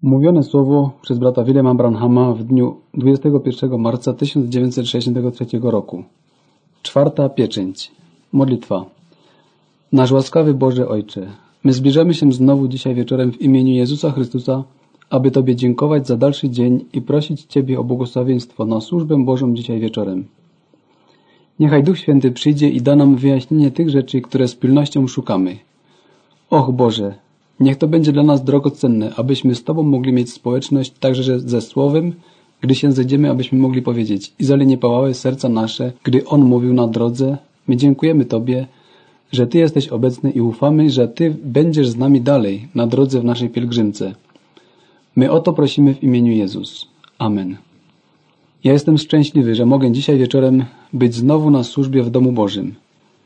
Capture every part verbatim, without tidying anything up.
Mówione słowo przez brata Williama Branhama w dniu dwudziestego pierwszego marca tysiąc dziewięćset sześćdziesiątego trzeciego roku. Czwarta pieczęć. Modlitwa. Nasz łaskawy Boże Ojcze, my zbliżamy się znowu dzisiaj wieczorem w imieniu Jezusa Chrystusa, aby Tobie dziękować za dalszy dzień i prosić Ciebie o błogosławieństwo na służbę Bożą dzisiaj wieczorem. Niechaj Duch Święty przyjdzie i da nam wyjaśnienie tych rzeczy, które z pilnością szukamy. Och Boże, niech to będzie dla nas drogocenne, abyśmy z Tobą mogli mieć społeczność także ze Słowem, gdy się zejdziemy, abyśmy mogli powiedzieć: Izraeli nie pałały serca nasze, gdy On mówił na drodze. My dziękujemy Tobie, że Ty jesteś obecny i ufamy, że Ty będziesz z nami dalej na drodze w naszej pielgrzymce. My o to prosimy w imieniu Jezus. Amen. Ja jestem szczęśliwy, że mogę dzisiaj wieczorem być znowu na służbie w domu Bożym.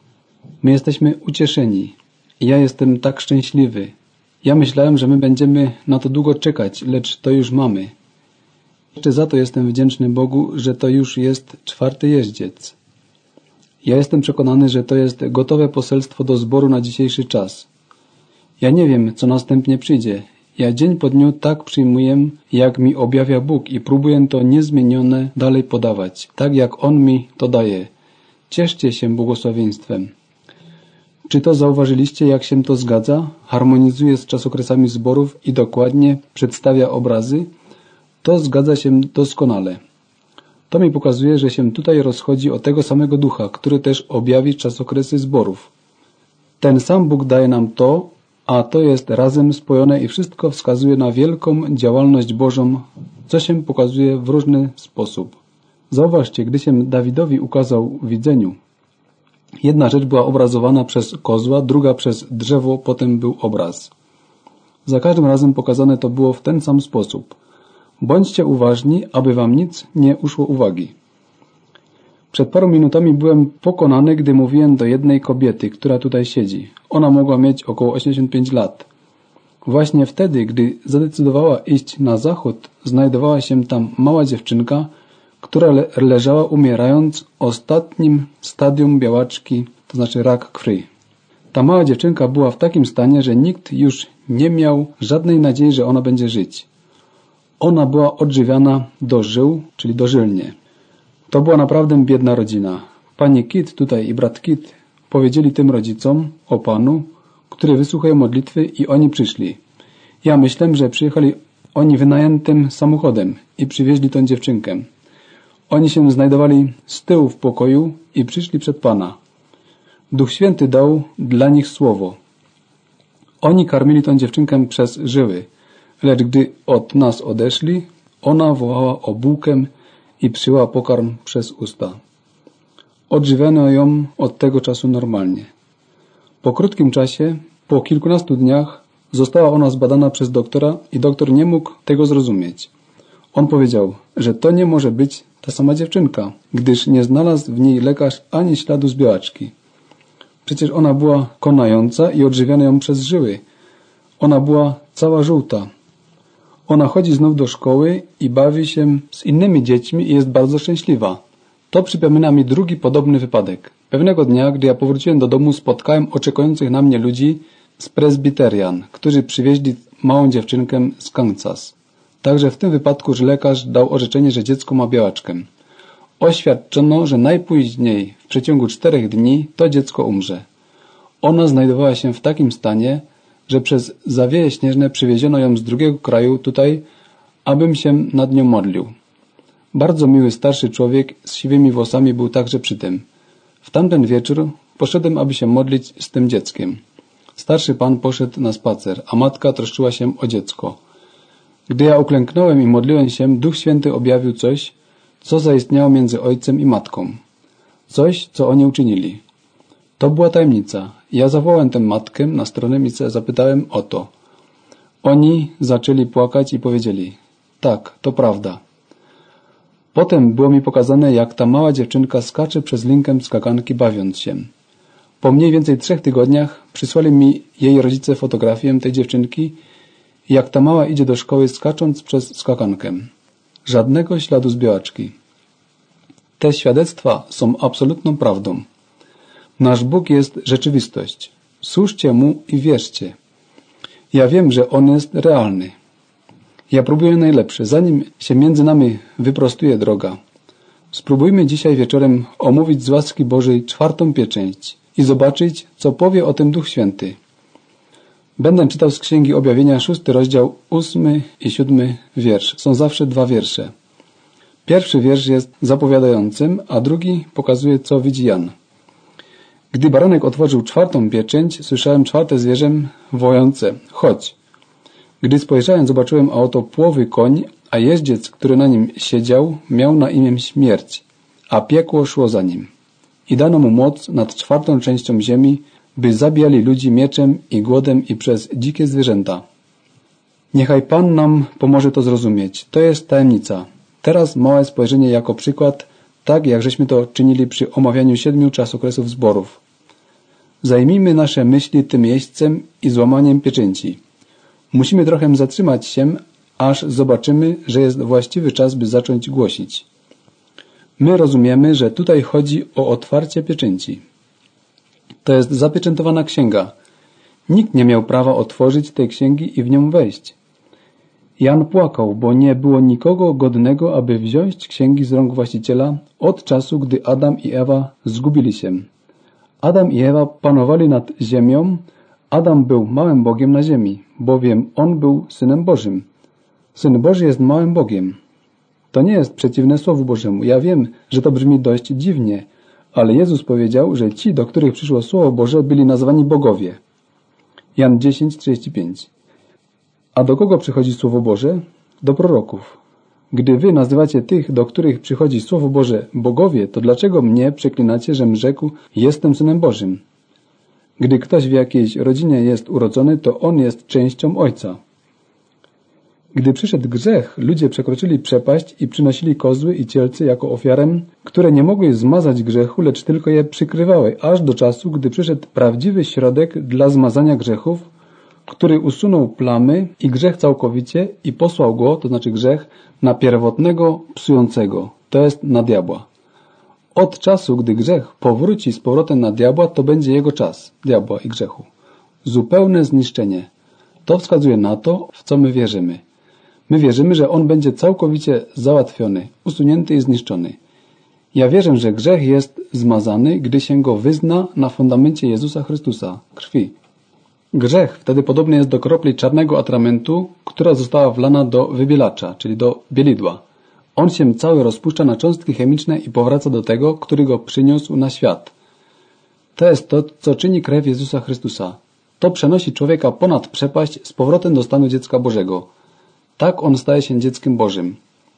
My jesteśmy ucieszeni. Ja jestem tak szczęśliwy. Ja myślałem, że my będziemy na to długo czekać, lecz to już mamy. Jeszcze za to jestem wdzięczny Bogu, że to już jest czwarty jeździec. Ja jestem przekonany, że to jest gotowe poselstwo do zboru na dzisiejszy czas. Ja nie wiem, co następnie przyjdzie. Ja dzień po dniu tak przyjmuję, jak mi objawia Bóg i próbuję to niezmienione dalej podawać, tak jak On mi to daje. Cieszcie się błogosławieństwem. Czy to zauważyliście, jak się to zgadza? Harmonizuje z czasokresami zborów i dokładnie przedstawia obrazy? To zgadza się doskonale. To mi pokazuje, że się tutaj rozchodzi o tego samego Ducha, który też objawi czasokresy zborów. Ten sam Bóg daje nam to, a to jest razem spojone i wszystko wskazuje na wielką działalność Bożą, co się pokazuje w różny sposób. Zauważcie, gdy się Dawidowi ukazał w widzeniu, jedna rzecz była obrazowana przez kozła, druga przez drzewo, potem był obraz. Za każdym razem pokazane to było w ten sam sposób. Bądźcie uważni, aby wam nic nie uszło uwagi. Przed paru minutami byłem pokonany, gdy mówiłem do jednej kobiety, która tutaj siedzi. Ona mogła mieć około osiemdziesiąt pięć lat. Właśnie wtedy, gdy zadecydowała iść na zachód, znajdowała się tam mała dziewczynka, która le leżała umierając ostatnim stadium białaczki, to znaczy rak krwi. Ta mała dziewczynka była w takim stanie, że nikt już nie miał żadnej nadziei, że ona będzie żyć. Ona była odżywiana do żył, czyli dożylnie. To była naprawdę biedna rodzina. Pani Kit tutaj i brat Kit powiedzieli tym rodzicom o Panu, który wysłuchał modlitwy, i oni przyszli. Ja myślę, że przyjechali oni wynajętym samochodem i przywieźli tę dziewczynkę. Oni się znajdowali z tyłu w pokoju i przyszli przed Pana. Duch Święty dał dla nich słowo. Oni karmili tę dziewczynkę przez żyły, lecz gdy od nas odeszli, ona wołała o bułkę i przyjęła pokarm przez usta. Odżywiano ją od tego czasu normalnie. Po krótkim czasie, po kilkunastu dniach, została ona zbadana przez doktora i doktor nie mógł tego zrozumieć. On powiedział, że to nie może być ta sama dziewczynka, gdyż nie znalazł w niej lekarz ani śladu z białaczki. Przecież ona była konająca i odżywiano ją przez żyły. Ona była cała żółta. Ona chodzi znów do szkoły i bawi się z innymi dziećmi i jest bardzo szczęśliwa. To przypomina mi drugi podobny wypadek. Pewnego dnia, gdy ja powróciłem do domu, spotkałem oczekujących na mnie ludzi z Presbyterian, którzy przywieźli małą dziewczynkę z Kansas. Także w tym wypadku że lekarz dał orzeczenie, że dziecko ma białaczkę. Oświadczono, że najpóźniej w przeciągu czterech dni to dziecko umrze. Ona znajdowała się w takim stanie, że przez zawieje śnieżne przywieziono ją z drugiego kraju tutaj, abym się nad nią modlił. Bardzo miły starszy człowiek z siwymi włosami był także przy tym. W tamten wieczór poszedłem, aby się modlić z tym dzieckiem. Starszy pan poszedł na spacer, a matka troszczyła się o dziecko. Gdy ja uklęknąłem i modliłem się, Duch Święty objawił coś, co zaistniało między ojcem i matką. Coś, co oni uczynili. To była tajemnica. Ja zawołałem tę matkę na stronę i zapytałem o to. Oni zaczęli płakać i powiedzieli: tak, to prawda. Potem było mi pokazane, jak ta mała dziewczynka skacze przez linkę skakanki, bawiąc się. Po mniej więcej trzech tygodniach przysłali mi jej rodzice fotografię tej dziewczynki, jak ta mała idzie do szkoły, skacząc przez skakankę. Żadnego śladu z białaczki. Te świadectwa są absolutną prawdą. Nasz Bóg jest rzeczywistość. Służcie Mu i wierzcie. Ja wiem, że On jest realny. Ja próbuję najlepsze, zanim się między nami wyprostuje droga. Spróbujmy dzisiaj wieczorem omówić z łaski Bożej czwartą pieczęć i zobaczyć, co powie o tym Duch Święty. Będę czytał z Księgi Objawienia, szósty rozdział, ósmy i siódmy wiersz. Są zawsze dwa wiersze. Pierwszy wiersz jest zapowiadającym, a drugi pokazuje, co widzi Jan. Gdy baranek otworzył czwartą pieczęć, słyszałem czwarte zwierzę wołające: chodź. Gdy spojrzałem, zobaczyłem, a oto płowy koń, a jeździec, który na nim siedział, miał na imię Śmierć, a piekło szło za nim. I dano mu moc nad czwartą częścią ziemi, by zabijali ludzi mieczem i głodem i przez dzikie zwierzęta. Niechaj Pan nam pomoże to zrozumieć. To jest tajemnica. Teraz małe spojrzenie jako przykład, tak jak żeśmy to czynili przy omawianiu siedmiu czasokresów zborów. Zajmijmy nasze myśli tym miejscem i złamaniem pieczęci. Musimy trochę zatrzymać się, aż zobaczymy, że jest właściwy czas, by zacząć głosić. My rozumiemy, że tutaj chodzi o otwarcie pieczęci. To jest zapieczętowana księga. Nikt nie miał prawa otworzyć tej księgi i w nią wejść. Jan płakał, bo nie było nikogo godnego, aby wziąć księgi z rąk właściciela od czasu, gdy Adam i Ewa zgubili się. Adam i Ewa panowali nad ziemią. Adam był małym Bogiem na ziemi, bowiem on był Synem Bożym. Syn Boży jest małym Bogiem. To nie jest przeciwne Słowu Bożemu. Ja wiem, że to brzmi dość dziwnie, ale Jezus powiedział, że ci, do których przyszło Słowo Boże, byli nazwani bogowie. Jan dziesięć, trzydzieści pięć. A do kogo przychodzi Słowo Boże? Do proroków. Gdy wy nazywacie tych, do których przychodzi Słowo Boże, bogowie, to dlaczego mnie przeklinacie, żem rzekł, jestem Synem Bożym? Gdy ktoś w jakiejś rodzinie jest urodzony, to on jest częścią Ojca. Gdy przyszedł grzech, ludzie przekroczyli przepaść i przynosili kozły i cielce jako ofiarę, które nie mogły zmazać grzechu, lecz tylko je przykrywały, aż do czasu, gdy przyszedł prawdziwy środek dla zmazania grzechów, który usunął plamy i grzech całkowicie i posłał go, to znaczy grzech, na pierwotnego psującego, to jest na diabła. Od czasu, gdy grzech powróci z powrotem na diabła, to będzie jego czas, diabła i grzechu. Zupełne zniszczenie. To wskazuje na to, w co my wierzymy. My wierzymy, że on będzie całkowicie załatwiony, usunięty i zniszczony. Ja wierzę, że grzech jest zmazany, gdy się go wyzna na fundamencie Jezusa Chrystusa, krwi. Grzech wtedy podobny jest do kropli czarnego atramentu, która została wlana do wybielacza, czyli do bielidła. On się cały rozpuszcza na cząstki chemiczne i powraca do tego, który go przyniósł na świat. To jest to, co czyni krew Jezusa Chrystusa. To przenosi człowieka ponad przepaść z powrotem do stanu dziecka Bożego. Tak on staje się dzieckiem Bożym.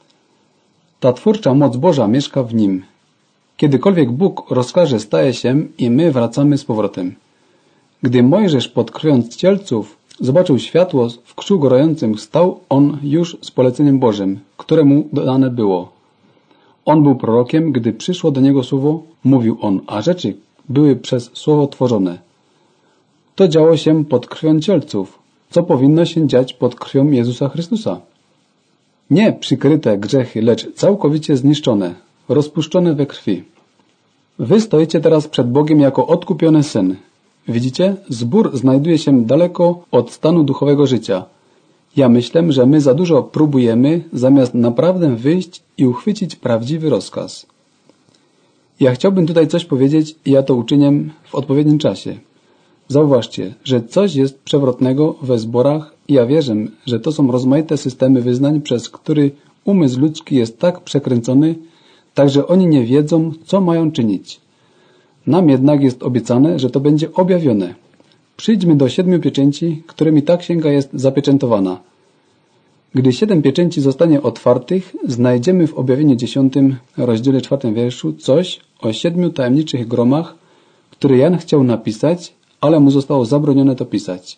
Ta twórcza moc Boża mieszka w nim. Kiedykolwiek Bóg rozkaże, staje się i my wracamy z powrotem. Gdy Mojżesz pod krwią cielców zobaczył światło w krzu gorącym, stał on już z poleceniem Bożym, które mu dane było. On był prorokiem, gdy przyszło do niego słowo, mówił on, a rzeczy były przez słowo tworzone. To działo się pod krwią cielców, co powinno się dziać pod krwią Jezusa Chrystusa. Nie przykryte grzechy, lecz całkowicie zniszczone, rozpuszczone we krwi. Wy stoicie teraz przed Bogiem jako odkupiony syn. Widzicie? Zbór znajduje się daleko od stanu duchowego życia. Ja myślę, że my za dużo próbujemy, zamiast naprawdę wyjść i uchwycić prawdziwy rozkaz. Ja chciałbym tutaj coś powiedzieć i ja to uczynię w odpowiednim czasie. Zauważcie, że coś jest przewrotnego we zborach i ja wierzę, że to są rozmaite systemy wyznań, przez który umysł ludzki jest tak przekręcony, tak że oni nie wiedzą, co mają czynić. Nam jednak jest obiecane, że to będzie objawione. Przyjdźmy do siedmiu pieczęci, którymi ta księga jest zapieczętowana. Gdy siedem pieczęci zostanie otwartych, znajdziemy w objawieniu dziesiątym, rozdziale czwartym wierszu coś o siedmiu tajemniczych gromach, które Jan chciał napisać, ale mu zostało zabronione to pisać.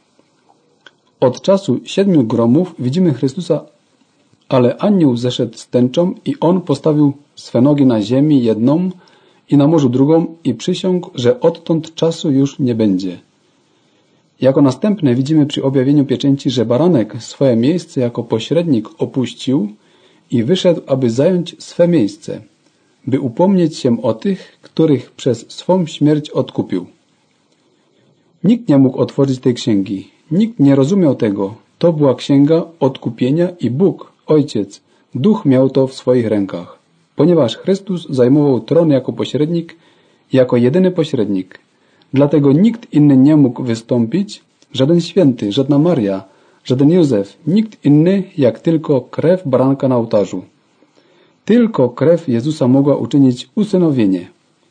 Od czasu siedmiu gromów widzimy Chrystusa, ale anioł zeszedł z tęczą i on postawił swe nogi na ziemi jedną i na morzu drugą i przysiągł, że odtąd czasu już nie będzie. Jako następne widzimy przy objawieniu pieczęci, że baranek swoje miejsce jako pośrednik opuścił i wyszedł, aby zająć swe miejsce, by upomnieć się o tych, których przez swą śmierć odkupił. Nikt nie mógł otworzyć tej księgi. Nikt nie rozumiał tego. To była księga odkupienia i Bóg, Ojciec, Duch miał to w swoich rękach. Ponieważ Chrystus zajmował tron jako pośrednik, jako jedyny pośrednik. Dlatego nikt inny nie mógł wystąpić, żaden święty, żadna Maria, żaden Józef, nikt inny jak tylko krew baranka na ołtarzu. Tylko krew Jezusa mogła uczynić usynowienie.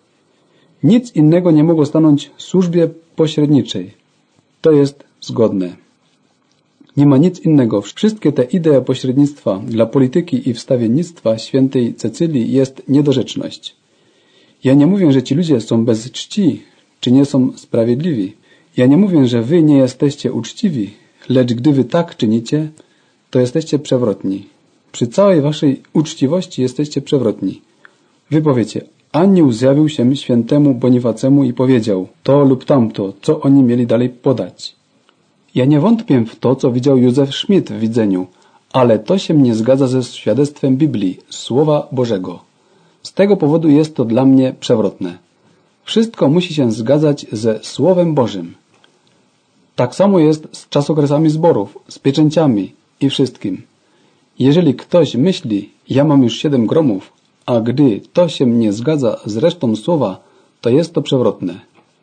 Nic innego nie mogło stanąć w służbie pośredniczej. To jest zgodne. Nie ma nic innego. Wszystkie te idee pośrednictwa dla polityki i wstawiennictwa świętej Cecylii jest niedorzeczność. Ja nie mówię, że ci ludzie są bez czci, czy nie są sprawiedliwi. Ja nie mówię, że wy nie jesteście uczciwi, lecz gdy wy tak czynicie, to jesteście przewrotni. Przy całej waszej uczciwości jesteście przewrotni. Wy powiecie, anioł zjawił się świętemu Bonifacemu i powiedział to lub tamto, co oni mieli dalej podać. Ja nie wątpię w to, co widział Józef Schmidt w widzeniu, ale to się nie zgadza ze świadectwem Biblii, Słowa Bożego. Z tego powodu jest to dla mnie przewrotne. Wszystko musi się zgadzać ze Słowem Bożym. Tak samo jest z czasokresami zborów, z pieczęciami i wszystkim. Jeżeli ktoś myśli, ja mam już siedem gromów, a gdy to się nie zgadza z resztą słowa, to jest to przewrotne.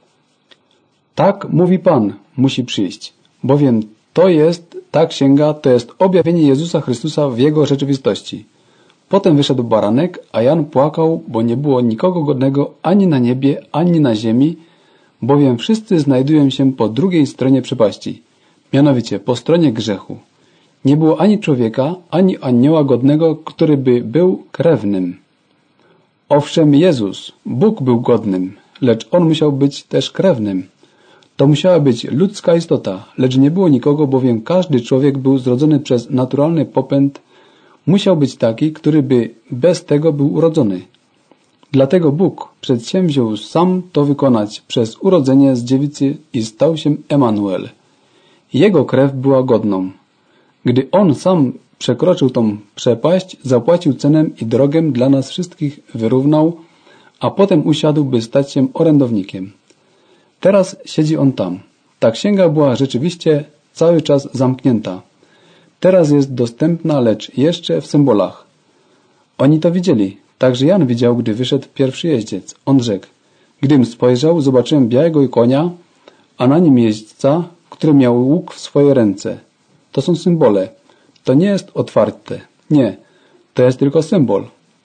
Tak mówi Pan, musi przyjść, bowiem to jest, ta księga, to jest objawienie Jezusa Chrystusa w Jego rzeczywistości. Potem wyszedł baranek, a Jan płakał, bo nie było nikogo godnego ani na niebie, ani na ziemi, bowiem wszyscy znajdują się po drugiej stronie przepaści, mianowicie po stronie grzechu. Nie było ani człowieka, ani anioła godnego, który by był krewnym. Owszem, Jezus, Bóg był godnym, lecz On musiał być też krewnym. To musiała być ludzka istota, lecz nie było nikogo, bowiem każdy człowiek był zrodzony przez naturalny popęd. Musiał być taki, który by bez tego był urodzony. Dlatego Bóg przedsięwziął sam to wykonać przez urodzenie z dziewicy i stał się Emanuel. Jego krew była godną. Gdy On sam przekroczył tą przepaść, zapłacił cenę i drogę dla nas wszystkich wyrównał, a potem usiadł, by stać się orędownikiem. Teraz siedzi On tam. Ta księga była rzeczywiście cały czas zamknięta. Teraz jest dostępna, lecz jeszcze w symbolach. Oni to widzieli. Także Jan widział, gdy wyszedł pierwszy jeździec. On rzekł, gdym spojrzał, zobaczyłem białego konia, a na nim jeźdźca, który miał łuk w swojej ręce. To są symbole. To nie jest otwarte. Nie. To jest tylko symbol.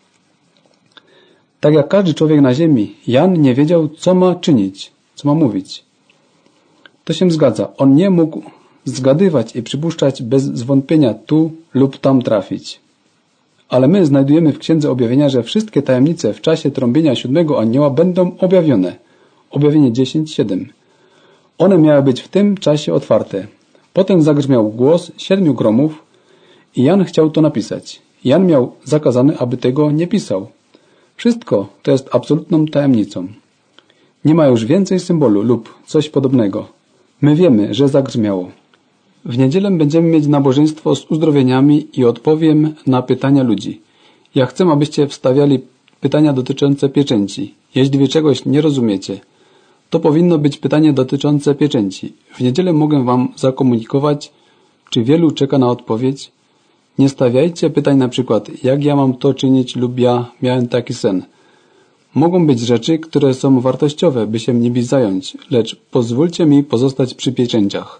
Tak jak każdy człowiek na ziemi, Jan nie wiedział, co ma czynić, co ma mówić. To się zgadza. On nie mógł zgadywać i przypuszczać bez zwątpienia tu lub tam trafić. Ale my znajdujemy w Księdze Objawienia, że wszystkie tajemnice w czasie trąbienia siódmego anioła będą objawione. Objawienie dziesięć siedem. One miały być w tym czasie otwarte. Potem zagrzmiał głos siedmiu gromów i Jan chciał to napisać. Jan miał zakazane, aby tego nie pisał. Wszystko to jest absolutną tajemnicą. Nie ma już więcej symbolu lub coś podobnego. My wiemy, że zagrzmiało. W niedzielę będziemy mieć nabożeństwo z uzdrowieniami i odpowiem na pytania ludzi. Ja chcę, abyście wstawiali pytania dotyczące pieczęci. Jeśli wy czegoś nie rozumiecie, to powinno być pytanie dotyczące pieczęci. W niedzielę mogę wam zakomunikować, czy wielu czeka na odpowiedź. Nie stawiajcie pytań na przykład, jak ja mam to czynić lub ja miałem taki sen. Mogą być rzeczy, które są wartościowe, by się nimi zająć, lecz pozwólcie mi pozostać przy pieczęciach.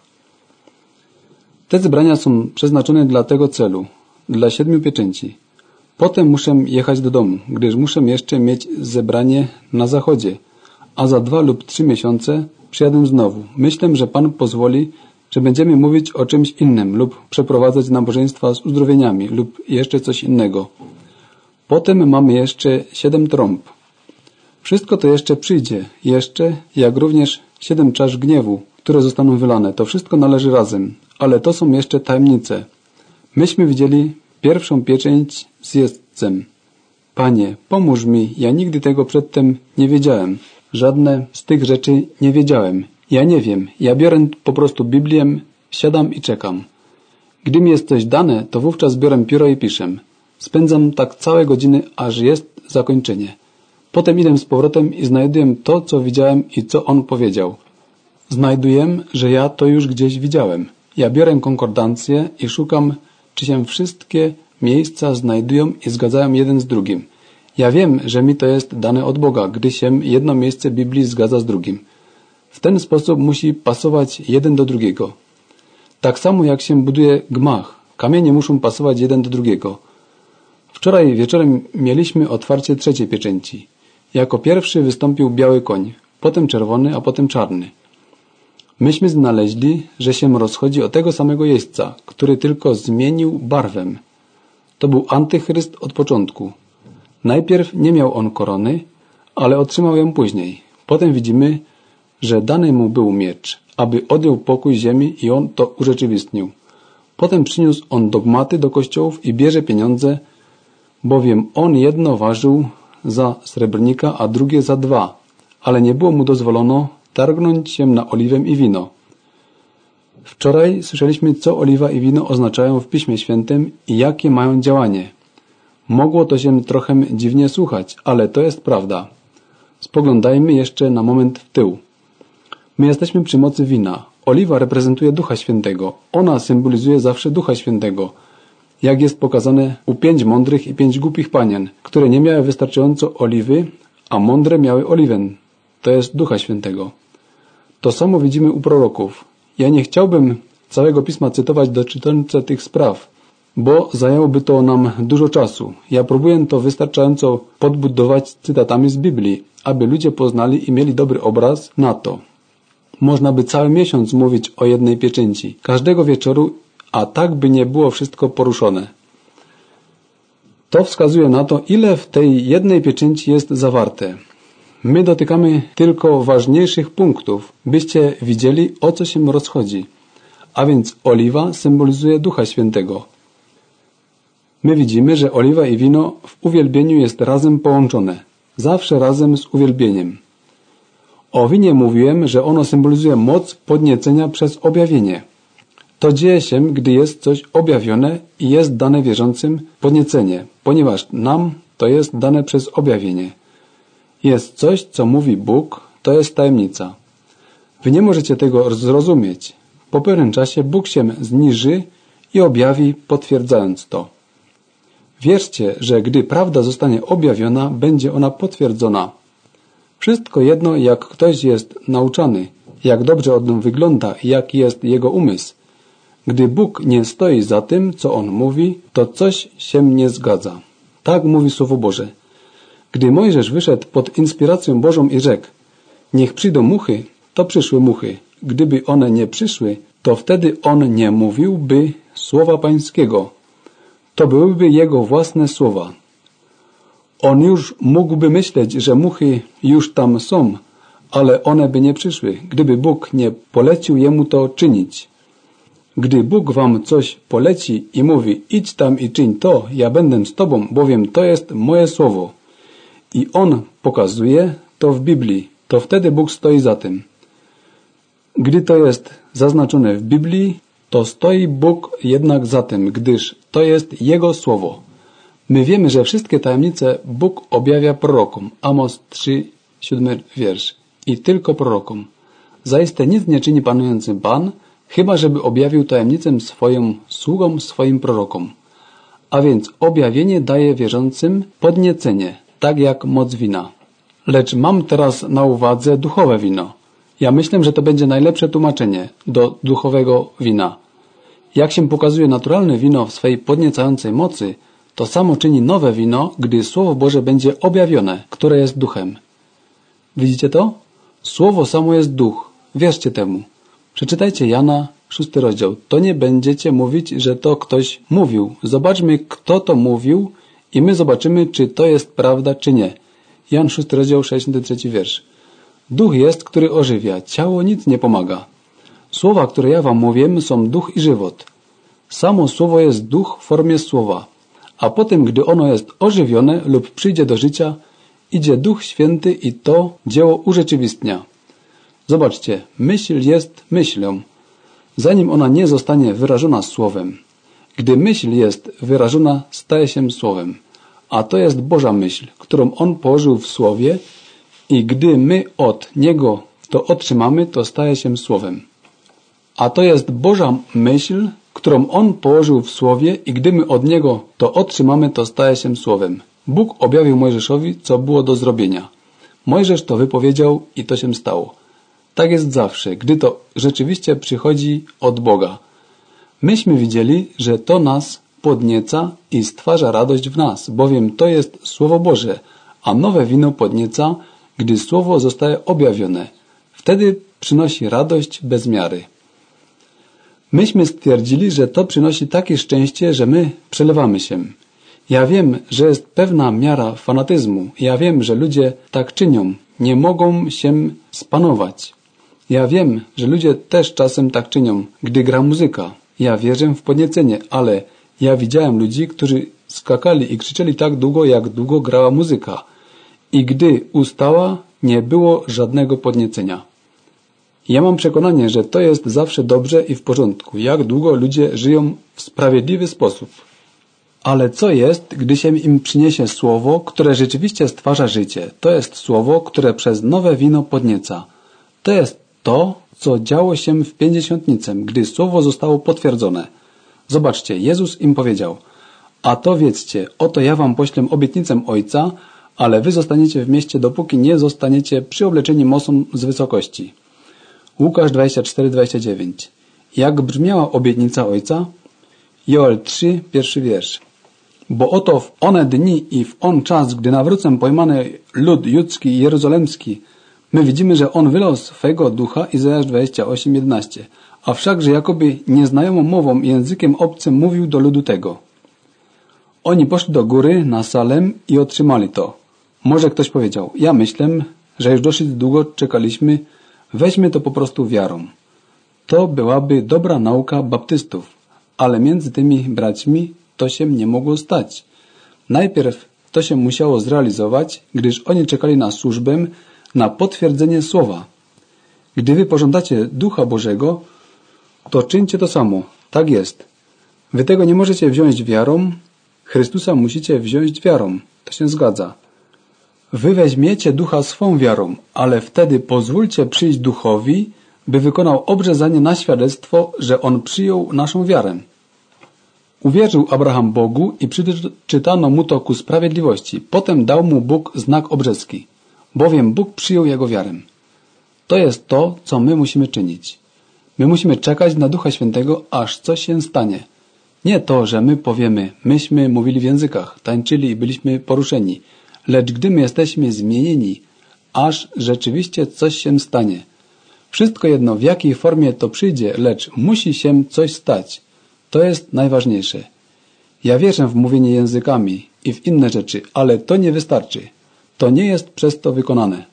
Te zebrania są przeznaczone dla tego celu, dla siedmiu pieczęci. Potem muszę jechać do domu, gdyż muszę jeszcze mieć zebranie na zachodzie, a za dwa lub trzy miesiące przyjadę znowu. Myślę, że Pan pozwoli, że będziemy mówić o czymś innym lub przeprowadzać nabożeństwa z uzdrowieniami lub jeszcze coś innego. Potem mamy jeszcze siedem trąb. Wszystko to jeszcze przyjdzie, jeszcze, jak również siedem czasz gniewu, które zostaną wylane. To wszystko należy razem, ale to są jeszcze tajemnice. Myśmy widzieli pierwszą pieczęć z jeźdźcem. Panie, pomóż mi, ja nigdy tego przedtem nie wiedziałem. Żadne z tych rzeczy nie wiedziałem. Ja nie wiem, ja biorę po prostu Biblię, siadam i czekam. Gdy mi jest coś dane, to wówczas biorę pióro i piszę. Spędzam tak całe godziny, aż jest zakończenie. Potem idę z powrotem i znajduję to, co widziałem i co on powiedział. Znajduję, że ja to już gdzieś widziałem. Ja biorę konkordancję i szukam, czy się wszystkie miejsca znajdują i zgadzają jeden z drugim. Ja wiem, że mi to jest dane od Boga, gdy się jedno miejsce Biblii zgadza z drugim. W ten sposób musi pasować jeden do drugiego. Tak samo jak się buduje gmach, kamienie muszą pasować jeden do drugiego. Wczoraj wieczorem mieliśmy otwarcie trzeciej pieczęci. Jako pierwszy wystąpił biały koń, potem czerwony, a potem czarny. Myśmy znaleźli, że się rozchodzi o tego samego jeźdźca, który tylko zmienił barwę. To był antychryst od początku. Najpierw nie miał on korony, ale otrzymał ją później. Potem widzimy, że dany mu był miecz, aby odjął pokój ziemi i on to urzeczywistnił. Potem przyniósł on dogmaty do kościołów i bierze pieniądze, bowiem on jedno ważył za srebrnika, a drugie za dwa, ale nie było mu dozwolono targnąć się na oliwę i wino. Wczoraj słyszeliśmy, co oliwa i wino oznaczają w Piśmie Świętym i jakie mają działanie. Mogło to się trochę dziwnie słuchać, ale to jest prawda. Spoglądajmy jeszcze na moment w tył. My jesteśmy przy mocy wina. Oliwa reprezentuje Ducha Świętego. Ona symbolizuje zawsze Ducha Świętego. Jak jest pokazane u pięć mądrych i pięć głupich panien, które nie miały wystarczająco oliwy, a mądre miały oliwę. To jest Ducha Świętego. To samo widzimy u proroków. Ja nie chciałbym całego Pisma cytować dotyczące tych spraw, bo zajęłoby to nam dużo czasu. Ja próbuję to wystarczająco podbudować cytatami z Biblii, aby ludzie poznali i mieli dobry obraz na to. Można by cały miesiąc mówić o jednej pieczęci, każdego wieczoru, a tak by nie było wszystko poruszone. To wskazuje na to, ile w tej jednej pieczęci jest zawarte. My dotykamy tylko ważniejszych punktów, byście widzieli, o co się rozchodzi. A więc oliwa symbolizuje Ducha Świętego. My widzimy, że oliwa i wino w uwielbieniu jest razem połączone. Zawsze razem z uwielbieniem. O winie mówiłem, że ono symbolizuje moc podniecenia przez objawienie. To dzieje się, gdy jest coś objawione i jest dane wierzącym podniecenie, ponieważ nam to jest dane przez objawienie. Jest coś, co mówi Bóg, to jest tajemnica. Wy nie możecie tego zrozumieć. Po pewnym czasie Bóg się zniży i objawi, potwierdzając to. Wierzcie, że gdy prawda zostanie objawiona, będzie ona potwierdzona. Wszystko jedno, jak ktoś jest nauczany, jak dobrze on wygląda i jaki jest jego umysł. Gdy Bóg nie stoi za tym, co On mówi, to coś się nie zgadza. Tak mówi Słowo Boże. Gdy Mojżesz wyszedł pod inspiracją Bożą i rzekł: niech przyjdą muchy, to przyszły muchy. Gdyby one nie przyszły, to wtedy on nie mówiłby słowa Pańskiego. To byłyby jego własne słowa. On już mógłby myśleć, że muchy już tam są, ale one by nie przyszły, gdyby Bóg nie polecił jemu to czynić. Gdy Bóg wam coś poleci i mówi: idź tam i czyń to, ja będę z tobą, bowiem to jest moje słowo. I On pokazuje to w Biblii, to wtedy Bóg stoi za tym. Gdy to jest zaznaczone w Biblii, to stoi Bóg jednak za tym, gdyż to jest Jego słowo. My wiemy, że wszystkie tajemnice Bóg objawia prorokom. Amos trzy, siódmy wiersz. I tylko prorokom. Zaiste nic nie czyni panujący Pan, chyba żeby objawił tajemnicę swoją sługom, swoim prorokom. A więc objawienie daje wierzącym podniecenie, tak jak moc wina. Lecz mam teraz na uwadze duchowe wino. Ja myślę, że to będzie najlepsze tłumaczenie do duchowego wina. Jak się pokazuje naturalne wino w swej podniecającej mocy, to samo czyni nowe wino, gdy Słowo Boże będzie objawione, które jest duchem. Widzicie to? Słowo samo jest duch. Wierzcie temu. Przeczytajcie Jana, szósty rozdział. To nie będziecie mówić, że to ktoś mówił. Zobaczmy, kto to mówił i my zobaczymy, czy to jest prawda, czy nie. Jan szósty rozdział, sześćdziesiąty trzeci wiersz. Duch jest, który ożywia. Ciało nic nie pomaga. Słowa, które ja wam mówię, są duch i żywot. Samo słowo jest duch w formie słowa. A potem, gdy ono jest ożywione lub przyjdzie do życia, idzie Duch Święty i to dzieło urzeczywistnia. Zobaczcie, myśl jest myślą, zanim ona nie zostanie wyrażona słowem. Gdy myśl jest wyrażona, staje się słowem. A to jest Boża myśl, którą On położył w słowie i gdy my od Niego to otrzymamy, to staje się słowem. A to jest Boża myśl, którą On położył w Słowie i gdy my od Niego to otrzymamy, to staje się Słowem. Bóg objawił Mojżeszowi, co było do zrobienia. Mojżesz to wypowiedział i to się stało. Tak jest zawsze, gdy to rzeczywiście przychodzi od Boga. Myśmy widzieli, że to nas podnieca i stwarza radość w nas, bowiem to jest Słowo Boże, a nowe wino podnieca, gdy Słowo zostaje objawione. Wtedy przynosi radość bez miary. Myśmy stwierdzili, że to przynosi takie szczęście, że my przelewamy się. Ja wiem, że jest pewna miara fanatyzmu. Ja wiem, że ludzie tak czynią. Nie mogą się spanować. Ja wiem, że ludzie też czasem tak czynią, gdy gra muzyka. Ja wierzę w podniecenie, ale ja widziałem ludzi, którzy skakali i krzyczeli tak długo, jak długo grała muzyka. I gdy ustała, nie było żadnego podniecenia. Ja mam przekonanie, że to jest zawsze dobrze i w porządku, jak długo ludzie żyją w sprawiedliwy sposób. Ale co jest, gdy się im przyniesie słowo, które rzeczywiście stwarza życie? To jest słowo, które przez nowe wino podnieca. To jest to, co działo się w pięćdziesiątnicę, gdy słowo zostało potwierdzone. Zobaczcie, Jezus im powiedział: a to wiedzcie, oto ja wam poślę obietnicę Ojca, ale wy zostaniecie w mieście, dopóki nie zostaniecie przyobleczeni mocą z wysokości. Łukasz dwadzieścia cztery, dwadzieścia dziewięć. Jak brzmiała obietnica Ojca? Joel trzy, pierwszy wiersz. Bo oto w one dni i w on czas, gdy nawrócę pojmany lud judzki i jerozolemski, my widzimy, że on wylał swego ducha, Izajasz dwadzieścia osiem, jedenaście. A wszakże jakoby nieznajomą mową i językiem obcym mówił do ludu tego. Oni poszli do góry na Salem i otrzymali to. Może ktoś powiedział: ja myślę, że już dosyć długo czekaliśmy, weźmy to po prostu wiarą. To byłaby dobra nauka baptystów, ale między tymi braćmi to się nie mogło stać. Najpierw to się musiało zrealizować, gdyż oni czekali na służbę, na potwierdzenie słowa. Gdy wy pożądacie Ducha Bożego, to czyńcie to samo. Tak jest. Wy tego nie możecie wziąć wiarą, Chrystusa musicie wziąć wiarą. To się zgadza. Wy weźmiecie Ducha swą wiarą, ale wtedy pozwólcie przyjść Duchowi, by wykonał obrzezanie na świadectwo, że On przyjął naszą wiarę. Uwierzył Abraham Bogu i przyczytano mu to ku sprawiedliwości. Potem dał mu Bóg znak obrzeski, bowiem Bóg przyjął jego wiarę. To jest to, co my musimy czynić. My musimy czekać na Ducha Świętego, aż coś się stanie. Nie to, że my powiemy, myśmy mówili w językach, tańczyli i byliśmy poruszeni, lecz gdy my jesteśmy zmienieni, aż rzeczywiście coś się stanie. Wszystko jedno, w jakiej formie to przyjdzie, lecz musi się coś stać. To jest najważniejsze. Ja wierzę w mówienie językami i w inne rzeczy, ale to nie wystarczy. To nie jest przez to wykonane.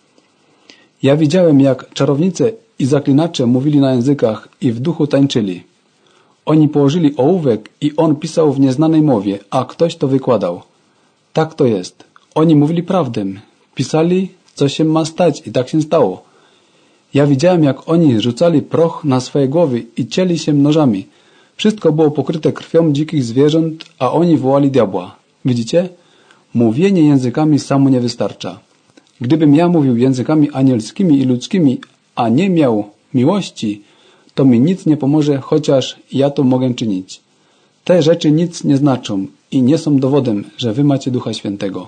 Ja widziałem, jak czarownice i zaklinacze mówili na językach i w duchu tańczyli. Oni położyli ołówek i on pisał w nieznanej mowie, a ktoś to wykładał. Tak to jest. Oni mówili prawdę. Pisali, co się ma stać i tak się stało. Ja widziałem, jak oni rzucali proch na swoje głowy i cieli się nożami. Wszystko było pokryte krwią dzikich zwierząt, a oni wołali diabła. Widzicie? Mówienie językami samo nie wystarcza. Gdybym ja mówił językami anielskimi i ludzkimi, a nie miał miłości, to mi nic nie pomoże, chociaż ja to mogę czynić. Te rzeczy nic nie znaczą i nie są dowodem, że wy macie Ducha Świętego.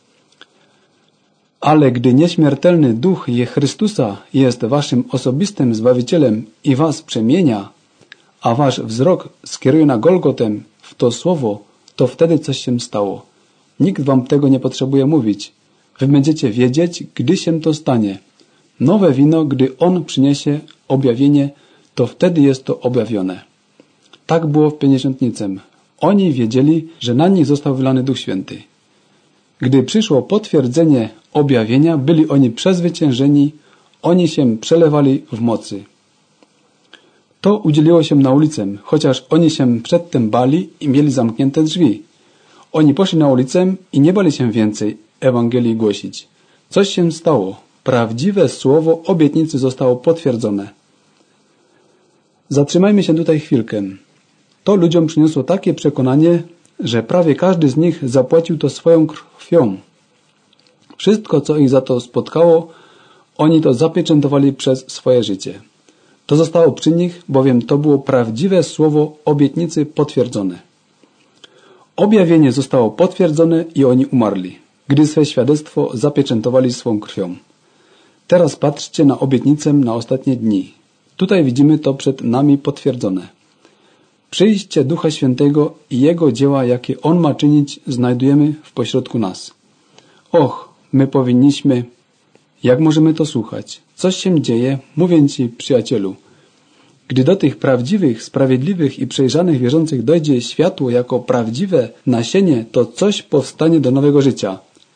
Ale gdy nieśmiertelny Duch je Chrystusa jest waszym osobistym Zbawicielem i was przemienia, a wasz wzrok skieruje na Golgotę, w to słowo, to wtedy coś się stało. Nikt wam tego nie potrzebuje mówić. Wy będziecie wiedzieć, gdy się to stanie. Nowe wino, gdy On przyniesie objawienie, to wtedy jest to objawione. Tak było w pięćdziesiątnicę. Oni wiedzieli, że na nich został wylany Duch Święty. Gdy przyszło potwierdzenie objawienia, byli oni przezwyciężeni, oni się przelewali w mocy. To udzieliło się na ulicę, chociaż oni się przedtem bali i mieli zamknięte drzwi. Oni poszli na ulicę i nie bali się więcej Ewangelii głosić. Coś się stało. Prawdziwe słowo obietnicy zostało potwierdzone. Zatrzymajmy się tutaj chwilkę. To ludziom przyniosło takie przekonanie, że prawie każdy z nich zapłacił to swoją krwią. Wszystko, co ich za to spotkało, oni to zapieczętowali przez swoje życie. To zostało przy nich, bowiem to było prawdziwe słowo obietnicy potwierdzone. Objawienie zostało potwierdzone i oni umarli, gdy swe świadectwo zapieczętowali swą krwią. Teraz patrzcie na obietnicę na ostatnie dni. Tutaj widzimy to przed nami potwierdzone. Przyjście Ducha Świętego i Jego dzieła, jakie On ma czynić, znajdujemy w pośrodku nas. Och, my powinniśmy... Jak możemy to słuchać? Coś się dzieje, mówię Ci, przyjacielu. Gdy do tych prawdziwych, sprawiedliwych i przejrzanych wierzących dojdzie światło jako prawdziwe nasienie, to coś powstanie do nowego życia.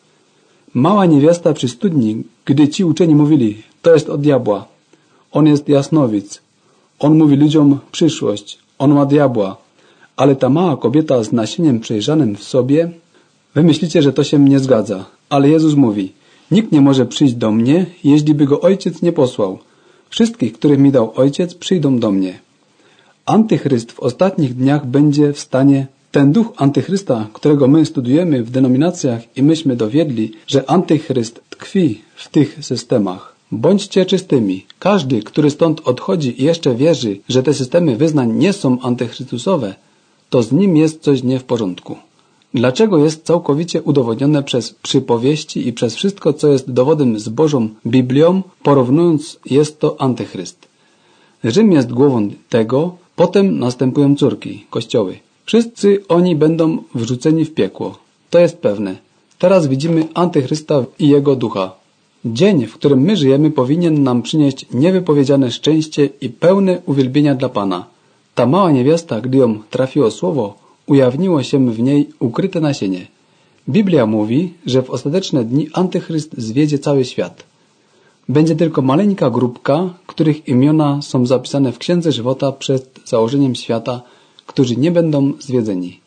Mała niewiasta przy studni, gdy ci uczeni mówili, to jest od diabła. On jest jasnowic. On mówi ludziom przyszłość. On ma diabła. Ale ta mała kobieta z nasieniem przejrzanym w sobie, wy myślicie, że to się nie zgadza. Ale Jezus mówi, nikt nie może przyjść do mnie, jeśli by go Ojciec nie posłał. Wszystkich, których mi dał Ojciec, przyjdą do mnie. Antychryst w ostatnich dniach będzie w stanie, ten duch antychrysta, którego my studujemy w denominacjach i myśmy dowiedli, że antychryst tkwi w tych systemach. Bądźcie czystymi. Każdy, który stąd odchodzi i jeszcze wierzy, że te systemy wyznań nie są antychrystusowe, to z nim jest coś nie w porządku. Dlaczego jest całkowicie udowodnione przez przypowieści i przez wszystko, co jest dowodem z Bożą Biblią, porównując, jest to antychryst. Rzym jest głową tego, potem następują córki, kościoły. Wszyscy oni będą wrzuceni w piekło. To jest pewne. Teraz widzimy antychrysta i jego ducha. Dzień, w którym my żyjemy, powinien nam przynieść niewypowiedziane szczęście i pełne uwielbienia dla Pana. Ta mała niewiasta, gdy ją trafiło słowo, ujawniło się w niej ukryte nasienie. Biblia mówi, że w ostateczne dni antychryst zwiedzie cały świat. Będzie tylko maleńka grupka, których imiona są zapisane w Księdze Żywota przed założeniem świata, którzy nie będą zwiedzeni.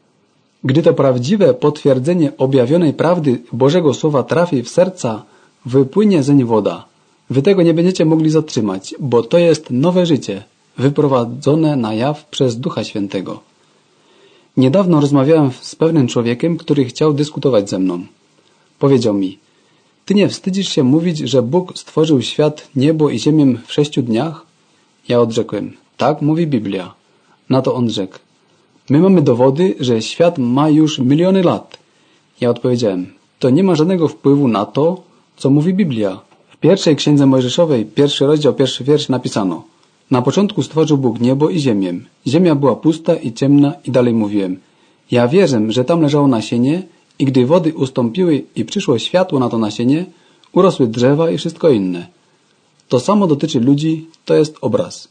Gdy to prawdziwe potwierdzenie objawionej prawdy Bożego Słowa trafi w serca, wypłynie zeń woda. Wy tego nie będziecie mogli zatrzymać, bo to jest nowe życie, wyprowadzone na jaw przez Ducha Świętego. Niedawno rozmawiałem z pewnym człowiekiem, który chciał dyskutować ze mną. Powiedział mi, ty nie wstydzisz się mówić, że Bóg stworzył świat, niebo i ziemię w sześciu dniach? Ja odrzekłem, tak mówi Biblia. Na to on rzekł, my mamy dowody, że świat ma już miliony lat. Ja odpowiedziałem, to nie ma żadnego wpływu na to, co mówi Biblia. W pierwszej księdze Mojżeszowej, pierwszy rozdział, pierwszy wiersz napisano, na początku stworzył Bóg niebo i ziemię. Ziemia była pusta i ciemna i dalej mówiłem, ja wierzę, że tam leżało nasienie i gdy wody ustąpiły i przyszło światło na to nasienie, urosły drzewa i wszystko inne. To samo dotyczy ludzi, to jest obraz.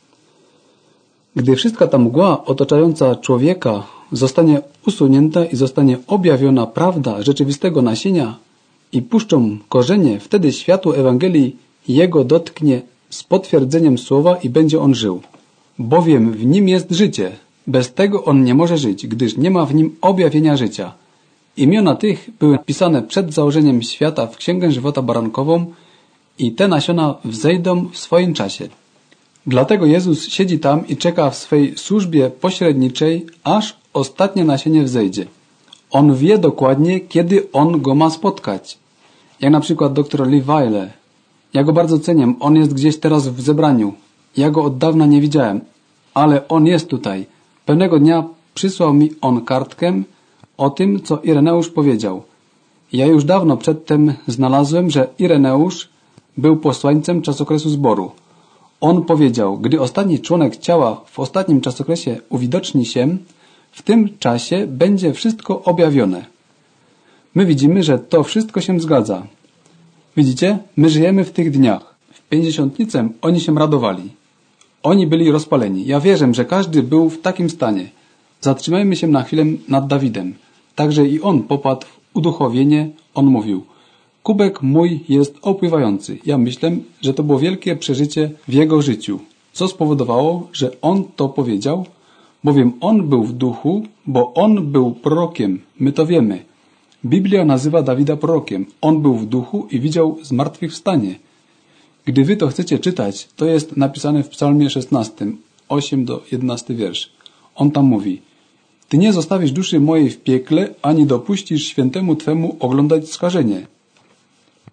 Gdy wszystka ta mgła otaczająca człowieka zostanie usunięta i zostanie objawiona prawda rzeczywistego nasienia i puszczą korzenie, wtedy światło Ewangelii jego dotknie z potwierdzeniem słowa i będzie on żył. Bowiem w nim jest życie. Bez tego on nie może żyć, gdyż nie ma w nim objawienia życia. Imiona tych były napisane przed założeniem świata w Księgę Żywota Barankową i te nasiona wzejdą w swoim czasie. Dlatego Jezus siedzi tam i czeka w swej służbie pośredniczej, aż ostatnie nasienie wzejdzie. On wie dokładnie, kiedy on go ma spotkać. Jak na przykład doktor Lee Wiley. Ja go bardzo cenię. On jest gdzieś teraz w zebraniu. Ja go od dawna nie widziałem. Ale on jest tutaj. Pewnego dnia przysłał mi on kartkę o tym, co Ireneusz powiedział. Ja już dawno przedtem znalazłem, że Ireneusz był posłańcem czasokresu zboru. On powiedział, gdy ostatni członek ciała w ostatnim czasokresie uwidoczni się, w tym czasie będzie wszystko objawione. My widzimy, że to wszystko się zgadza. Widzicie? My żyjemy w tych dniach. W pięćdziesiątnicę oni się radowali. Oni byli rozpaleni. Ja wierzę, że każdy był w takim stanie. Zatrzymajmy się na chwilę nad Dawidem. Także i on popadł w uduchowienie. On mówił, kubek mój jest opływający. Ja myślę, że to było wielkie przeżycie w jego życiu. Co spowodowało, że on to powiedział? Bowiem on był w duchu, bo on był prorokiem. My to wiemy. Biblia nazywa Dawida prorokiem. On był w duchu i widział zmartwychwstanie. Gdy wy to chcecie czytać, to jest napisane w Psalmie szesnastym, osiem do jedenastego wiersz. On tam mówi, ty nie zostawisz duszy mojej w piekle, ani dopuścisz świętemu Twemu oglądać skażenie.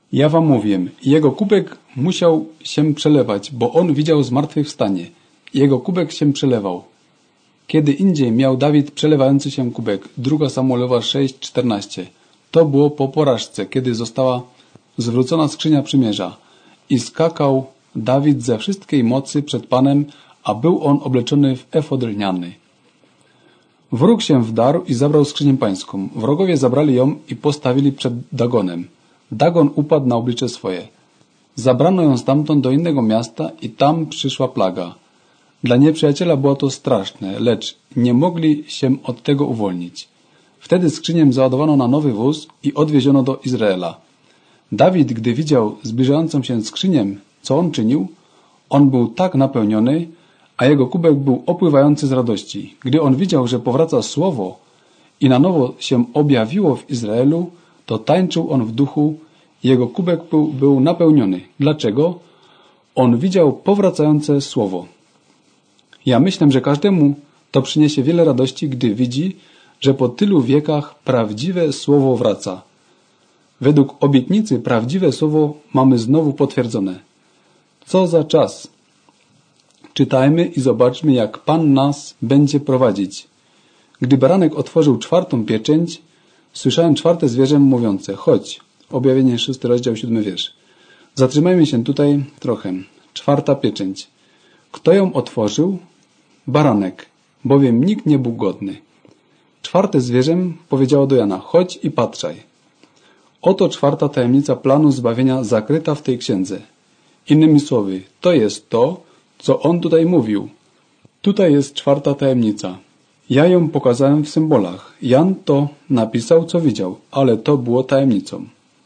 Ja wam mówię, jego kubek musiał się przelewać, bo on widział zmartwychwstanie. Jego kubek się przelewał. Kiedy indziej miał Dawid przelewający się kubek. Druga Samuelowa sześć czternaście. To było po porażce, kiedy została zwrócona skrzynia przymierza. I skakał Dawid ze wszystkiej mocy przed Panem, a był on obleczony w efod lniany. Wróg się wdarł i zabrał skrzynię pańską. Wrogowie zabrali ją i postawili przed Dagonem. Dagon upadł na oblicze swoje. Zabrano ją stamtąd do innego miasta i tam przyszła plaga. Dla nieprzyjaciela było to straszne, lecz nie mogli się od tego uwolnić. Wtedy skrzynię załadowano na nowy wóz i odwieziono do Izraela. Dawid, gdy widział zbliżającą się skrzynię, co on czynił, on był tak napełniony, a jego kubek był opływający z radości. Gdy on widział, że powraca słowo i na nowo się objawiło w Izraelu, to tańczył on w duchu, jego kubek był, był napełniony. Dlaczego? On widział powracające słowo. Ja myślę, że każdemu to przyniesie wiele radości, gdy widzi, że po tylu wiekach prawdziwe słowo wraca. Według obietnicy prawdziwe słowo mamy znowu potwierdzone. Co za czas! Czytajmy i zobaczmy, jak Pan nas będzie prowadzić. Gdy baranek otworzył czwartą pieczęć, słyszałem czwarte zwierzę mówiące: chodź. Objawienie szósty rozdział siódmy wiersz. Zatrzymajmy się tutaj trochę. Czwarta pieczęć. Kto ją otworzył? Baranek, bowiem nikt nie był godny. Czwarte zwierzę powiedziało do Jana: chodź i patrzaj. Oto czwarta tajemnica planu zbawienia zakryta w tej księdze. Innymi słowy, to jest to, co on tutaj mówił. Tutaj jest czwarta tajemnica. Ja ją pokazałem w symbolach. Jan to napisał, co widział, ale to było tajemnicą.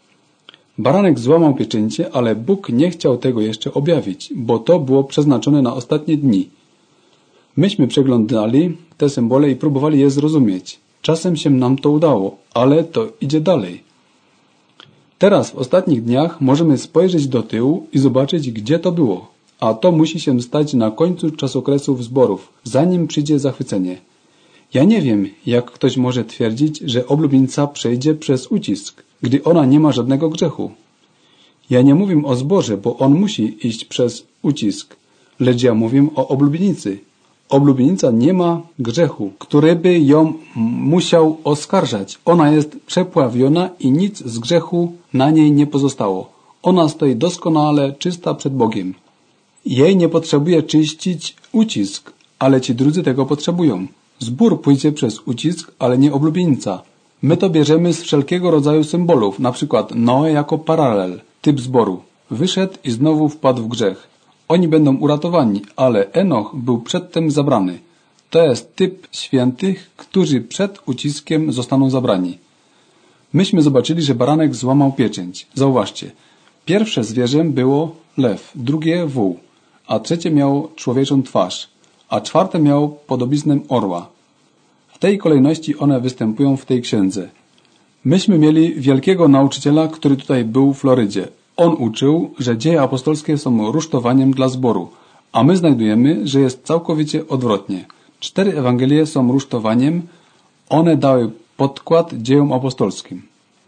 Baranek złamał pieczęcie, ale Bóg nie chciał tego jeszcze objawić, bo to było przeznaczone na ostatnie dni. Myśmy przeglądali te symbole i próbowali je zrozumieć. Czasem się nam to udało, ale to idzie dalej. Teraz w ostatnich dniach możemy spojrzeć do tyłu i zobaczyć, gdzie to było. A to musi się stać na końcu czasokresów zborów, zanim przyjdzie zachwycenie. Ja nie wiem, jak ktoś może twierdzić, że oblubienica przejdzie przez ucisk, gdy ona nie ma żadnego grzechu. Ja nie mówię o zborze, bo on musi iść przez ucisk, lecz ja mówię o oblubienicy. Oblubienica nie ma grzechu, który by ją musiał oskarżać. Ona jest przepławiona i nic z grzechu na niej nie pozostało. Ona stoi doskonale czysta przed Bogiem. Jej nie potrzebuje czyścić ucisk, ale ci drudzy tego potrzebują. Zbór pójdzie przez ucisk, ale nie oblubienica. My to bierzemy z wszelkiego rodzaju symbolów, na przykład Noe jako paralel, typ zboru. Wyszedł i znowu wpadł w grzech. Oni będą uratowani, ale Enoch był przedtem zabrany. To jest typ świętych, którzy przed uciskiem zostaną zabrani. Myśmy zobaczyli, że baranek złamał pieczęć. Zauważcie, pierwsze zwierzę było lew, drugie wół, a trzecie miało człowieczą twarz, a czwarte miało podobiznę orła. W tej kolejności one występują w tej księdze. Myśmy mieli wielkiego nauczyciela, który tutaj był w Florydzie. On uczył, że dzieje apostolskie są rusztowaniem dla zboru, a my znajdujemy, że jest całkowicie odwrotnie. Cztery Ewangelie są rusztowaniem, one dały podkład dziejom apostolskim.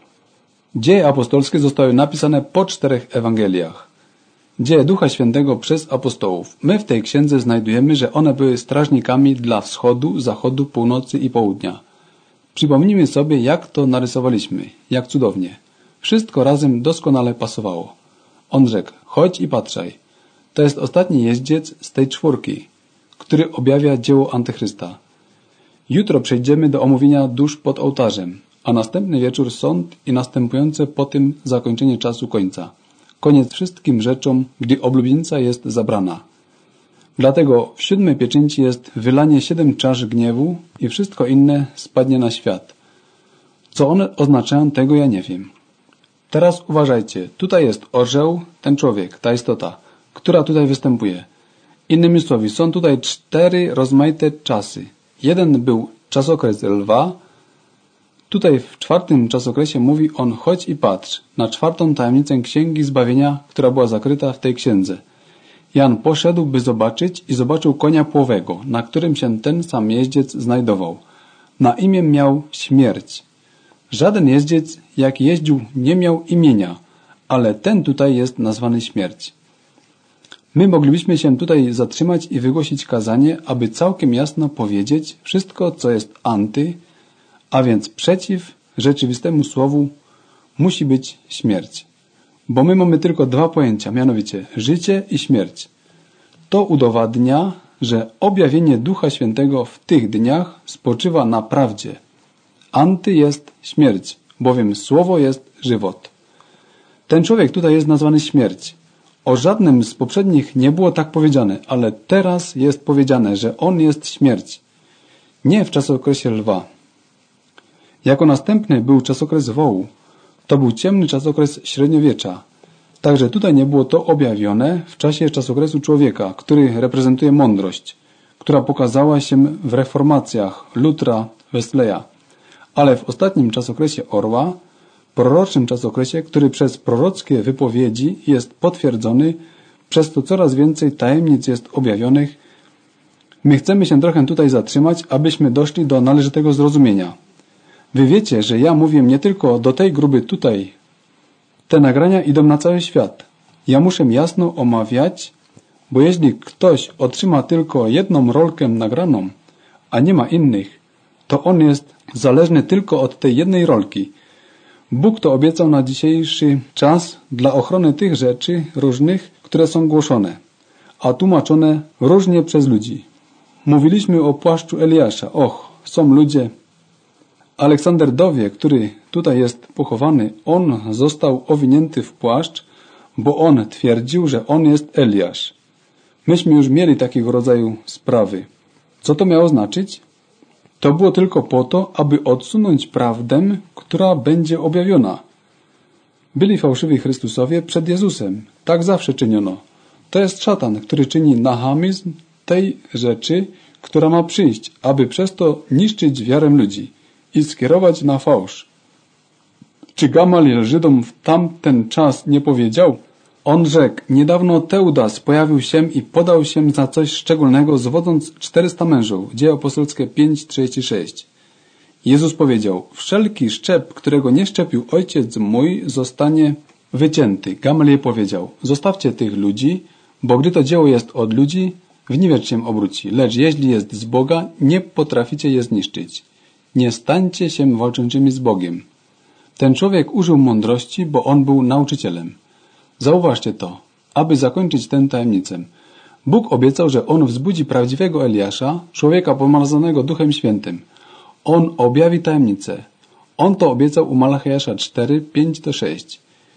Dzieje apostolskie zostały napisane po czterech Ewangeliach. Dzieje Ducha Świętego przez apostołów. My w tej księdze znajdujemy, że one były strażnikami dla wschodu, zachodu, północy i południa. Przypomnijmy sobie, jak to narysowaliśmy, jak cudownie. Wszystko razem doskonale pasowało. On rzekł: chodź i patrzaj. To jest ostatni jeździec z tej czwórki, który objawia dzieło Antychrysta. Jutro przejdziemy do omówienia dusz pod ołtarzem, a następny wieczór sąd i następujące po tym zakończenie czasu końca. Koniec wszystkim rzeczom, gdy oblubienica jest zabrana. Dlatego w siódmej pieczęci jest wylanie siedem czasz gniewu i wszystko inne spadnie na świat. Co one oznaczają, tego ja nie wiem. Teraz uważajcie, tutaj jest orzeł, ten człowiek, ta istota, która tutaj występuje. Innymi słowy, są tutaj cztery rozmaite czasy. Jeden był czasokres lwa. Tutaj w czwartym czasokresie mówi on: chodź i patrz na czwartą tajemnicę Księgi Zbawienia, która była zakryta w tej księdze. Jan poszedł, by zobaczyć, i zobaczył konia płowego, na którym się ten sam jeździec znajdował. Na imię miał Śmierć. Żaden jeździec, jak jeździł, nie miał imienia, ale ten tutaj jest nazwany śmierć. My moglibyśmy się tutaj zatrzymać i wygłosić kazanie, aby całkiem jasno powiedzieć wszystko, co jest anty, a więc przeciw rzeczywistemu słowu musi być śmierć. Bo my mamy tylko dwa pojęcia, mianowicie życie i śmierć. To udowadnia, że objawienie Ducha Świętego w tych dniach spoczywa na prawdzie. Anty jest śmierć, bowiem słowo jest żywot. Ten człowiek tutaj jest nazwany śmierć. O żadnym z poprzednich nie było tak powiedziane, ale teraz jest powiedziane, że on jest śmierć. Nie w czasokresie lwa. Jako następny był czasokres wołu. To był ciemny czasokres średniowiecza. Także tutaj nie było to objawione w czasie czasokresu człowieka, który reprezentuje mądrość, która pokazała się w reformacjach Lutra, Wesleya. Ale w ostatnim czasokresie orła, proroczym czasokresie, który przez prorockie wypowiedzi jest potwierdzony, przez to coraz więcej tajemnic jest objawionych, my chcemy się trochę tutaj zatrzymać, abyśmy doszli do należytego zrozumienia. Wy wiecie, że ja mówię nie tylko do tej grupy tutaj. Te nagrania idą na cały świat. Ja muszę jasno omawiać, bo jeśli ktoś otrzyma tylko jedną rolkę nagraną, a nie ma innych, to on jest zależny tylko od tej jednej rolki. Bóg to obiecał na dzisiejszy czas dla ochrony tych rzeczy różnych, które są głoszone, a tłumaczone różnie przez ludzi. Mówiliśmy o płaszczu Eliasza. Och, są ludzie. Aleksander Dowie, który tutaj jest pochowany, on został owinięty w płaszcz, bo on twierdził, że on jest Eliasz. Myśmy już mieli takiego rodzaju sprawy. Co to miało znaczyć? To było tylko po to, aby odsunąć prawdę, która będzie objawiona. Byli fałszywi Chrystusowie przed Jezusem. Tak zawsze czyniono. To jest szatan, który czyni nahamizm tej rzeczy, która ma przyjść, aby przez to niszczyć wiarę ludzi i skierować na fałsz. Czy Gamaliel Żydom w tamten czas nie powiedział? On rzekł, niedawno Teudas pojawił się i podał się za coś szczególnego, zwodząc czterysta mężów. Dzieje apostolskie pięć trzydzieści sześć. Jezus powiedział, wszelki szczep, którego nie szczepił ojciec mój, zostanie wycięty. Gamaliel powiedział, zostawcie tych ludzi, bo gdy to dzieło jest od ludzi, w niwecz się obróci. Lecz jeśli jest z Boga, nie potraficie je zniszczyć. Nie stańcie się walczącymi z Bogiem. Ten człowiek użył mądrości, bo on był nauczycielem. Zauważcie to, aby zakończyć tę tajemnicę. Bóg obiecał, że On wzbudzi prawdziwego Eliasza, człowieka pomazanego Duchem Świętym. On objawi tajemnicę. On to obiecał u Malachiasza cztery, pięć do sześć.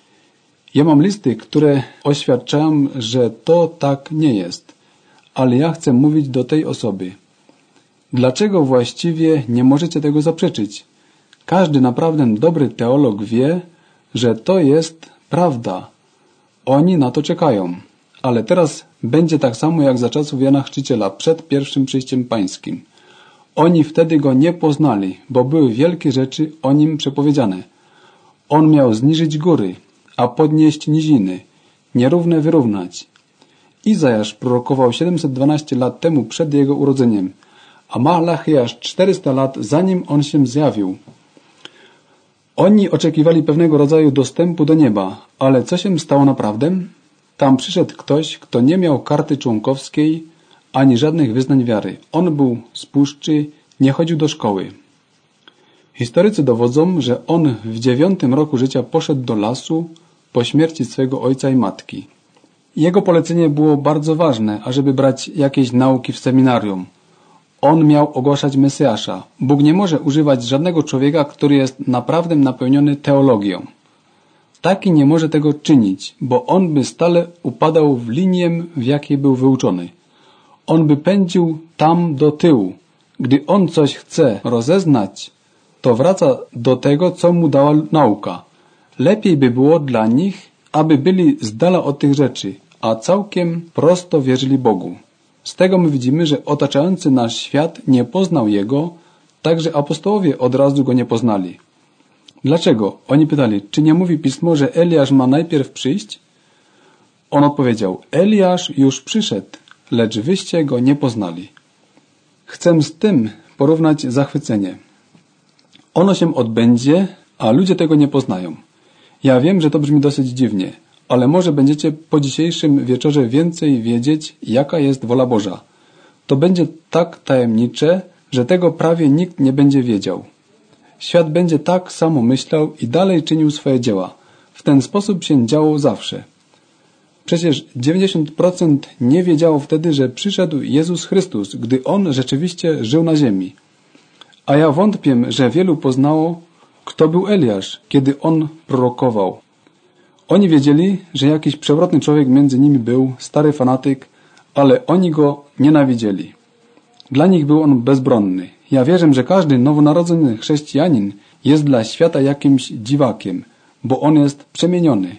Ja mam listy, które oświadczają, że to tak nie jest. Ale ja chcę mówić do tej osoby. Dlaczego właściwie nie możecie tego zaprzeczyć? Każdy naprawdę dobry teolog wie, że to jest prawda. Oni na to czekają. Ale teraz będzie tak samo jak za czasów Jana Chrzciciela, przed pierwszym przyjściem pańskim. Oni wtedy go nie poznali, bo były wielkie rzeczy o nim przepowiedziane. On miał zniżyć góry, a podnieść niziny, nierówne wyrównać. Izajasz prorokował siedemset dwanaście lat temu przed jego urodzeniem, a Malachiasz czterysta lat zanim on się zjawił. Oni oczekiwali pewnego rodzaju dostępu do nieba, ale co się stało naprawdę? Tam przyszedł ktoś, kto nie miał karty członkowskiej ani żadnych wyznań wiary. On był z puszczy, nie chodził do szkoły. Historycy dowodzą, że on w dziewiątym roku życia poszedł do lasu po śmierci swego ojca i matki. Jego polecenie było bardzo ważne, ażeby brać jakieś nauki w seminarium. On miał ogłaszać Mesjasza. Bóg nie może używać żadnego człowieka, który jest naprawdę napełniony teologią. Taki nie może tego czynić, bo on by stale upadał w linię, w jakiej był wyuczony. On by pędził tam do tyłu. Gdy on coś chce rozeznać, to wraca do tego, co mu dała nauka. Lepiej by było dla nich, aby byli z dala od tych rzeczy, a całkiem prosto wierzyli Bogu. Z tego my widzimy, że otaczający nasz świat nie poznał Jego, także apostołowie od razu Go nie poznali. Dlaczego? Oni pytali, czy nie mówi Pismo, że Eliasz ma najpierw przyjść? On odpowiedział, Eliasz już przyszedł, lecz wyście Go nie poznali. Chcę z tym porównać zachwycenie. Ono się odbędzie, a ludzie tego nie poznają. Ja wiem, że to brzmi dosyć dziwnie, ale może będziecie po dzisiejszym wieczorze więcej wiedzieć, jaka jest wola Boża. To będzie tak tajemnicze, że tego prawie nikt nie będzie wiedział. Świat będzie tak samo myślał i dalej czynił swoje dzieła. W ten sposób się działo zawsze. Przecież dziewięćdziesiąt procent nie wiedziało wtedy, że przyszedł Jezus Chrystus, gdy On rzeczywiście żył na ziemi. A ja wątpię, że wielu poznało, kto był Eliasz, kiedy on prorokował. Oni wiedzieli, że jakiś przewrotny człowiek między nimi był, stary fanatyk, ale oni go nienawidzieli. Dla nich był on bezbronny. Ja wierzę, że każdy nowonarodzony chrześcijanin jest dla świata jakimś dziwakiem, bo on jest przemieniony.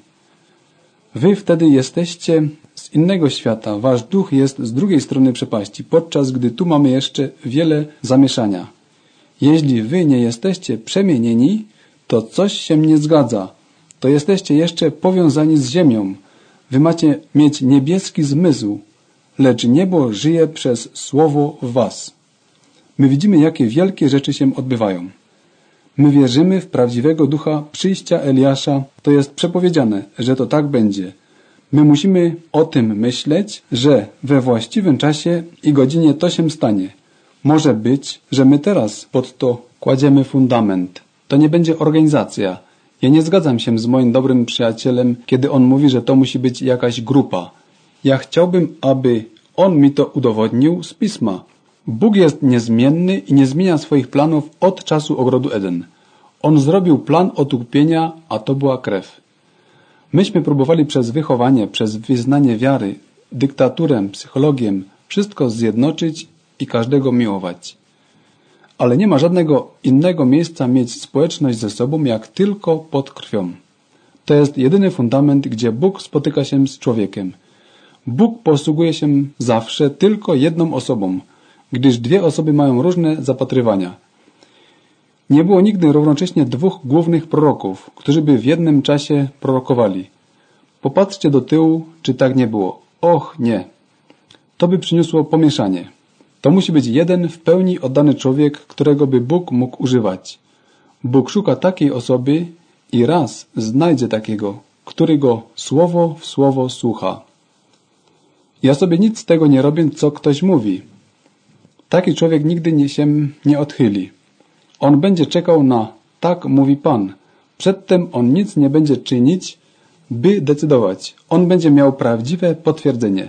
Wy wtedy jesteście z innego świata, wasz duch jest z drugiej strony przepaści, podczas gdy tu mamy jeszcze wiele zamieszania. Jeśli wy nie jesteście przemienieni, to coś się nie zgadza. To jesteście jeszcze powiązani z ziemią. Wy macie mieć niebieski zmysł, lecz niebo żyje przez słowo w was. My widzimy, jakie wielkie rzeczy się odbywają. My wierzymy w prawdziwego ducha przyjścia Eliasza. To jest przepowiedziane, że to tak będzie. My musimy o tym myśleć, że we właściwym czasie i godzinie to się stanie. Może być, że my teraz pod to kładziemy fundament. To nie będzie organizacja. Ja nie zgadzam się z moim dobrym przyjacielem, kiedy on mówi, że to musi być jakaś grupa. Ja chciałbym, aby on mi to udowodnił z Pisma. Bóg jest niezmienny i nie zmienia swoich planów od czasu ogrodu Eden. On zrobił plan odkupienia, a to była krew. Myśmy próbowali przez wychowanie, przez wyznanie wiary, dyktaturę, psychologię, wszystko zjednoczyć i każdego miłować. Ale nie ma żadnego innego miejsca mieć społeczność ze sobą, jak tylko pod krwią. To jest jedyny fundament, gdzie Bóg spotyka się z człowiekiem. Bóg posługuje się zawsze tylko jedną osobą, gdyż dwie osoby mają różne zapatrywania. Nie było nigdy równocześnie dwóch głównych proroków, którzy by w jednym czasie prorokowali. Popatrzcie do tyłu, czy tak nie było. Och, nie. To by przyniosło pomieszanie. To musi być jeden w pełni oddany człowiek, którego by Bóg mógł używać. Bóg szuka takiej osoby i raz znajdzie takiego, który go słowo w słowo słucha. Ja sobie nic z tego nie robię, co ktoś mówi. Taki człowiek nigdy nie się nie odchyli. On będzie czekał na tak mówi Pan. Przedtem on nic nie będzie czynić, by decydować. On będzie miał prawdziwe potwierdzenie.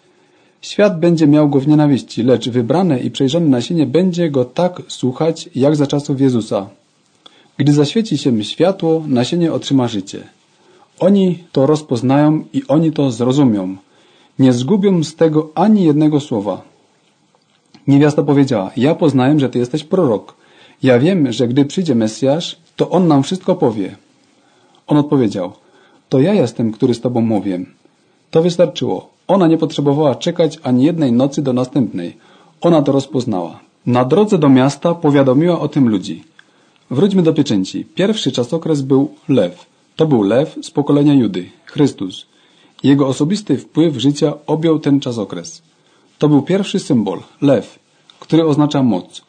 Świat będzie miał go w nienawiści, lecz wybrane i przejrzane nasienie będzie go tak słuchać, jak za czasów Jezusa. Gdy zaświeci się światło, nasienie otrzyma życie. Oni to rozpoznają i oni to zrozumią. Nie zgubią z tego ani jednego słowa. Niewiasta powiedziała, ja poznałem, że ty jesteś prorok. Ja wiem, że gdy przyjdzie Mesjasz, to on nam wszystko powie. On odpowiedział, to ja jestem, który z tobą mówię. To wystarczyło. Ona nie potrzebowała czekać ani jednej nocy do następnej. Ona to rozpoznała. Na drodze do miasta powiadomiła o tym ludzi. Wróćmy do pieczęci. Pierwszy czasokres był lew. To był lew z pokolenia Judy, Chrystus. Jego osobisty wpływ życia objął ten czasokres. To był pierwszy symbol, lew, który oznacza moc.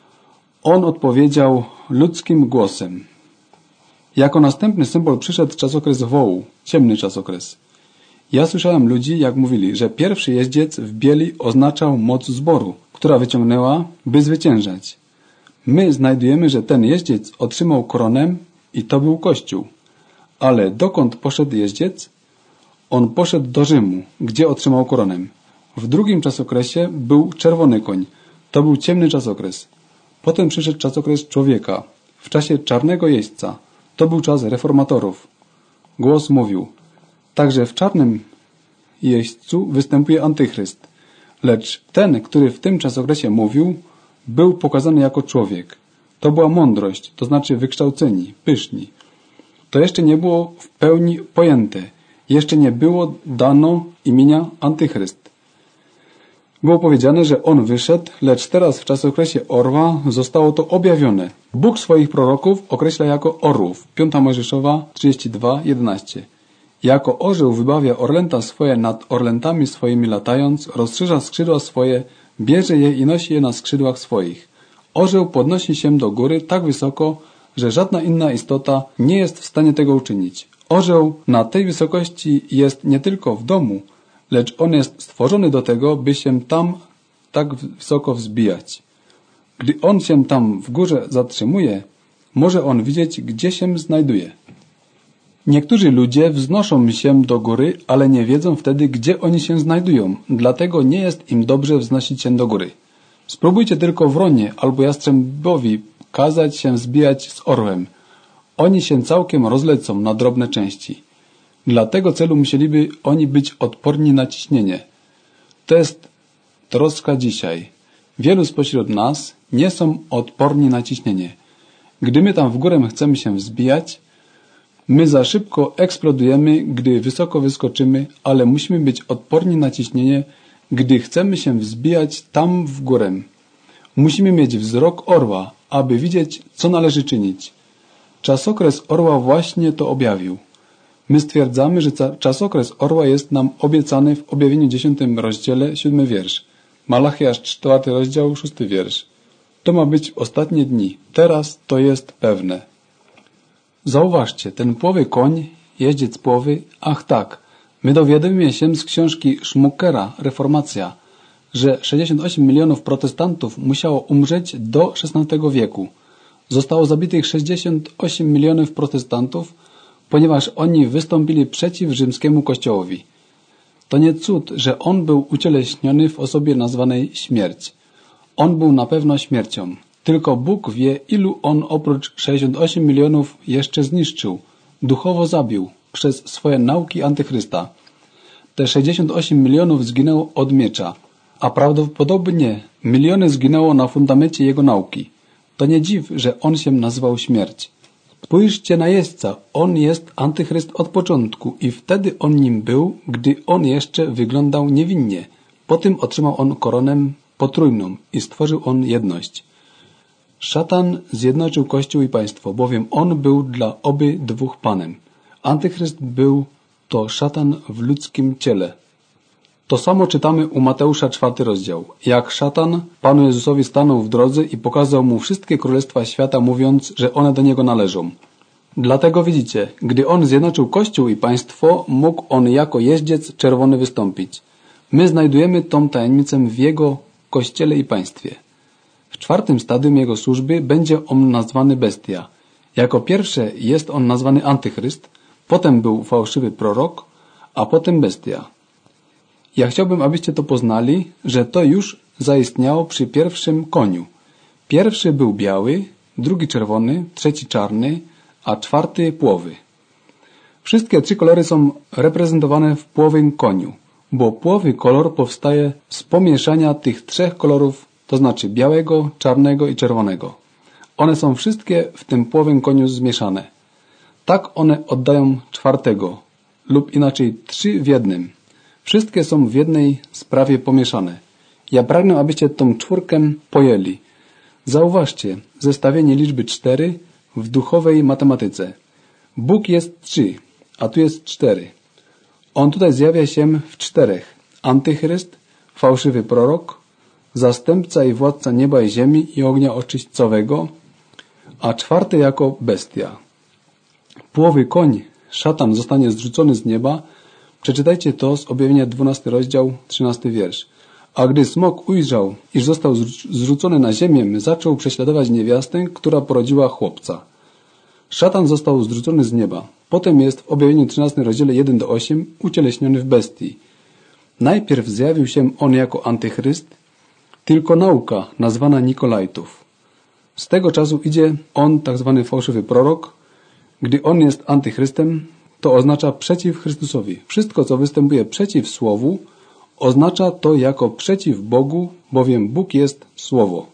On odpowiedział ludzkim głosem. Jako następny symbol przyszedł czasokres wołu, ciemny czasokres. Ja słyszałem ludzi, jak mówili, że pierwszy jeździec w bieli oznaczał moc zboru, która wyciągnęła, by zwyciężać. My znajdujemy, że ten jeździec otrzymał koronę i to był Kościół. Ale dokąd poszedł jeździec? On poszedł do Rzymu, gdzie otrzymał koronę. W drugim czasokresie był czerwony koń. To był ciemny czasokres. Potem przyszedł czasokres człowieka. W czasie czarnego jeźdźca. To był czas reformatorów. Głos mówił. Także w czarnym jeźdźcu występuje antychryst. Lecz ten, który w tym czasokresie mówił, był pokazany jako człowiek. To była mądrość, to znaczy wykształceni, pyszni. To jeszcze nie było w pełni pojęte. Jeszcze nie było dano imienia antychryst. Było powiedziane, że on wyszedł, lecz teraz w czasokresie orła zostało to objawione. Bóg swoich proroków określa jako orłów. Piąta Mojżeszowa trzydzieści dwa, jedenaście. Jako orzeł wybawia orlęta swoje nad orlętami swoimi latając, rozszerza skrzydła swoje, bierze je i nosi je na skrzydłach swoich. Orzeł podnosi się do góry tak wysoko, że żadna inna istota nie jest w stanie tego uczynić. Orzeł na tej wysokości jest nie tylko w domu, lecz on jest stworzony do tego, by się tam tak wysoko wzbijać. Gdy on się tam w górze zatrzymuje, może on widzieć, gdzie się znajduje. Niektórzy ludzie wznoszą się do góry, ale nie wiedzą wtedy, gdzie oni się znajdują, dlatego nie jest im dobrze wznosić się do góry. Spróbujcie tylko wronie albo jastrzębowi kazać się zbijać z orłem. Oni się całkiem rozlecą na drobne części. Dla tego celu musieliby oni być odporni na ciśnienie. To jest troska dzisiaj. Wielu spośród nas nie są odporni na ciśnienie. Gdy my tam w górę chcemy się wzbijać, my za szybko eksplodujemy, gdy wysoko wyskoczymy, ale musimy być odporni na ciśnienie, gdy chcemy się wzbijać tam w górę. Musimy mieć wzrok orła, aby widzieć, co należy czynić. Czasokres orła właśnie to objawił. My stwierdzamy, że czasokres orła jest nam obiecany w objawieniu dziesiątym rozdziale, siódmy wiersz. Malachiasz czwarty rozdział, szósty wiersz. To ma być ostatnie dni. Teraz to jest pewne. Zauważcie, ten płowy koń, jeździec płowy, ach tak, my dowiadujemy się z książki Schmuckera, Reformacja, że sześćdziesiąt osiem milionów protestantów musiało umrzeć do szesnastego wieku. Zostało zabitych sześćdziesiąt osiem milionów protestantów, ponieważ oni wystąpili przeciw rzymskiemu kościołowi. To nie cud, że on był ucieleśniony w osobie nazwanej śmierć. On był na pewno śmiercią. Tylko Bóg wie, ilu on oprócz sześćdziesiąt osiem milionów jeszcze zniszczył, duchowo zabił przez swoje nauki antychrysta. Te sześćdziesiąt osiem milionów zginęło od miecza, a prawdopodobnie miliony zginęło na fundamencie jego nauki. To nie dziw, że on się nazywał śmierć. Spójrzcie na jeźdźca, on jest antychryst od początku i wtedy on nim był, gdy on jeszcze wyglądał niewinnie. Potem otrzymał on koronę potrójną i stworzył on jedność. Szatan zjednoczył Kościół i państwo, bowiem on był dla obydwóch panem. Antychryst był to szatan w ludzkim ciele. To samo czytamy u Mateusza czwarty rozdział. Jak szatan Panu Jezusowi stanął w drodze i pokazał mu wszystkie królestwa świata, mówiąc, że one do niego należą. Dlatego widzicie, gdy on zjednoczył Kościół i państwo, mógł on jako jeździec czerwony wystąpić. My znajdujemy tą tajemnicę w jego Kościele i państwie. W czwartym stadium jego służby będzie on nazwany bestia. Jako pierwsze jest on nazwany antychryst, potem był fałszywy prorok, a potem bestia. Ja chciałbym, abyście to poznali, że to już zaistniało przy pierwszym koniu. Pierwszy był biały, drugi czerwony, trzeci czarny, a czwarty płowy. Wszystkie trzy kolory są reprezentowane w płowym koniu, bo płowy kolor powstaje z pomieszania tych trzech kolorów, to znaczy białego, czarnego i czerwonego. One są wszystkie w tym płowym koniu zmieszane. Tak one oddają czwartego, lub inaczej trzy w jednym. Wszystkie są w jednej sprawie pomieszane. Ja pragnę, abyście tą czwórkę pojęli. Zauważcie zestawienie liczby cztery w duchowej matematyce. Bóg jest trzy, a tu jest cztery. On tutaj zjawia się w czterech. Antychryst, fałszywy prorok, zastępca i władca nieba i ziemi i ognia oczyścowego, a czwarty jako bestia. Płowy koń, szatan, zostanie zrzucony z nieba. Przeczytajcie to z objawienia dwunasty rozdział, trzynasty wiersz. A gdy smok ujrzał, iż został zrzucony na ziemię, zaczął prześladować niewiastę, która porodziła chłopca. Szatan został zrzucony z nieba. Potem jest w objawieniu trzynastym rozdziale jeden do ósmego ucieleśniony w bestii. Najpierw zjawił się on jako antychryst, tylko nauka nazwana Nikolajtów. Z tego czasu idzie on, tak zwany fałszywy prorok. Gdy on jest antychrystem, to oznacza przeciw Chrystusowi. Wszystko, co występuje przeciw Słowu, oznacza to jako przeciw Bogu, bowiem Bóg jest Słowo.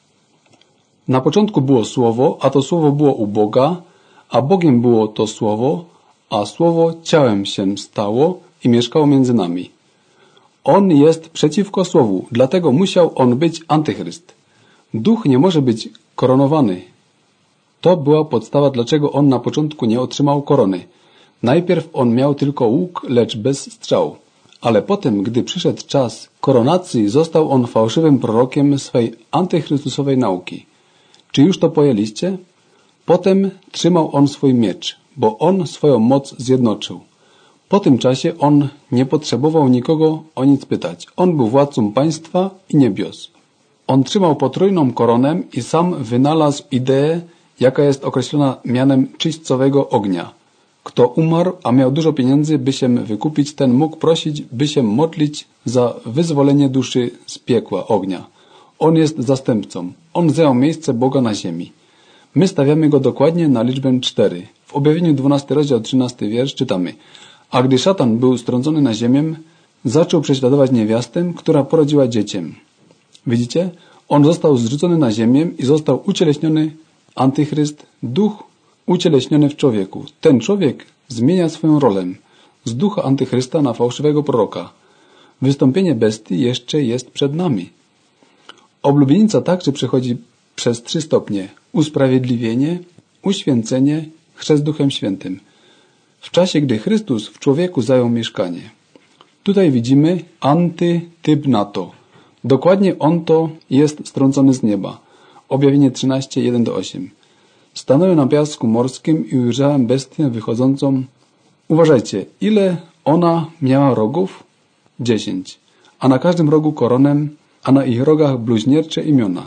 Na początku było Słowo, a to Słowo było u Boga, a Bogiem było to Słowo, a Słowo ciałem się stało i mieszkało między nami. On jest przeciwko Słowu, dlatego musiał on być antychryst. Duch nie może być koronowany. To była podstawa, dlaczego on na początku nie otrzymał korony. Najpierw on miał tylko łuk, lecz bez strzał. Ale potem, gdy przyszedł czas koronacji, został on fałszywym prorokiem swej antychrystusowej nauki. Czy już to pojęliście? Potem trzymał on swój miecz. bo On swoją moc zjednoczył. Po tym czasie On nie potrzebował nikogo o nic pytać. On był władcą państwa i niebios. On trzymał potrójną koronę i sam wynalazł ideę, jaka jest określona mianem czyśćcowego ognia. Kto umarł, a miał dużo pieniędzy, by się wykupić, ten mógł prosić, by się modlić za wyzwolenie duszy z piekła ognia. On jest zastępcą. On zajął miejsce Boga na ziemi. My stawiamy go dokładnie na liczbę cztery. W Objawieniu dwunasty rozdział trzynasty wiersz czytamy: A gdy szatan był strącony na ziemię, zaczął prześladować niewiastę, która porodziła dzieciem. Widzicie? On został zrzucony na ziemię i został ucieleśniony antychryst, duch ucieleśniony w człowieku. Ten człowiek zmienia swoją rolę z ducha antychrysta na fałszywego proroka. Wystąpienie bestii jeszcze jest przed nami. Oblubienica także przechodzi przez trzy stopnie: usprawiedliwienie, uświęcenie, chrzest Duchem Świętym. W czasie, gdy Chrystus w człowieku zajął mieszkanie. Tutaj widzimy antytyp na to. Dokładnie on to jest strącony z nieba. Objawienie trzynaście, jeden do ósmego. Stanąłem na piasku morskim i ujrzałem bestię wychodzącą. Uważajcie, ile ona miała rogów? Dziesięć. A na każdym rogu koronę, a na ich rogach bluźniercze imiona.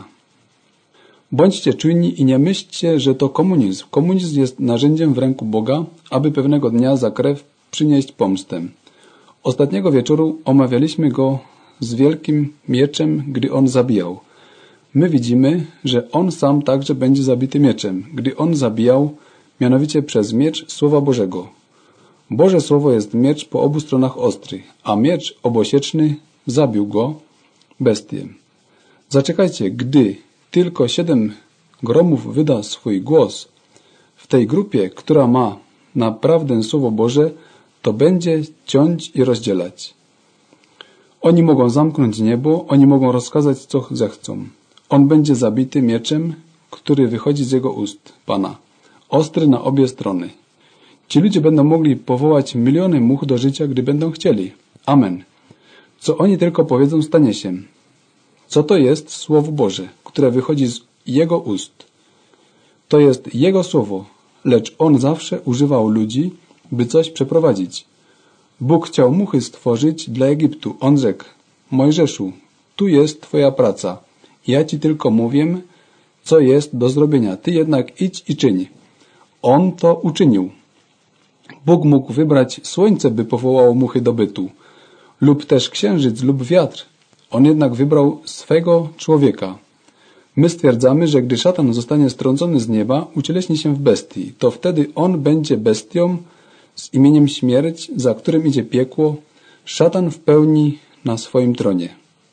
Bądźcie czujni i nie myślcie, że to komunizm. Komunizm jest narzędziem w ręku Boga, aby pewnego dnia za krew przynieść pomstę. Ostatniego wieczoru omawialiśmy go z wielkim mieczem, gdy on zabijał. My widzimy, że on sam także będzie zabity mieczem, gdy on zabijał, mianowicie przez miecz Słowa Bożego. Boże Słowo jest miecz po obu stronach ostry, a miecz obosieczny zabił go, bestię. Zaczekajcie, gdy tylko siedem gromów wyda swój głos w tej grupie, która ma naprawdę Słowo Boże, to będzie ciąć i rozdzielać. Oni mogą zamknąć niebo, oni mogą rozkazać, co zechcą. On będzie zabity mieczem, który wychodzi z jego ust, Pana. Ostry na obie strony. Ci ludzie będą mogli powołać miliony much do życia, gdy będą chcieli. Amen. Co oni tylko powiedzą, stanie się. Co to jest Słowo Boże, które wychodzi z Jego ust? To jest Jego Słowo, lecz On zawsze używał ludzi, by coś przeprowadzić. Bóg chciał muchy stworzyć dla Egiptu. On rzekł: Mojżeszu, tu jest Twoja praca. Ja Ci tylko mówię, co jest do zrobienia. Ty jednak idź i czyń. On to uczynił. Bóg mógł wybrać słońce, by powołało muchy do bytu, lub też księżyc, lub wiatr. On jednak wybrał swego człowieka. My stwierdzamy, że gdy szatan zostanie strącony z nieba, ucieleśni się w bestii, to wtedy on będzie bestią z imieniem śmierć, za którym idzie piekło, szatan w pełni na swoim tronie.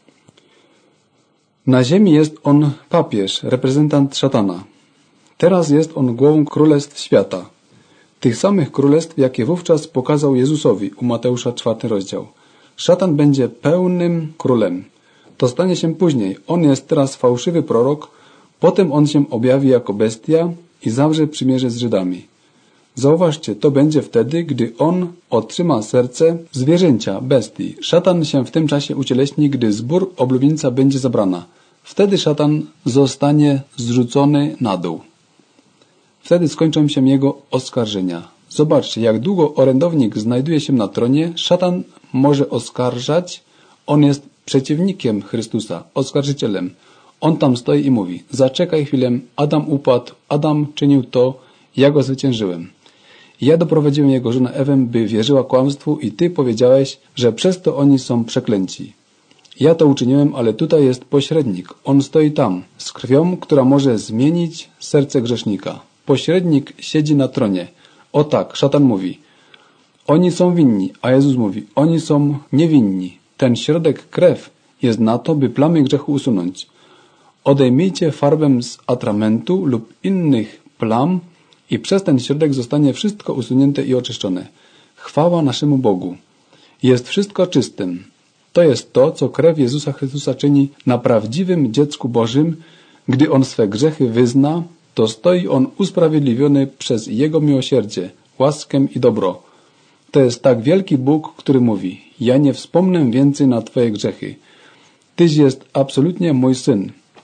Na ziemi jest on papież, reprezentant szatana. Teraz jest on głową królestw świata. Tych samych królestw, jakie wówczas pokazał Jezusowi u Mateusza czwarty rozdział. Szatan będzie pełnym królem. To stanie się później. On jest teraz fałszywy prorok, potem on się objawi jako bestia i zawrze przymierze z Żydami. Zauważcie, to będzie wtedy, gdy on otrzyma serce zwierzęcia, bestii. Szatan się w tym czasie ucieleśni, gdy zbór oblubieńca będzie zabrana. Wtedy szatan zostanie zrzucony na dół. Wtedy skończą się jego oskarżenia. Zobaczcie, jak długo orędownik znajduje się na tronie, szatan może oskarżać. On jest przeciwnikiem Chrystusa, oskarżycielem. On tam stoi i mówi: zaczekaj chwilę, Adam upadł, Adam czynił to, ja go zwyciężyłem. Ja doprowadziłem jego żonę Ewę, by wierzyła kłamstwu i ty powiedziałeś, że przez to oni są przeklęci. Ja to uczyniłem, ale tutaj jest pośrednik. On stoi tam, z krwią, która może zmienić serce grzesznika. Pośrednik siedzi na tronie. O tak, szatan mówi: oni są winni, a Jezus mówi: oni są niewinni. Ten środek, krew, jest na to, by plamy grzechu usunąć. Odejmijcie farbę z atramentu lub innych plam i przez ten środek zostanie wszystko usunięte i oczyszczone. Chwała naszemu Bogu. Jest wszystko czystym. To jest to, co krew Jezusa Chrystusa czyni na prawdziwym dziecku Bożym. Gdy on swe grzechy wyzna, to stoi on usprawiedliwiony przez Jego miłosierdzie, łaskę i dobro. To jest tak wielki Bóg, który mówi: ja nie wspomnę więcej na Twoje grzechy. Tyś jest absolutnie mój syn.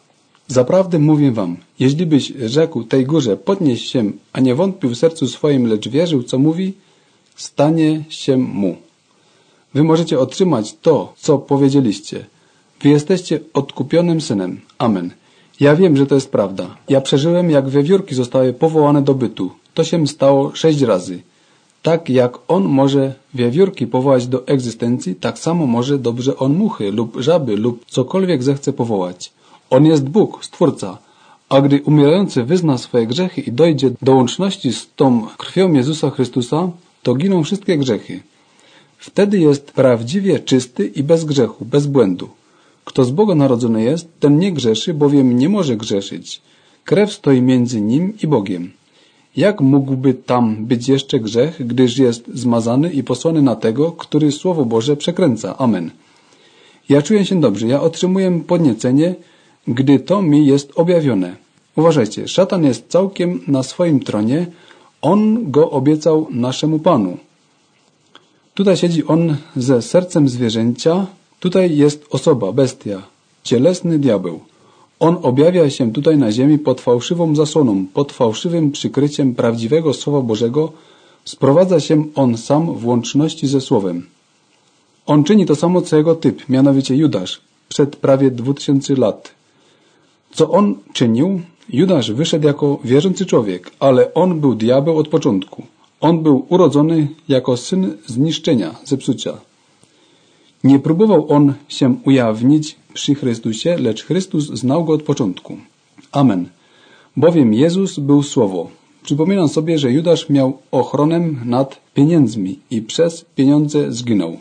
Zaprawdę mówię wam, jeślibyś rzekł tej górze, podnieś się, a nie wątpił w sercu swoim, lecz wierzył, co mówi, stanie się mu. Wy możecie otrzymać to, co powiedzieliście. Wy jesteście odkupionym synem. Amen. Ja wiem, że to jest prawda. Ja przeżyłem, jak wiewiórki zostały powołane do bytu. To się stało sześć razy. Tak jak on może wiewiórki powołać do egzystencji, tak samo może dobrze on muchy lub żaby lub cokolwiek zechce powołać. On jest Bóg, Stwórca. A gdy umierający wyzna swoje grzechy i dojdzie do łączności z tą krwią Jezusa Chrystusa, to giną wszystkie grzechy. Wtedy jest prawdziwie czysty i bez grzechu, bez błędu. Kto z Boga narodzony jest, ten nie grzeszy, bowiem nie może grzeszyć. Krew stoi między nim i Bogiem. Jak mógłby tam być jeszcze grzech, gdyż jest zmazany i posłany na tego, który Słowo Boże przekręca? Amen. Ja czuję się dobrze, ja otrzymuję podniecenie, gdy to mi jest objawione. Uważajcie, szatan jest całkiem na swoim tronie, on go obiecał naszemu Panu. Tutaj siedzi on ze sercem zwierzęcia, tutaj jest osoba, bestia, cielesny diabeł. On objawia się tutaj na ziemi pod fałszywą zasłoną, pod fałszywym przykryciem prawdziwego Słowa Bożego. Sprowadza się on sam w łączności ze Słowem. On czyni to samo, co jego typ, mianowicie Judasz, przed prawie dwóch tysięcy lat. Co on czynił? Judasz wyszedł jako wierzący człowiek, ale on był diabeł od początku. On był urodzony jako syn zniszczenia, zepsucia. Nie próbował on się ujawnić przy Chrystusie, lecz Chrystus znał go od początku. Amen. Bowiem Jezus był Słowo. Przypominam sobie, że Judasz miał ochronę nad pieniędzmi i przez pieniądze zginął.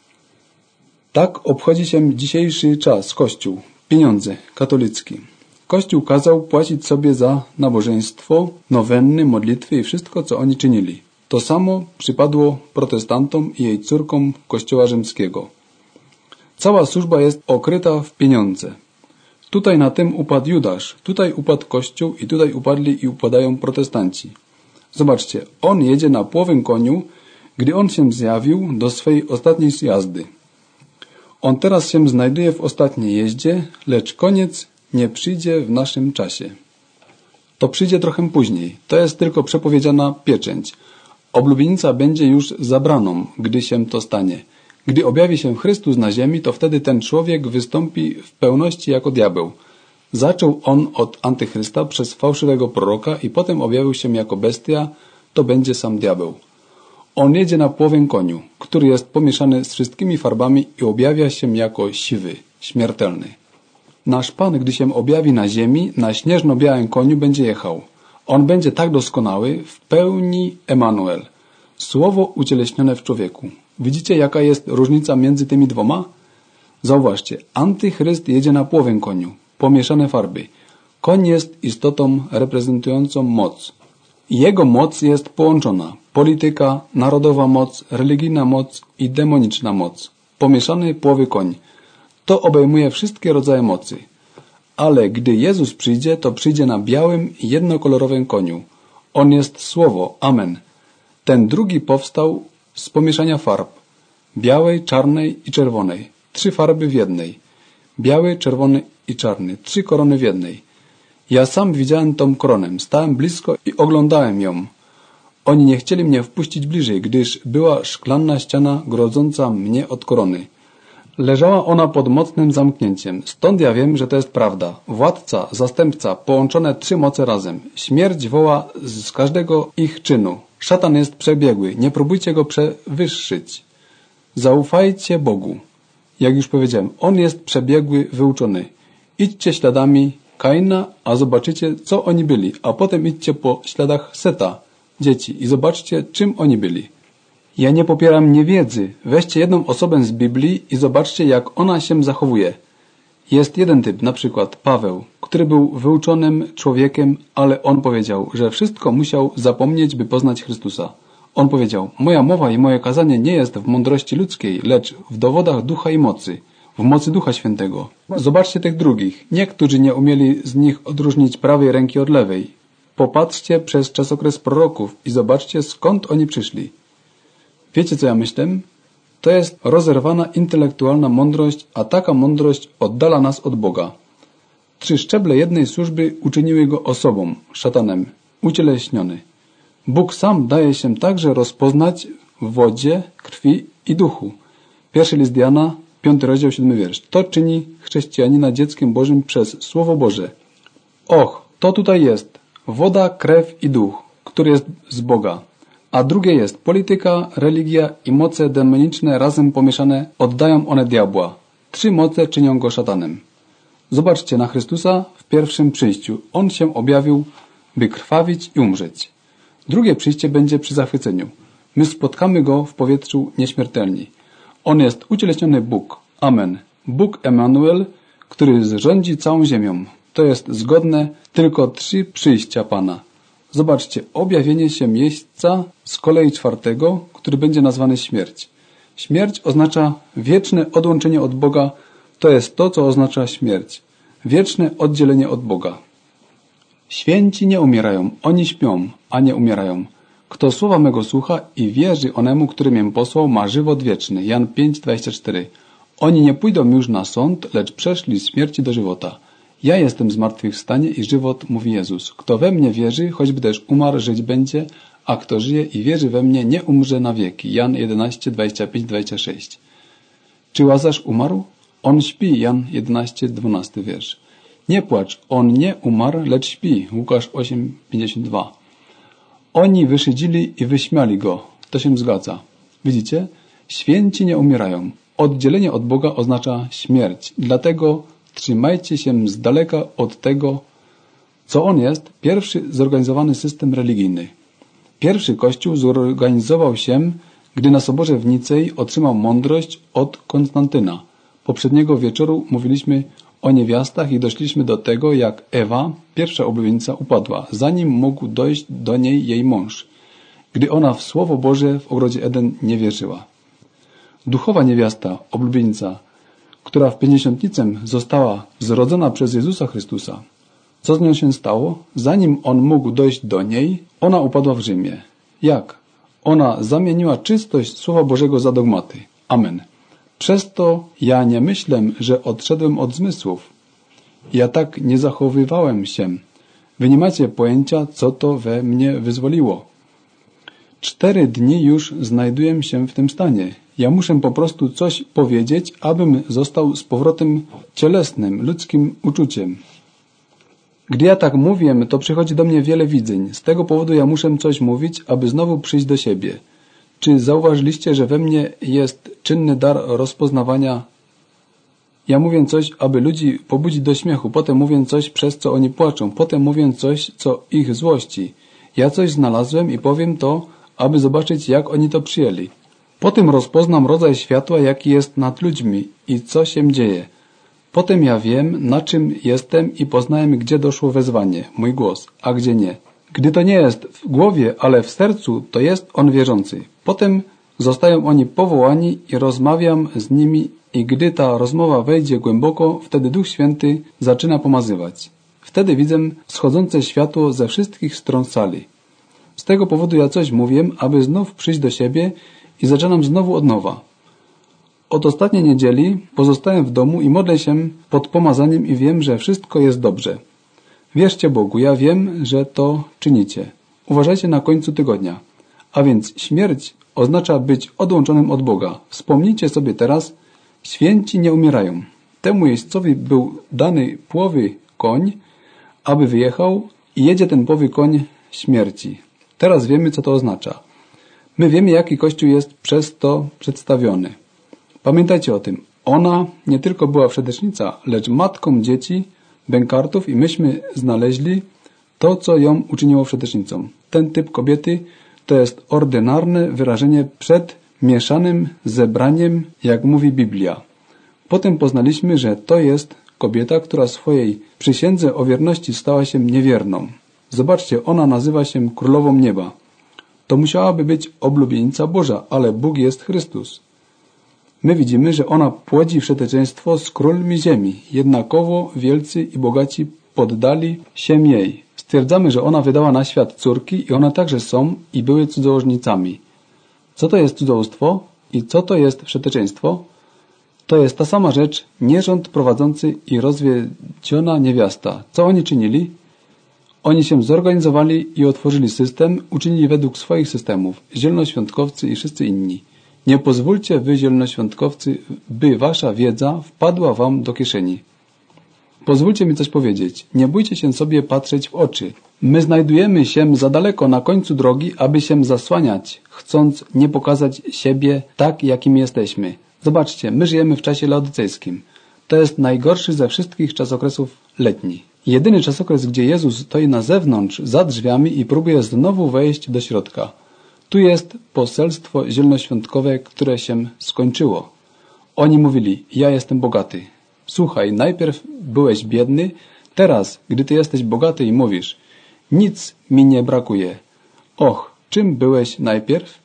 Tak obchodzi się dzisiejszy czas Kościół. Pieniądze, katolicki. Kościół kazał płacić sobie za nabożeństwo, nowenny, modlitwy i wszystko, co oni czynili. To samo przypadło protestantom i jej córkom Kościoła rzymskiego. Cała służba jest okryta w pieniądze. Tutaj na tym upadł Judasz, tutaj upadł Kościół i tutaj upadli i upadają protestanci. Zobaczcie, on jedzie na płowym koniu, gdy on się zjawił do swej ostatniej jazdy. On teraz się znajduje w ostatniej jeździe, lecz koniec nie przyjdzie w naszym czasie. To przyjdzie trochę później. To jest tylko przepowiedziana pieczęć. Oblubienica będzie już zabraną, gdy się to stanie. Gdy objawi się Chrystus na ziemi, to wtedy ten człowiek wystąpi w pełności jako diabeł. Zaczął on od antychrysta przez fałszywego proroka i potem objawił się jako bestia, to będzie sam diabeł. On jedzie na płowym koniu, który jest pomieszany z wszystkimi farbami i objawia się jako siwy, śmiertelny. Nasz Pan, gdy się objawi na ziemi, na śnieżno-białym koniu będzie jechał. On będzie tak doskonały, w pełni Emanuel. Słowo ucieleśnione w człowieku. Widzicie, jaka jest różnica między tymi dwoma? Zauważcie, antychryst jedzie na płowym koniu, pomieszane farby. Koń jest istotą reprezentującą moc. Jego moc jest połączona. Polityka, narodowa moc, religijna moc i demoniczna moc. Pomieszany płowy koń. To obejmuje wszystkie rodzaje mocy. Ale gdy Jezus przyjdzie, to przyjdzie na białym, jednokolorowym koniu. On jest Słowo. Amen. Ten drugi powstał z pomieszania farb. Białej, czarnej i czerwonej. Trzy farby w jednej. Biały, czerwony i czarny. Trzy korony w jednej. Ja sam widziałem tą koronę. Stałem blisko i oglądałem ją. Oni nie chcieli mnie wpuścić bliżej, gdyż była szklana ściana grodząca mnie od korony. Leżała ona pod mocnym zamknięciem. Stąd ja wiem, że to jest prawda. Władca, zastępca, połączone trzy moce razem. Śmierć woła z każdego ich czynu. Szatan jest przebiegły. Nie próbujcie go przewyższyć. Zaufajcie Bogu. Jak już powiedziałem, on jest przebiegły, wyuczony. Idźcie śladami Kaina, a zobaczycie, co oni byli. A potem idźcie po śladach Seta, dzieci, i zobaczcie, czym oni byli. Ja nie popieram niewiedzy. Weźcie jedną osobę z Biblii i zobaczcie, jak ona się zachowuje. Jest jeden typ, na przykład Paweł, który był wyuczonym człowiekiem, ale on powiedział, że wszystko musiał zapomnieć, by poznać Chrystusa. On powiedział, moja mowa i moje kazanie nie jest w mądrości ludzkiej, lecz w dowodach ducha i mocy, w mocy Ducha Świętego. Zobaczcie tych drugich. Niektórzy nie umieli z nich odróżnić prawej ręki od lewej. Popatrzcie przez czasokres proroków i zobaczcie, skąd oni przyszli. Wiecie, co ja myślę? To jest rozerwana intelektualna mądrość, a taka mądrość oddala nas od Boga. Trzy szczeble jednej służby uczyniły go osobą, szatanem, ucieleśniony. Bóg sam daje się także rozpoznać w wodzie, krwi i duchu. Pierwszy list Jana, piąty rozdział, siódmy wiersz. To czyni chrześcijanina dzieckiem Bożym przez Słowo Boże. Och, to tutaj jest woda, krew i duch, który jest z Boga. A drugie jest polityka, religia i moce demoniczne razem pomieszane oddają one diabła. Trzy moce czynią go szatanem. Zobaczcie na Chrystusa w pierwszym przyjściu. On się objawił, by krwawić i umrzeć. Drugie przyjście będzie przy zachwyceniu. My spotkamy Go w powietrzu nieśmiertelni. On jest ucieleśniony Bóg. Amen. Bóg Emanuel, który zrządzi całą ziemią. To jest zgodne tylko trzy przyjścia Pana. Zobaczcie, objawienie się miejsca z kolei czwartego, który będzie nazwany śmierć. Śmierć oznacza wieczne odłączenie od Boga. To jest to, co oznacza śmierć. Wieczne oddzielenie od Boga. Święci nie umierają, oni śpią, a nie umierają. Kto słowa mego słucha i wierzy onemu, który mię posłał, ma żywot wieczny. Jan pięć, dwadzieścia cztery. Oni nie pójdą już na sąd, lecz przeszli z śmierci do żywota. Ja jestem zmartwychwstanie i żywot, mówi Jezus. Kto we mnie wierzy, choćby też umarł, żyć będzie, a kto żyje i wierzy we mnie, nie umrze na wieki. Jan jedenaście, dwadzieścia pięć, dwadzieścia sześć. Czy Łazarz umarł? On śpi. Jan jedenaście, dwunasty wiersz. Nie płacz, on nie umarł, lecz śpi. Łukasz osiem, pięćdziesiąt dwa. Oni wyszydzili i wyśmiali go. To się zgadza. Widzicie? Święci nie umierają. Oddzielenie od Boga oznacza śmierć. Dlatego trzymajcie się z daleka od tego, co on jest, pierwszy zorganizowany system religijny. Pierwszy Kościół zorganizował się, gdy na soborze w Nicei otrzymał mądrość od Konstantyna. Poprzedniego wieczoru mówiliśmy o niewiastach i doszliśmy do tego, jak Ewa, pierwsza oblubienica, upadła, zanim mógł dojść do niej jej mąż, gdy ona w Słowo Boże w ogrodzie Eden nie wierzyła. Duchowa niewiasta, oblubienica, która w pięćdziesiątnicę została zrodzona przez Jezusa Chrystusa. Co z nią się stało? Zanim on mógł dojść do niej, ona upadła w Rzymie. Jak? Ona zamieniła czystość Słowa Bożego za dogmaty. Amen. Przez to ja nie myślę, że odszedłem od zmysłów. Ja tak nie zachowywałem się. Wy nie macie pojęcia, co to we mnie wyzwoliło. Cztery dni już znajduję się w tym stanie. Ja muszę po prostu coś powiedzieć, abym został z powrotem cielesnym, ludzkim uczuciem. Gdy ja tak mówię, to przychodzi do mnie wiele widzeń. Z tego powodu ja muszę coś mówić, aby znowu przyjść do siebie. Czy zauważyliście, że we mnie jest czynny dar rozpoznawania? Ja mówię coś, aby ludzi pobudzić do śmiechu. Potem mówię coś, przez co oni płaczą. Potem mówię coś, co ich złości. Ja coś znalazłem i powiem to, aby zobaczyć, jak oni to przyjęli. Potem rozpoznam rodzaj światła, jaki jest nad ludźmi i co się dzieje. Potem ja wiem, na czym jestem i poznałem, gdzie doszło wezwanie, mój głos, a gdzie nie. Gdy to nie jest w głowie, ale w sercu, to jest on wierzący. Potem zostają oni powołani i rozmawiam z nimi i gdy ta rozmowa wejdzie głęboko, wtedy Duch Święty zaczyna pomazywać. Wtedy widzę wschodzące światło ze wszystkich stron sali. Z tego powodu ja coś mówię, aby znów przyjść do siebie i zaczynam znowu od nowa. Od ostatniej niedzieli pozostałem w domu i modlę się pod pomazaniem i wiem, że wszystko jest dobrze. Wierzcie Bogu, ja wiem, że to czynicie. Uważajcie na końcu tygodnia. A więc śmierć oznacza być odłączonym od Boga. Wspomnijcie sobie teraz, święci nie umierają. Temu jeźdźcowi był dany płowy koń, aby wyjechał i jedzie ten płowy koń śmierci. Teraz wiemy, co to oznacza. My wiemy, jaki Kościół jest przez to przedstawiony. Pamiętajcie o tym. Ona nie tylko była wszetecznica, lecz matką dzieci, bękartów i myśmy znaleźli to, co ją uczyniło wszetecznicą. Ten typ kobiety to jest ordynarne wyrażenie przed mieszanym zebraniem, jak mówi Biblia. Potem poznaliśmy, że to jest kobieta, która swojej przysiędze o wierności stała się niewierną. Zobaczcie, ona nazywa się Królową Nieba. To musiałaby być oblubienica Boża, ale Bóg jest Chrystus. My widzimy, że ona płodzi wszeteczeństwo z królmi ziemi. Jednakowo wielcy i bogaci poddali się jej. Stwierdzamy, że ona wydała na świat córki i one także są i były cudzołożnicami. Co to jest cudzołóstwo i co to jest wszeteczeństwo? To jest ta sama rzecz, nierząd prowadzący i rozwiedziona niewiasta. Co oni czynili? Oni się zorganizowali i otworzyli system, uczynili według swoich systemów, zielonoświątkowcy i wszyscy inni. Nie pozwólcie wy, zielonoświątkowcy, by wasza wiedza wpadła wam do kieszeni. Pozwólcie mi coś powiedzieć. Nie bójcie się sobie patrzeć w oczy. My znajdujemy się za daleko na końcu drogi, aby się zasłaniać, chcąc nie pokazać siebie tak, jakim jesteśmy. Zobaczcie, my żyjemy w czasie laodycejskim. To jest najgorszy ze wszystkich czasokresów letni. Jedyny czasokres, gdzie Jezus stoi na zewnątrz, za drzwiami i próbuje znowu wejść do środka. Tu jest poselstwo zielonoświątkowe, które się skończyło. Oni mówili, ja jestem bogaty. Słuchaj, najpierw byłeś biedny, teraz, gdy ty jesteś bogaty i mówisz, nic mi nie brakuje. Och, czym byłeś najpierw?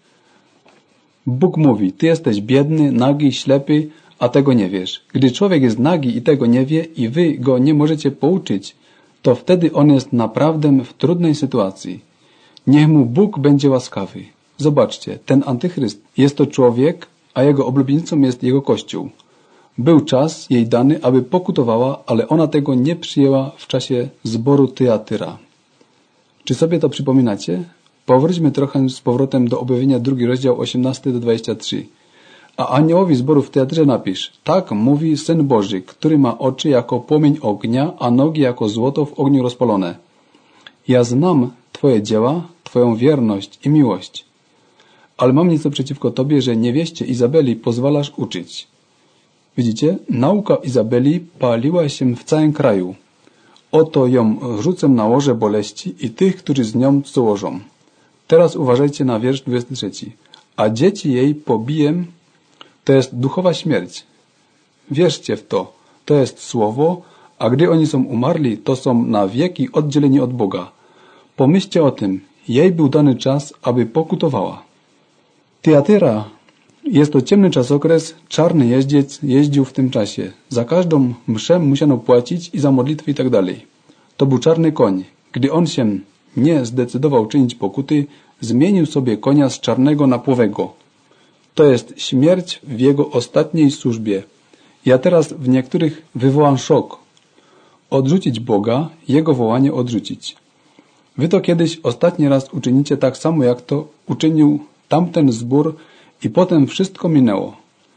Bóg mówi, ty jesteś biedny, nagi, ślepy, a tego nie wiesz. Gdy człowiek jest nagi i tego nie wie i wy go nie możecie pouczyć, to wtedy on jest naprawdę w trudnej sytuacji. Niech mu Bóg będzie łaskawy. Zobaczcie, ten antychryst jest to człowiek, a jego oblubienicą jest jego kościół. Był czas jej dany, aby pokutowała, ale ona tego nie przyjęła w czasie zboru Tyatyra. Czy sobie to przypominacie? Powróćmy trochę z powrotem do objawienia drugi rozdział osiemnasty do dwudziestego trzeciego. A aniołowi zboru w Tyatyrze napisz, tak mówi Syn Boży, który ma oczy jako płomień ognia, a nogi jako złoto w ogniu rozpalone. Ja znam twoje dzieła, twoją wierność i miłość. Ale mam nieco przeciwko tobie, że niewieście Izabeli pozwalasz uczyć. Widzicie? Nauka Izabeli paliła się w całym kraju. Oto ją rzucę na łoże boleści i tych, którzy z nią założą. Teraz uważajcie na wiersz dwudziesty trzeci. A dzieci jej pobiję, to jest duchowa śmierć. Wierzcie w to. To jest słowo, a gdy oni są umarli, to są na wieki oddzieleni od Boga. Pomyślcie o tym. Jej był dany czas, aby pokutowała. Tyatyra jest to ciemny czasokres, czarny jeździec jeździł w tym czasie. Za każdą mszę musiano płacić i za modlitwy i tak dalej. To był czarny koń. Gdy on się nie zdecydował czynić pokuty, zmienił sobie konia z czarnego na płowego. To jest śmierć w jego ostatniej służbie. Ja teraz w niektórych wywołam szok. Odrzucić Boga, Jego wołanie odrzucić. Wy to kiedyś ostatni raz uczynicie tak samo, jak to uczynił tamten zbór i potem wszystko minęło.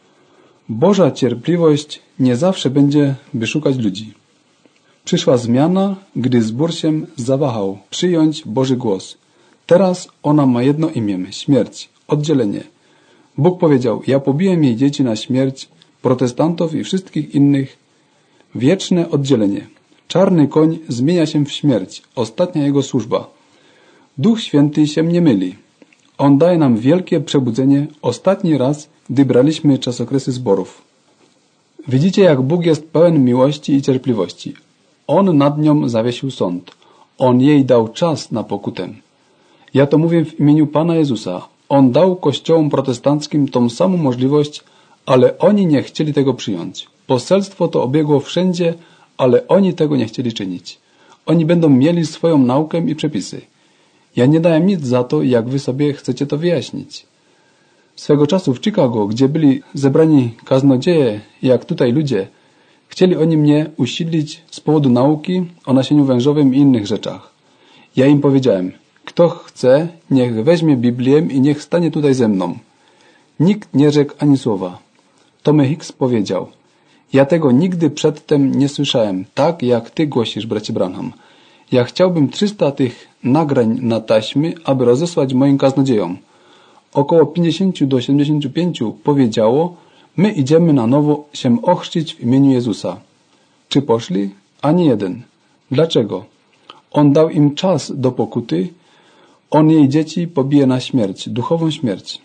Boża cierpliwość nie zawsze będzie, by szukać ludzi. Przyszła zmiana, gdy zbór się zawahał przyjąć Boży głos. Teraz ona ma jedno imię, śmierć, oddzielenie. Bóg powiedział, ja pobiłem jej dzieci na śmierć, protestantów i wszystkich innych, wieczne oddzielenie. Czarny koń zmienia się w śmierć, ostatnia jego służba. Duch Święty się nie myli. On daje nam wielkie przebudzenie ostatni raz, gdy braliśmy czasokresy zborów. Widzicie, jak Bóg jest pełen miłości i cierpliwości. On nad nią zawiesił sąd. On jej dał czas na pokutę. Ja to mówię w imieniu Pana Jezusa. On dał kościołom protestanckim tą samą możliwość, ale oni nie chcieli tego przyjąć. Poselstwo to obiegło wszędzie, ale oni tego nie chcieli czynić. Oni będą mieli swoją naukę i przepisy. Ja nie dałem nic za to, jak wy sobie chcecie to wyjaśnić. Swego czasu w Chicago, gdzie byli zebrani kaznodzieje, jak tutaj ludzie, chcieli oni mnie usidlić z powodu nauki o nasieniu wężowym i innych rzeczach. Ja im powiedziałem, kto chce, niech weźmie Biblię i niech stanie tutaj ze mną. Nikt nie rzekł ani słowa. Tommy Hicks powiedział, ja tego nigdy przedtem nie słyszałem, tak jak ty głosisz, bracie Branham. Ja chciałbym trzysta tych nagrań na taśmy, aby rozesłać moim kaznodziejom. Około pięćdziesiąt do siedemdziesięciu pięciu powiedziało, my idziemy na nowo się ochrzcić w imieniu Jezusa. Czy poszli? Ani jeden. Dlaczego? On dał im czas do pokuty, on jej dzieci pobije na śmierć, duchową śmierć.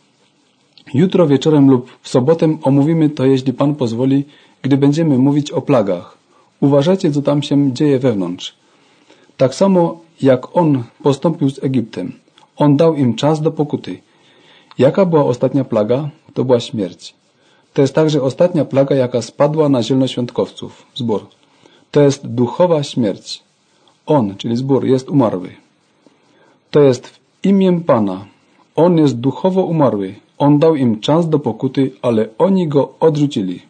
Jutro wieczorem lub w sobotę omówimy to, jeśli Pan pozwoli, gdy będziemy mówić o plagach. Uważajcie, co tam się dzieje wewnątrz. Tak samo jak on postąpił z Egiptem. On dał im czas do pokuty. Jaka była ostatnia plaga? To była śmierć. To jest także ostatnia plaga, jaka spadła na zielonoświątkowców, zbór. To jest duchowa śmierć. On, czyli zbór, jest umarły. To jest w imię Pana. On jest duchowo umarły. On dał im czas do pokuty, ale oni go odrzucili.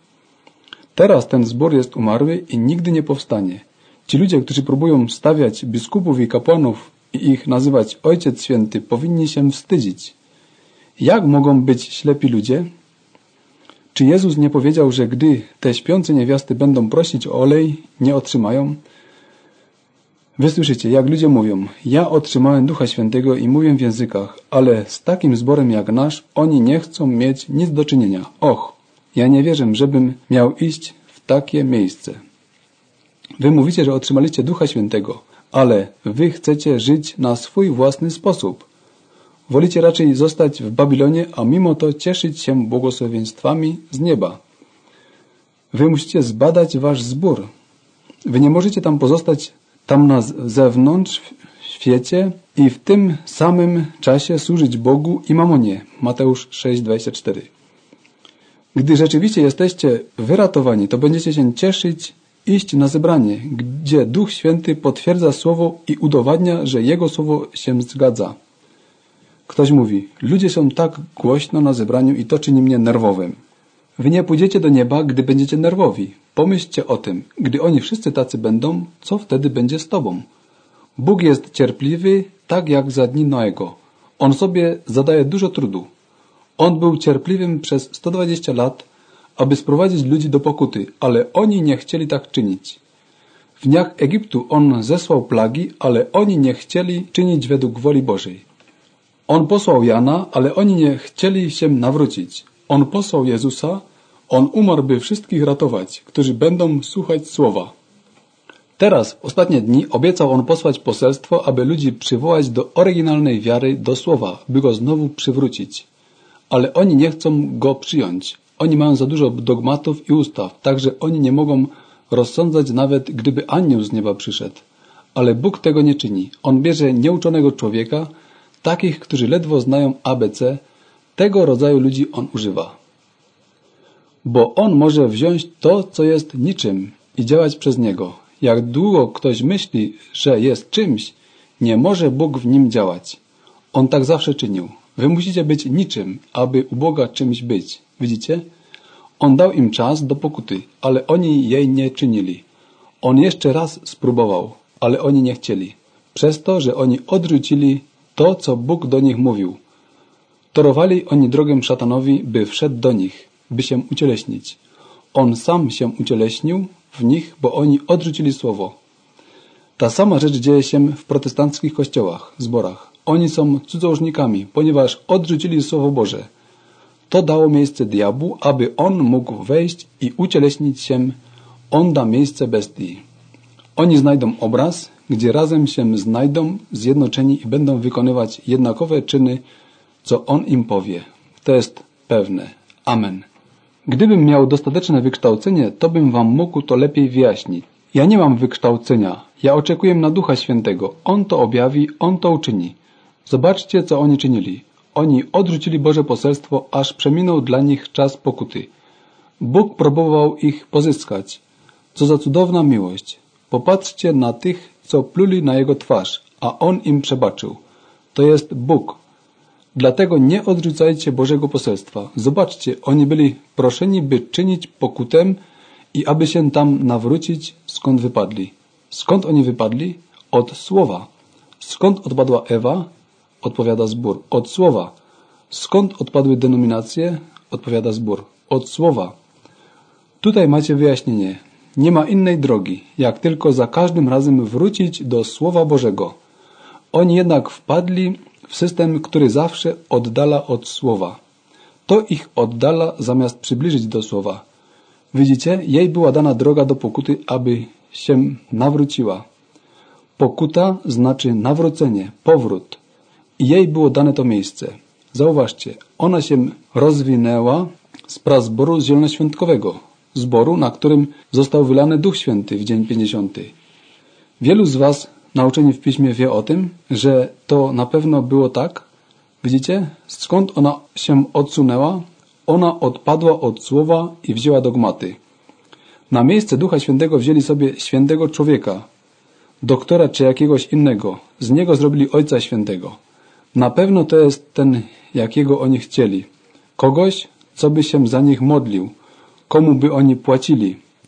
Teraz ten zbór jest umarły i nigdy nie powstanie. Ci ludzie, którzy próbują stawiać biskupów i kapłanów i ich nazywać Ojciec Święty, powinni się wstydzić. Jak mogą być ślepi ludzie? Czy Jezus nie powiedział, że gdy te śpiące niewiasty będą prosić o olej, nie otrzymają? Wy słyszycie, jak ludzie mówią, ja otrzymałem Ducha Świętego i mówię w językach, ale z takim zborem jak nasz, oni nie chcą mieć nic do czynienia. Och, ja nie wierzę, żebym miał iść w takie miejsce. Wy mówicie, że otrzymaliście Ducha Świętego, ale wy chcecie żyć na swój własny sposób. Wolicie raczej zostać w Babilonie, a mimo to cieszyć się błogosławieństwami z nieba. Wy musicie zbadać wasz zbór. Wy nie możecie tam pozostać tam na zewnątrz w świecie i w tym samym czasie służyć Bogu i mamonie. Mateusz sześć, dwadzieścia cztery. Gdy rzeczywiście jesteście wyratowani, to będziecie się cieszyć, iść na zebranie, gdzie Duch Święty potwierdza słowo i udowadnia, że Jego słowo się zgadza. Ktoś mówi, ludzie są tak głośno na zebraniu i to czyni mnie nerwowym. Wy nie pójdziecie do nieba, gdy będziecie nerwowi. Pomyślcie o tym, gdy oni wszyscy tacy będą, co wtedy będzie z tobą? Bóg jest cierpliwy, tak jak za dni Noego. On sobie zadaje dużo trudu. On był cierpliwym przez sto dwadzieścia lat, aby sprowadzić ludzi do pokuty, ale oni nie chcieli tak czynić. W dniach Egiptu On zesłał plagi, ale oni nie chcieli czynić według woli Bożej. On posłał Jana, ale oni nie chcieli się nawrócić. On posłał Jezusa, On umarł, by wszystkich ratować, którzy będą słuchać słowa. Teraz, w ostatnie dni, obiecał On posłać poselstwo, aby ludzi przywołać do oryginalnej wiary, do słowa, by go znowu przywrócić. Ale oni nie chcą go przyjąć. Oni mają za dużo dogmatów i ustaw, także oni nie mogą rozsądzać nawet, gdyby anioł z nieba przyszedł. Ale Bóg tego nie czyni. On bierze nieuczonego człowieka, takich, którzy ledwo znają A B C, tego rodzaju ludzi On używa. Bo On może wziąć to, co jest niczym i działać przez niego. Jak długo ktoś myśli, że jest czymś, nie może Bóg w nim działać. On tak zawsze czynił. Wy musicie być niczym, aby u Boga czymś być. Widzicie? On dał im czas do pokuty, ale oni jej nie czynili. On jeszcze raz spróbował, ale oni nie chcieli. Przez to, że oni odrzucili to, co Bóg do nich mówił. Torowali oni drogę szatanowi, by wszedł do nich, by się ucieleśnić. On sam się ucieleśnił w nich, bo oni odrzucili słowo. Ta sama rzecz dzieje się w protestanckich kościołach, zborach. Oni są cudzołóżnikami, ponieważ odrzucili Słowo Boże. To dało miejsce diabłu, aby on mógł wejść i ucieleśnić się. On da miejsce bestii. Oni znajdą obraz, gdzie razem się znajdą, zjednoczeni i będą wykonywać jednakowe czyny, co on im powie. To jest pewne. Amen. Gdybym miał dostateczne wykształcenie, to bym wam mógł to lepiej wyjaśnić. Ja nie mam wykształcenia. Ja oczekuję na Ducha Świętego. On to objawi, On to uczyni. Zobaczcie, co oni czynili. Oni odrzucili Boże poselstwo, aż przeminął dla nich czas pokuty. Bóg próbował ich pozyskać. Co za cudowna miłość. Popatrzcie na tych, co pluli na Jego twarz, a On im przebaczył. To jest Bóg. Dlatego nie odrzucajcie Bożego poselstwa. Zobaczcie, oni byli proszeni, by czynić pokutę i aby się tam nawrócić, skąd wypadli. Skąd oni wypadli? Od słowa. Skąd odpadła Ewa? Odpowiada zbór. Od słowa. Skąd odpadły denominacje? Odpowiada zbór. Od słowa. Tutaj macie wyjaśnienie. Nie ma innej drogi, jak tylko za każdym razem wrócić do Słowa Bożego. Oni jednak wpadli w system, który zawsze oddala od Słowa. To ich oddala, zamiast przybliżyć do Słowa. Widzicie, jej była dana droga do pokuty, aby się nawróciła. Pokuta znaczy nawrócenie, powrót. I jej było dane to miejsce. Zauważcie, ona się rozwinęła z prazboru zielonoświątkowego, zboru, na którym został wylany Duch Święty w dzień pięćdziesiąty. Wielu z was, nauczeni w Piśmie, wie o tym, że to na pewno było tak. Widzicie? Skąd ona się odsunęła? Ona odpadła od słowa i wzięła dogmaty. Na miejsce Ducha Świętego wzięli sobie świętego człowieka, doktora czy jakiegoś innego. Z niego zrobili Ojca Świętego. Na pewno to jest ten, jakiego oni chcieli. Kogoś, co by się za nich modlił. Komu by oni płacili.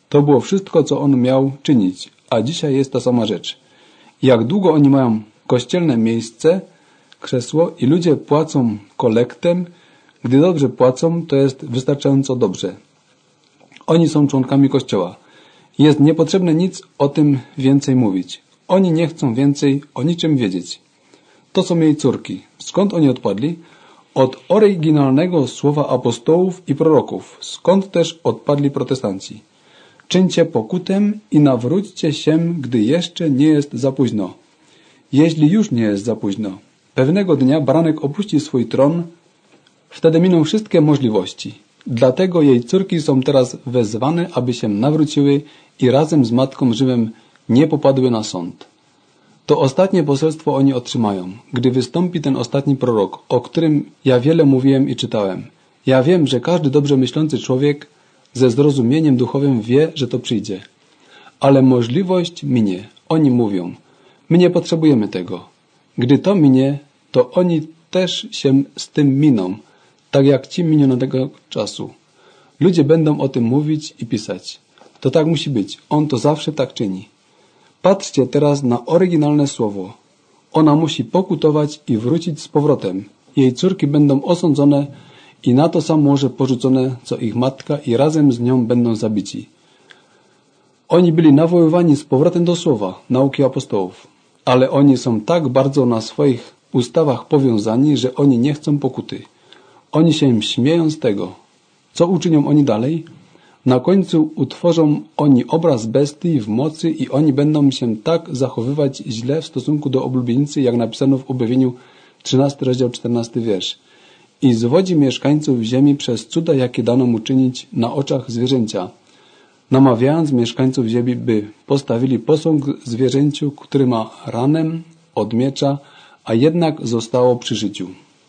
To było wszystko, co on miał czynić, a dzisiaj jest ta sama rzecz. Jak długo oni mają kościelne miejsce, krzesło i ludzie płacą kolektem, gdy dobrze płacą, to jest wystarczająco dobrze. Oni są członkami Kościoła. Jest niepotrzebne nic o tym więcej mówić. Oni nie chcą więcej o niczym wiedzieć. To są jej córki. Skąd oni odpadli? Od oryginalnego słowa apostołów i proroków. Skąd też odpadli protestanci. Czyńcie pokutę i nawróćcie się, gdy jeszcze nie jest za późno. Jeśli już nie jest za późno. Pewnego dnia baranek opuści swój tron, wtedy miną wszystkie możliwości. Dlatego jej córki są teraz wezwane, aby się nawróciły i razem z Matką Rzymem nie popadły na sąd. To ostatnie poselstwo oni otrzymają, gdy wystąpi ten ostatni prorok, o którym ja wiele mówiłem i czytałem. Ja wiem, że każdy dobrze myślący człowiek ze zrozumieniem duchowym wie, że to przyjdzie. Ale możliwość minie. Oni mówią, my nie potrzebujemy tego. Gdy to minie, to oni też się z tym miną, tak jak ci minionego czasu. Ludzie będą o tym mówić i pisać. To tak musi być. On to zawsze tak czyni. Patrzcie teraz na oryginalne słowo. Ona musi pokutować i wrócić z powrotem. Jej córki będą osądzone i na to samo morze porzucone, co ich matka i razem z nią będą zabici. Oni byli nawoływani z powrotem do słowa, nauki apostołów. Ale oni są tak bardzo na swoich ustawach powiązani, że oni nie chcą pokuty. Oni się śmieją z tego. Co uczynią oni dalej? Na końcu utworzą oni obraz bestii w mocy i oni będą się tak zachowywać źle w stosunku do oblubieńcy, jak napisano w Objawieniu trzynasty rozdział czternasty wiersz. I zwodzi mieszkańców ziemi przez cuda, jakie dano mu czynić na oczach zwierzęcia, namawiając mieszkańców ziemi, by postawili posąg zwierzęciu, który ma ranę od miecza, a jednak zostało przy życiu.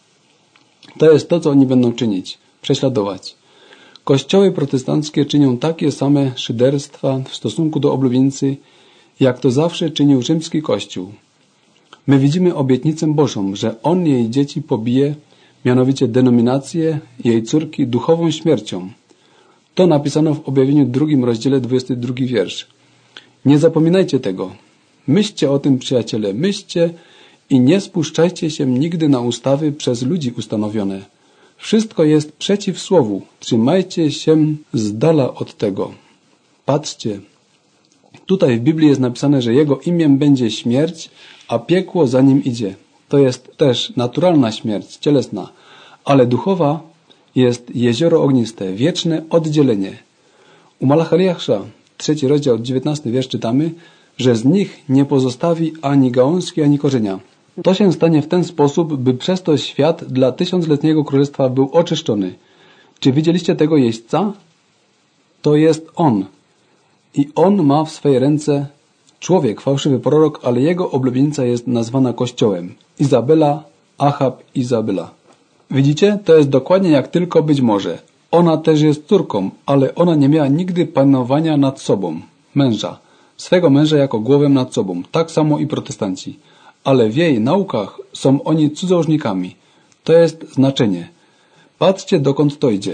To jest to, co oni będą czynić. Prześladować. Kościoły protestanckie czynią takie same szyderstwa w stosunku do oblubieńcy, jak to zawsze czynił rzymski kościół. My widzimy obietnicę Bożą, że on jej dzieci pobije, mianowicie denominację, jej córki duchową śmiercią. To napisano w Objawieniu drugim rozdziale dwudziesty drugi wiersz. Nie zapominajcie tego. Myślcie o tym, przyjaciele, myślcie i nie spuszczajcie się nigdy na ustawy przez ludzi ustanowione. Wszystko jest przeciw słowu. Trzymajcie się z dala od tego. Patrzcie. Tutaj w Biblii jest napisane, że jego imię będzie śmierć, a piekło za nim idzie. To jest też naturalna śmierć, cielesna, ale duchowa jest jezioro ogniste, wieczne oddzielenie. U Malachaliasza, trzeci rozdział, dziewiętnasty wiersz czytamy, że z nich nie pozostawi ani gałązki, ani korzenia. To się stanie w ten sposób, by przez to świat dla tysiącletniego królestwa był oczyszczony. Czy widzieliście tego jeźdźca? To jest on. I on ma w swej ręce człowiek, fałszywy prorok, ale jego oblubienica jest nazwana Kościołem. Izabela, Achab, Izabela. Widzicie? To jest dokładnie jak tylko być może. Ona też jest córką, ale ona nie miała nigdy panowania nad sobą, męża. Swego męża jako głowę nad sobą. Tak samo i protestanci. Ale w jej naukach są oni cudzołóżnikami. To jest znaczenie. Patrzcie, dokąd to idzie.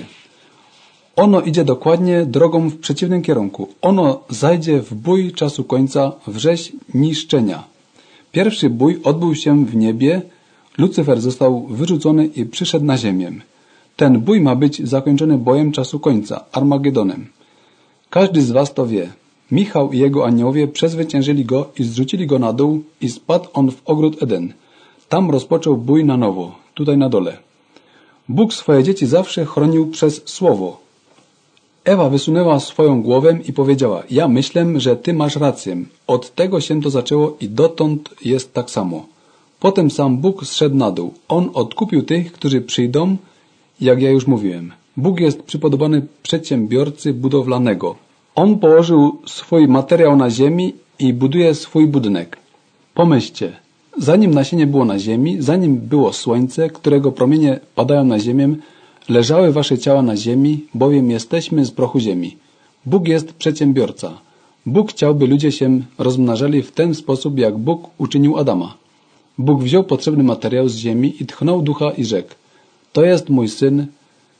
Ono idzie dokładnie drogą w przeciwnym kierunku. Ono zajdzie w bój czasu końca, w rzeź niszczenia. Pierwszy bój odbył się w niebie, Lucyfer został wyrzucony i przyszedł na ziemię. Ten bój ma być zakończony bojem czasu końca, Armagedonem. Każdy z was to wie. Michał i jego aniołowie przezwyciężyli go i zrzucili go na dół i spadł on w ogród Eden. Tam rozpoczął bój na nowo, tutaj na dole. Bóg swoje dzieci zawsze chronił przez słowo. Ewa wysunęła swoją głowę i powiedziała, ja myślę, że ty masz rację. Od tego się to zaczęło i dotąd jest tak samo. Potem sam Bóg zszedł na dół. On odkupił tych, którzy przyjdą, jak ja już mówiłem. Bóg jest przypodobany przedsiębiorcy budowlanego. On położył swój materiał na ziemi i buduje swój budynek. Pomyślcie, zanim nasienie było na ziemi, zanim było słońce, którego promienie padają na ziemię, leżały wasze ciała na ziemi, bowiem jesteśmy z prochu ziemi. Bóg jest przedsiębiorca. Bóg chciał, by ludzie się rozmnażali w ten sposób, jak Bóg uczynił Adama. Bóg wziął potrzebny materiał z ziemi i tchnął ducha i rzekł, to jest mój syn,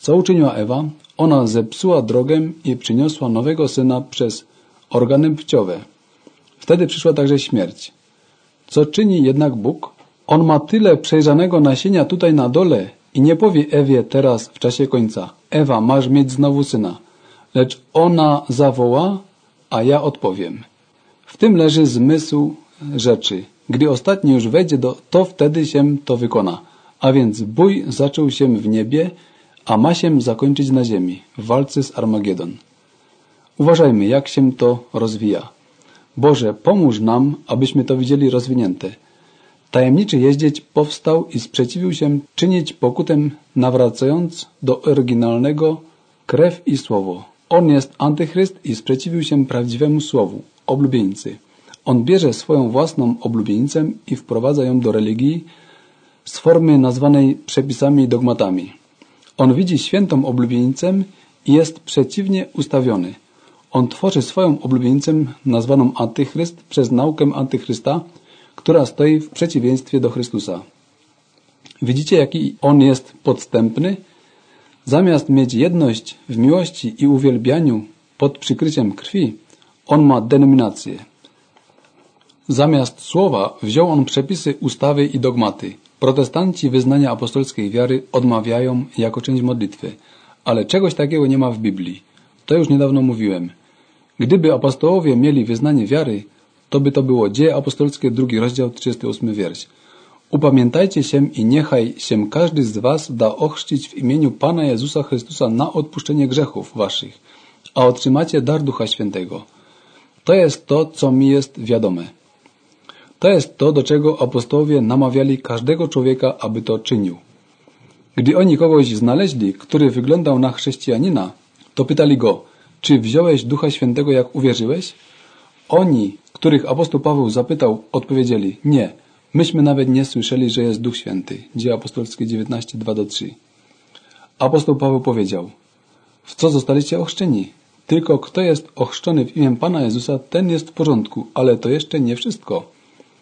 Co uczyniła Ewa? Ona zepsuła drogę i przyniosła nowego syna przez organy płciowe. Wtedy przyszła także śmierć. Co czyni jednak Bóg? On ma tyle przejrzanego nasienia tutaj na dole i nie powie Ewie teraz w czasie końca: Ewa, masz mieć znowu syna. Lecz ona zawoła, a ja odpowiem. W tym leży zmysł rzeczy. Gdy ostatni już wejdzie, do, to wtedy się to wykona. A więc bój zaczął się w niebie, a ma się zakończyć na ziemi, w walce z Armagedon. Uważajmy, jak się to rozwija. Boże, pomóż nam, abyśmy to widzieli rozwinięte. Tajemniczy jeździec powstał i sprzeciwił się czynić pokutę, nawracając do oryginalnego krew i słowo. On jest antychryst i sprzeciwił się prawdziwemu słowu, oblubieńcy. On bierze swoją własną oblubieńcę i wprowadza ją do religii z formy nazwanej przepisami i dogmatami. On widzi świętą oblubieńcę i jest przeciwnie ustawiony. On tworzy swoją oblubieńcę nazwaną antychryst przez naukę antychrysta, która stoi w przeciwieństwie do Chrystusa. Widzicie, jaki on jest podstępny? Zamiast mieć jedność w miłości i uwielbianiu pod przykryciem krwi, on ma denominację. Zamiast słowa wziął on przepisy, ustawy i dogmaty. Protestanci wyznania apostolskiej wiary odmawiają jako część modlitwy, ale czegoś takiego nie ma w Biblii. To już niedawno mówiłem. Gdyby apostołowie mieli wyznanie wiary, to by to było Dzieje apostolskie, drugi rozdział, trzydziesty ósmy wiersz. Upamiętajcie się i niechaj się każdy z was da ochrzcić w imieniu Pana Jezusa Chrystusa na odpuszczenie grzechów waszych, a otrzymacie dar Ducha Świętego. To jest to, co mi jest wiadome. To jest to, do czego apostołowie namawiali każdego człowieka, aby to czynił. Gdy oni kogoś znaleźli, który wyglądał na chrześcijanina, to pytali go: czy wziąłeś Ducha Świętego, jak uwierzyłeś? Oni, których apostoł Paweł zapytał, odpowiedzieli: nie, myśmy nawet nie słyszeli, że jest Duch Święty. Dzieje apostolskie dziewiętnaście, dwa do trzech. Apostoł Paweł powiedział: w co zostaliście ochrzczeni? Tylko kto jest ochrzczony w imię Pana Jezusa, ten jest w porządku, ale to jeszcze nie wszystko.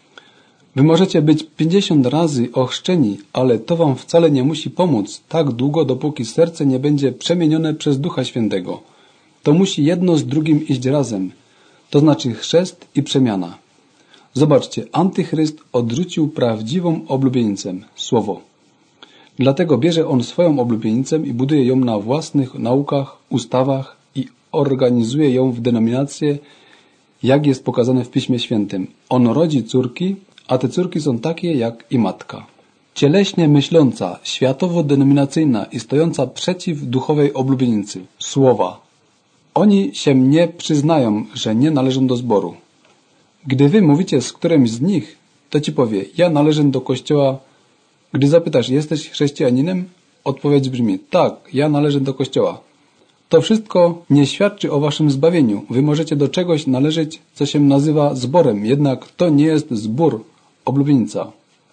Wy możecie być pięćdziesiąt razy ochrzczeni, ale to wam wcale nie musi pomóc tak długo, dopóki serce nie będzie przemienione przez Ducha Świętego. To musi jedno z drugim iść razem. To znaczy chrzest i przemiana. Zobaczcie, antychryst odrzucił prawdziwą oblubieńcę, słowo. Dlatego bierze on swoją oblubieńcę i buduje ją na własnych naukach, ustawach i organizuje ją w denominację, jak jest pokazane w Piśmie Świętym. On rodzi córki, a te córki są takie jak i matka. Cieleśnie myśląca, światowo-denominacyjna i stojąca przeciw duchowej oblubieńcy, słowa. Oni się nie przyznają, że nie należą do zboru. Gdy wy mówicie z którymś z nich, to ci powie: ja należę do kościoła. Gdy zapytasz: jesteś chrześcijaninem? Odpowiedź brzmi: tak, ja należę do kościoła. To wszystko nie świadczy o waszym zbawieniu. Wy możecie do czegoś należeć, co się nazywa zborem, jednak to nie jest zbór, oblubieńca.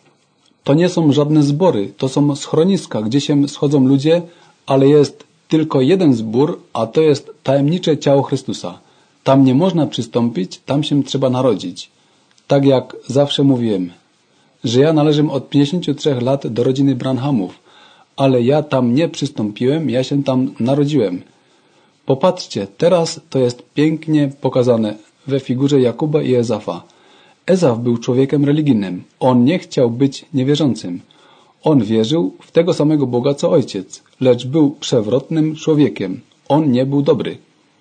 To nie są żadne zbory, to są schroniska, gdzie się schodzą ludzie, ale jest tylko jeden zbór, a to jest tajemnicze ciało Chrystusa. Tam nie można przystąpić, tam się trzeba narodzić. Tak jak zawsze mówiłem, że ja należę od pięćdziesięciu trzech lat do rodziny Branhamów, ale ja tam nie przystąpiłem, ja się tam narodziłem. Popatrzcie, teraz to jest pięknie pokazane we figurze Jakuba i Ezafa. Ezaf był człowiekiem religijnym. On nie chciał być niewierzącym. On wierzył w tego samego Boga co ojciec, lecz był przewrotnym człowiekiem. On nie był dobry.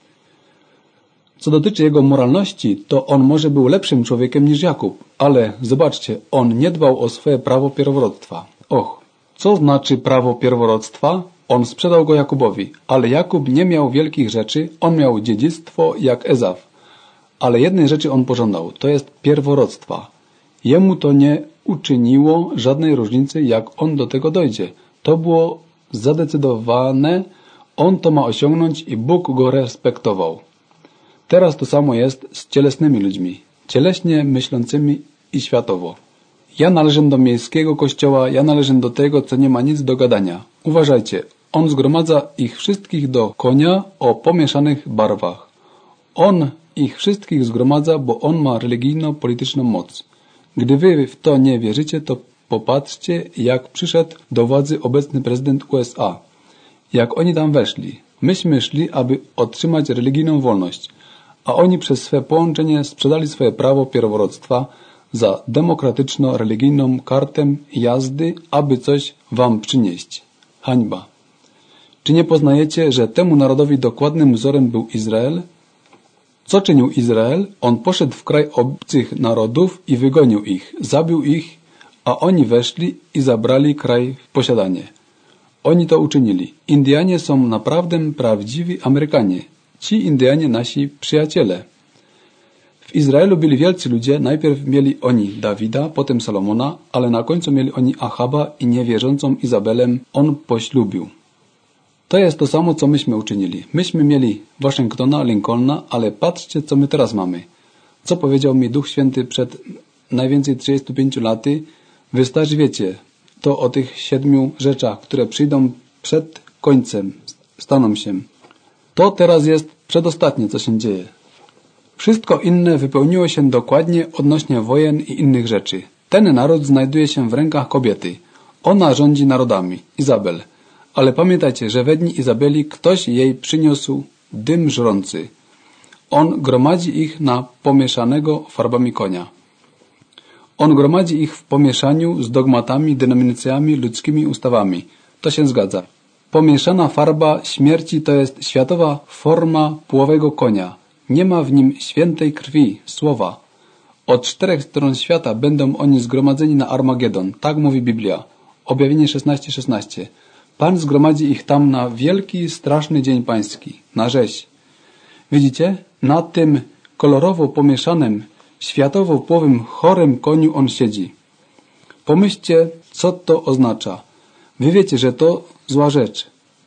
Co dotyczy jego moralności, to on może był lepszym człowiekiem niż Jakub, ale zobaczcie, on nie dbał o swoje prawo pierworodstwa. Och, co znaczy prawo pierworodstwa? On sprzedał go Jakubowi, ale Jakub nie miał wielkich rzeczy, on miał dziedzictwo jak Ezaf. Ale jednej rzeczy on pożądał, to jest pierworodstwa. Jemu to nie uczyniło żadnej różnicy, jak on do tego dojdzie. To było zadecydowane, on to ma osiągnąć i Bóg go respektował. Teraz to samo jest z cielesnymi ludźmi, cieleśnie myślącymi i światowo. Ja należę do miejskiego kościoła, ja należę do tego, co nie ma nic do gadania. Uważajcie, on zgromadza ich wszystkich do konia o pomieszanych barwach. On ich wszystkich zgromadza, bo on ma religijno-polityczną moc. Gdy wy w to nie wierzycie, to popatrzcie, jak przyszedł do władzy obecny prezydent U S A. jak oni tam weszli. Myśmy szli, aby otrzymać religijną wolność, a oni przez swe połączenie sprzedali swoje prawo pierworództwa za demokratyczno-religijną kartę jazdy, aby coś wam przynieść. Hańba. Czy nie poznajecie, że temu narodowi dokładnym wzorem był Izrael? Co czynił Izrael? On poszedł w kraj obcych narodów i wygonił ich, zabił ich, a oni weszli i zabrali kraj w posiadanie. Oni to uczynili. Indianie są naprawdę prawdziwi Amerykanie. Ci Indianie nasi przyjaciele. W Izraelu byli wielcy ludzie. Najpierw mieli oni Dawida, potem Salomona, ale na końcu mieli oni Achaba i niewierzącą Izabelę on poślubił. To jest to samo, co myśmy uczynili. Myśmy mieli Waszyngtona, Lincolna, ale patrzcie, co my teraz mamy. Co powiedział mi Duch Święty przed najwięcej trzydziestu pięciu laty? Wystarczy wiecie, to o tych siedmiu rzeczach, które przyjdą przed końcem, staną się. To teraz jest przedostatnie, co się dzieje. Wszystko inne wypełniło się dokładnie odnośnie wojen i innych rzeczy. Ten naród znajduje się w rękach kobiety. Ona rządzi narodami. Izabel. Ale pamiętajcie, że we dni Izabeli ktoś jej przyniósł dym żrący. On gromadzi ich na pomieszanego farbami konia. On gromadzi ich w pomieszaniu z dogmatami, denominacjami, ludzkimi ustawami. To się zgadza. Pomieszana farba śmierci to jest światowa forma płowego konia. Nie ma w nim świętej krwi, słowa. Od czterech stron świata będą oni zgromadzeni na Armagedon. Tak mówi Biblia. Objawienie szesnaście szesnaście. Pan zgromadzi ich tam na wielki, straszny dzień pański, na rzeź. Widzicie? Na tym kolorowo pomieszanym, światowo-płowym, chorym koniu on siedzi. Pomyślcie, co to oznacza. Wy wiecie, że to zła rzecz.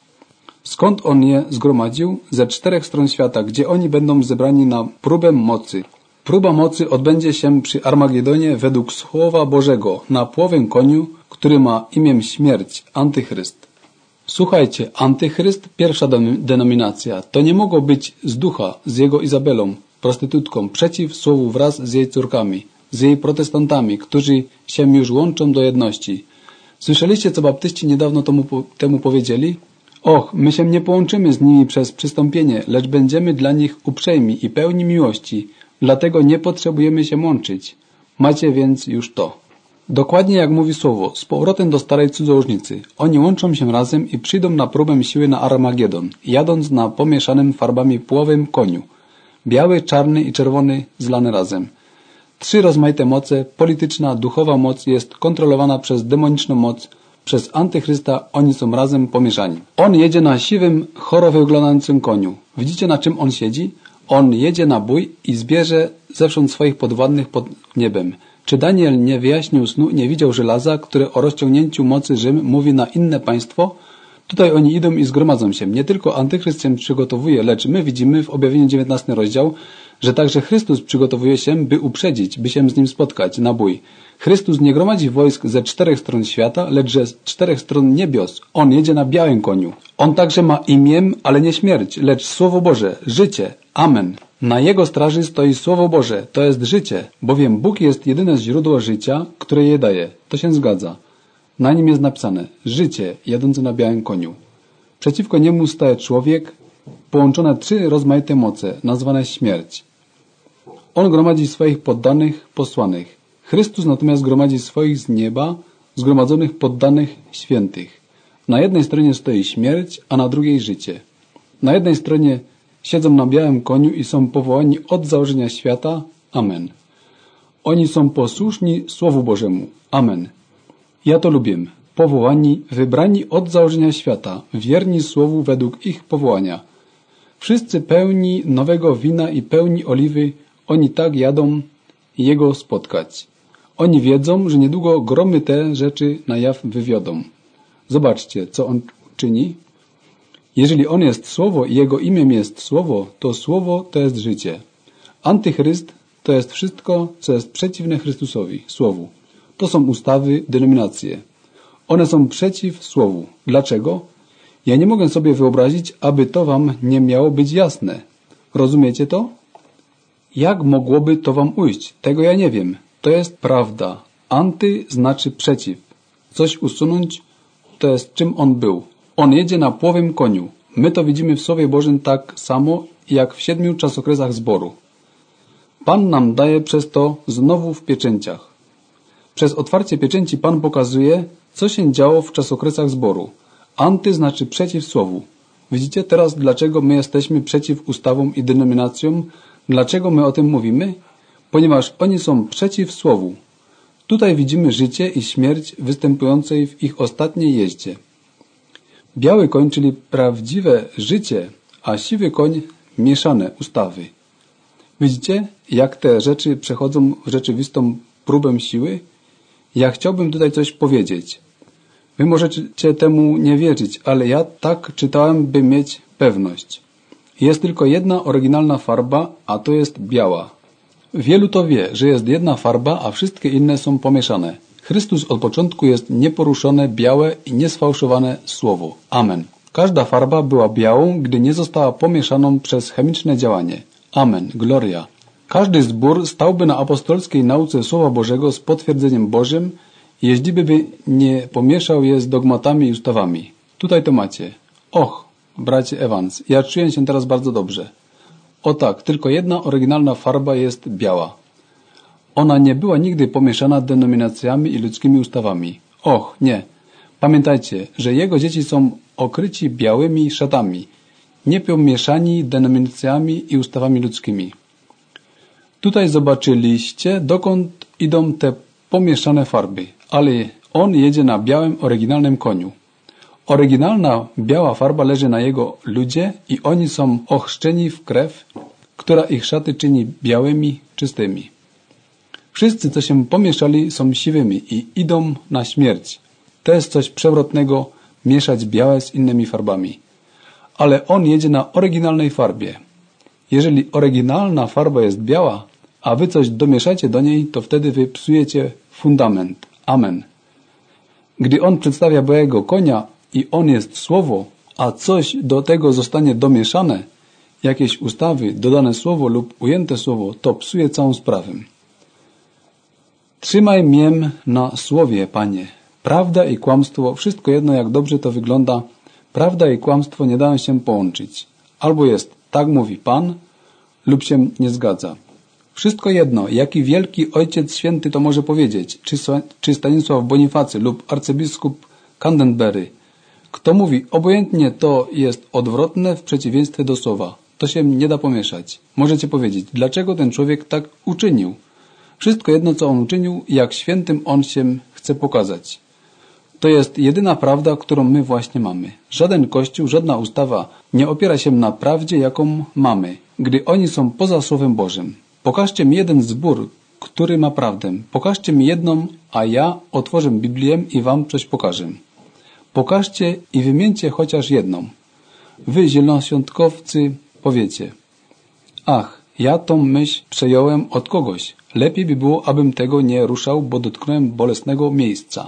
Skąd on je zgromadził? Ze czterech stron świata, gdzie oni będą zebrani na próbę mocy. Próba mocy odbędzie się przy Armagedonie według Słowa Bożego, na płowym koniu, który ma imię śmierć, Antychryst. Słuchajcie, Antychryst, pierwsza denominacja, to nie mogło być z ducha, z jego Izabelą, prostytutką, przeciw słowu wraz z jej córkami, z jej protestantami, którzy się już łączą do jedności. Słyszeliście, co baptyści niedawno temu, temu powiedzieli? Och, my się nie połączymy z nimi przez przystąpienie, lecz będziemy dla nich uprzejmi i pełni miłości, dlatego nie potrzebujemy się łączyć. Macie więc już to. Dokładnie jak mówi słowo, z powrotem do starej cudzołożnicy. Oni łączą się razem i przyjdą na próbę siły na Armagedon, jadąc na pomieszanym farbami płowym koniu. Biały, czarny i czerwony zlane razem. Trzy rozmaite moce, polityczna, duchowa moc jest kontrolowana przez demoniczną moc, przez Antychrysta oni są razem pomieszani. On jedzie na siwym, choro wyglądającym koniu. Widzicie, na czym on siedzi? On jedzie na bój i zbierze zewsząd swoich podwładnych pod niebem. Czy Daniel nie wyjaśnił snu, nie widział żelaza, które o rozciągnięciu mocy Rzym mówi na inne państwo? Tutaj oni idą i zgromadzą się. Nie tylko Antychryst się przygotowuje, lecz my widzimy w objawieniu dziewiętnastym rozdział, że także Chrystus przygotowuje się, by uprzedzić, by się z nim spotkać na bój. Chrystus nie gromadzi wojsk ze czterech stron świata, lecz ze czterech stron niebios. On jedzie na białym koniu. On także ma imię, ale nie śmierć, lecz Słowo Boże, życie. Amen. Na jego straży stoi Słowo Boże, to jest życie, bowiem Bóg jest jedyne źródło życia, które je daje. To się zgadza. Na nim jest napisane życie jadące na białym koniu. Przeciwko niemu staje człowiek, połączone trzy rozmaite moce, nazwane śmierć. On gromadzi swoich poddanych, posłanych. Chrystus natomiast gromadzi swoich z nieba, zgromadzonych poddanych świętych. Na jednej stronie stoi śmierć, a na drugiej życie. Na jednej stronie siedzą na białym koniu i są powołani od założenia świata. Amen. Oni są posłuszni Słowu Bożemu. Amen. Ja to lubię. Powołani, wybrani od założenia świata, wierni Słowu według ich powołania. Wszyscy pełni nowego wina i pełni oliwy, oni tak jadą Jego spotkać. Oni wiedzą, że niedługo gromy te rzeczy na jaw wywiodą. Zobaczcie, co On czyni. Jeżeli On jest Słowo i Jego imię jest Słowo, to Słowo to jest życie. Antychryst to jest wszystko, co jest przeciwne Chrystusowi, Słowu. To są ustawy, denominacje. One są przeciw Słowu. Dlaczego? Ja nie mogę sobie wyobrazić, aby to wam nie miało być jasne. Rozumiecie to? Jak mogłoby to wam ujść? Tego ja nie wiem. To jest prawda. Anty znaczy przeciw. Coś usunąć, to jest czym on był. On On jedzie na płowym koniu. My to widzimy w Słowie Bożym tak samo, jak w siedmiu czasokresach zboru. Pan nam daje przez to znowu w pieczęciach. Przez otwarcie pieczęci Pan pokazuje, co się działo w czasokresach zboru. Anty znaczy przeciw Słowu. Widzicie teraz, dlaczego my jesteśmy przeciw ustawom i denominacjom? Dlaczego my o tym mówimy? Ponieważ oni są przeciw Słowu. Tutaj widzimy życie i śmierć występującej w ich ostatniej jeździe. Biały koń, czyli prawdziwe życie, a siwy koń mieszane ustawy. Widzicie, jak te rzeczy przechodzą w rzeczywistą próbę siły? Ja chciałbym tutaj coś powiedzieć. Wy możecie temu nie wierzyć, ale ja tak czytałem, by mieć pewność. Jest tylko jedna oryginalna farba, a to jest biała. Wielu to wie, że jest jedna farba, a wszystkie inne są pomieszane. Chrystus od początku jest nieporuszone, białe i niesfałszowane słowo. Amen. Każda farba była białą, gdy nie została pomieszaną przez chemiczne działanie. Amen. Gloria. Każdy zbór stałby na apostolskiej nauce Słowa Bożego z potwierdzeniem Bożym, jeździby by nie pomieszał je z dogmatami i ustawami. Tutaj to macie. Och, bracie Evans, ja czuję się teraz bardzo dobrze. O tak, tylko jedna oryginalna farba jest biała. Ona nie była nigdy pomieszana denominacjami i ludzkimi ustawami. Och, nie. Pamiętajcie, że jego dzieci są okryci białymi szatami, nie pomieszani denominacjami i ustawami ludzkimi. Tutaj zobaczyliście, dokąd idą te pomieszane farby, ale on jedzie na białym, oryginalnym koniu. Oryginalna biała farba leży na jego ludzie i oni są ochrzczeni w krew, która ich szaty czyni białymi, czystymi. Wszyscy, co się pomieszali, są siwymi i idą na śmierć. To jest coś przewrotnego, mieszać białe z innymi farbami. Ale on jedzie na oryginalnej farbie. Jeżeli oryginalna farba jest biała, a wy coś domieszacie do niej, to wtedy wy psujecie fundament. Amen. Gdy on przedstawia białego konia i on jest słowo, a coś do tego zostanie domieszane, jakieś ustawy, dodane słowo lub ujęte słowo, to psuje całą sprawę. Trzymaj mię na słowie, Panie. Prawda i kłamstwo, wszystko jedno jak dobrze to wygląda, prawda i kłamstwo nie dają się połączyć. Albo jest, tak mówi Pan, lub się nie zgadza. Wszystko jedno, jaki wielki Ojciec Święty to może powiedzieć, czy, czy Stanisław Bonifacy lub arcybiskup Canterbury. Kto mówi, obojętnie to jest odwrotne w przeciwieństwie do słowa. To się nie da pomieszać. Możecie powiedzieć, dlaczego ten człowiek tak uczynił. Wszystko jedno, co on uczynił, jak świętym on się chce pokazać. To jest jedyna prawda, którą my właśnie mamy. Żaden kościół, żadna ustawa nie opiera się na prawdzie, jaką mamy, gdy oni są poza Słowem Bożym. Pokażcie mi jeden zbór, który ma prawdę. Pokażcie mi jedną, a ja otworzę Biblię i wam coś pokażę. Pokażcie i wymieńcie chociaż jedną. Wy, zielonoświątkowcy, powiecie: ach, ja tą myśl przejąłem od kogoś. Lepiej by było, abym tego nie ruszał, bo dotknąłem bolesnego miejsca.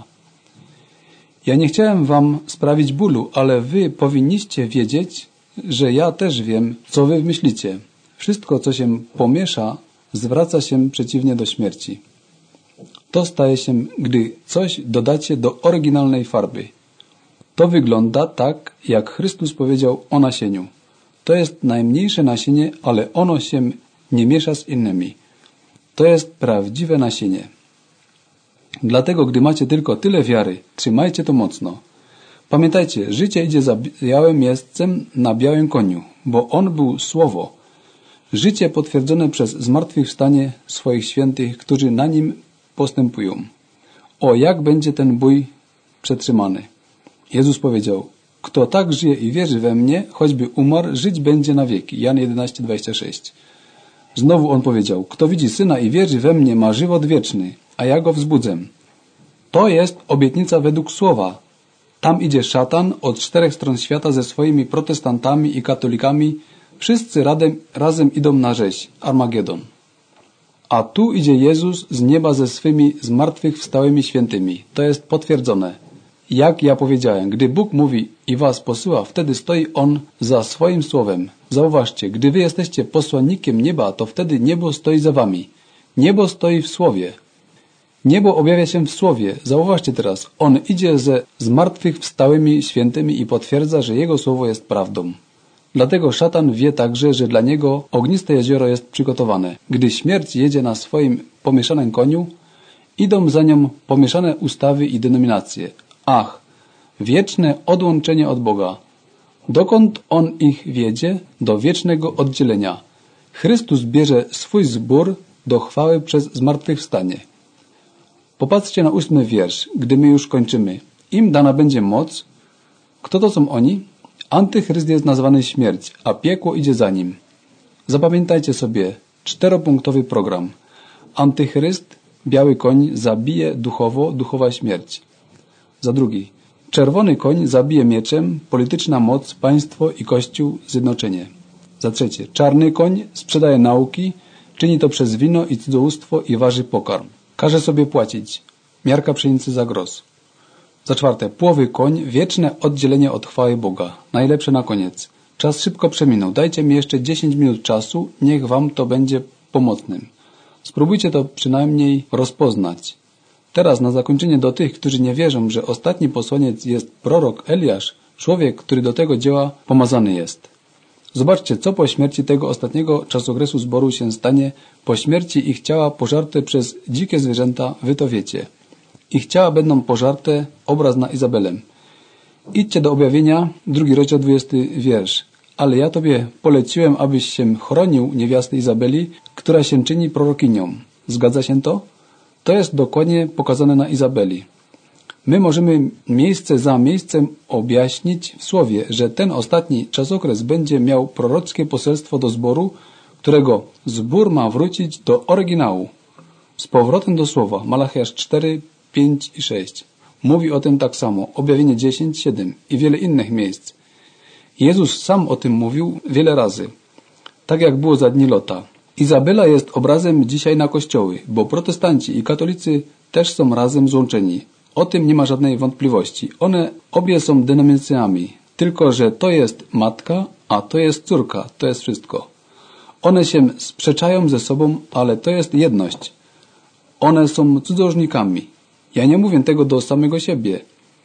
Ja nie chciałem wam sprawić bólu, ale wy powinniście wiedzieć, że ja też wiem, co wy myślicie. Wszystko, co się pomiesza, zwraca się przeciwnie do śmierci. To staje się, gdy coś dodacie do oryginalnej farby. To wygląda tak, jak Chrystus powiedział o nasieniu. To jest najmniejsze nasienie, ale ono się nie miesza z innymi. To jest prawdziwe nasienie. Dlatego, gdy macie tylko tyle wiary, trzymajcie to mocno. Pamiętajcie, życie idzie za białym jeźdźcem na białym koniu, bo on był słowo. Życie potwierdzone przez zmartwychwstanie swoich świętych, którzy na nim postępują. O, jak będzie ten bój przetrzymany. Jezus powiedział: kto tak żyje i wierzy we mnie, choćby umarł, żyć będzie na wieki. Jan jedenaście, dwadzieścia sześć. Znowu on powiedział: kto widzi Syna i wierzy we mnie, ma żywot wieczny, a ja go wzbudzę. To jest obietnica według słowa. Tam idzie szatan od czterech stron świata ze swoimi protestantami i katolikami. Wszyscy razem, razem idą na rzeź, Armagedon. A tu idzie Jezus z nieba ze swymi zmartwychwstałymi świętymi. To jest potwierdzone. Jak ja powiedziałem, gdy Bóg mówi i was posyła, wtedy stoi On za swoim słowem. Zauważcie, gdy wy jesteście posłannikiem nieba, to wtedy niebo stoi za wami. Niebo stoi w słowie. Niebo objawia się w Słowie. Zauważcie teraz, On idzie ze zmartwychwstałymi świętymi i potwierdza, że Jego Słowo jest prawdą. Dlatego szatan wie także, że dla niego ogniste jezioro jest przygotowane. Gdy śmierć jedzie na swoim pomieszanym koniu, idą za nią pomieszane ustawy i denominacje. Ach, wieczne odłączenie od Boga. Dokąd On ich wiedzie? Do wiecznego oddzielenia. Chrystus bierze swój zbór do chwały przez zmartwychwstanie. Popatrzcie na ósmy wiersz, gdy my już kończymy. Im dana będzie moc. Kto to są oni? Antychryst jest nazwany śmierć, a piekło idzie za nim. Zapamiętajcie sobie czteropunktowy program. Antychryst, biały koń, zabije duchowo, duchowa śmierć. Za drugi, czerwony koń zabije mieczem, polityczna moc, państwo i kościół, zjednoczenie. Za trzecie, czarny koń sprzedaje nauki, czyni to przez wino i cudzołóstwo i waży pokarm. Każe sobie płacić. Miarka pszenicy za gros. Za czwarte, płowy koń, wieczne oddzielenie od chwały Boga. Najlepsze na koniec. Czas szybko przeminął. Dajcie mi jeszcze dziesięć minut czasu, niech wam to będzie pomocnym. Spróbujcie to przynajmniej rozpoznać. Teraz na zakończenie do tych, którzy nie wierzą, że ostatni posłaniec jest prorok Eliasz, człowiek, który do tego dzieła pomazany jest. Zobaczcie, co po śmierci tego ostatniego czasokresu zboru się stanie, po śmierci ich ciała pożarte przez dzikie zwierzęta, wy to wiecie. Ich ciała będą pożarte, obraz na Izabelę. Idźcie do objawienia, drugi rozdział, dwudziesty wiersz. Ale ja tobie poleciłem, abyś się chronił niewiasty Izabeli, która się czyni prorokinią. Zgadza się to? To jest dokładnie pokazane na Izabeli. My możemy miejsce za miejscem objaśnić w Słowie, że ten ostatni czasokres będzie miał prorockie poselstwo do zboru, którego zbór ma wrócić do oryginału. Z powrotem do Słowa. Malachiasz cztery, pięć i sześć. Mówi o tym tak samo. Objawienie dziesięć, siedem i wiele innych miejsc. Jezus sam o tym mówił wiele razy. Tak jak było za dni Lota. Izabela jest obrazem dzisiaj na kościoły, bo protestanci i katolicy też są razem złączeni. O tym nie ma żadnej wątpliwości. One obie są denominacjami. Tylko że to jest matka, a to jest córka. To jest wszystko. One się sprzeczają ze sobą, ale to jest jedność. One są cudzołóżnikami. Ja nie mówię tego do samego siebie.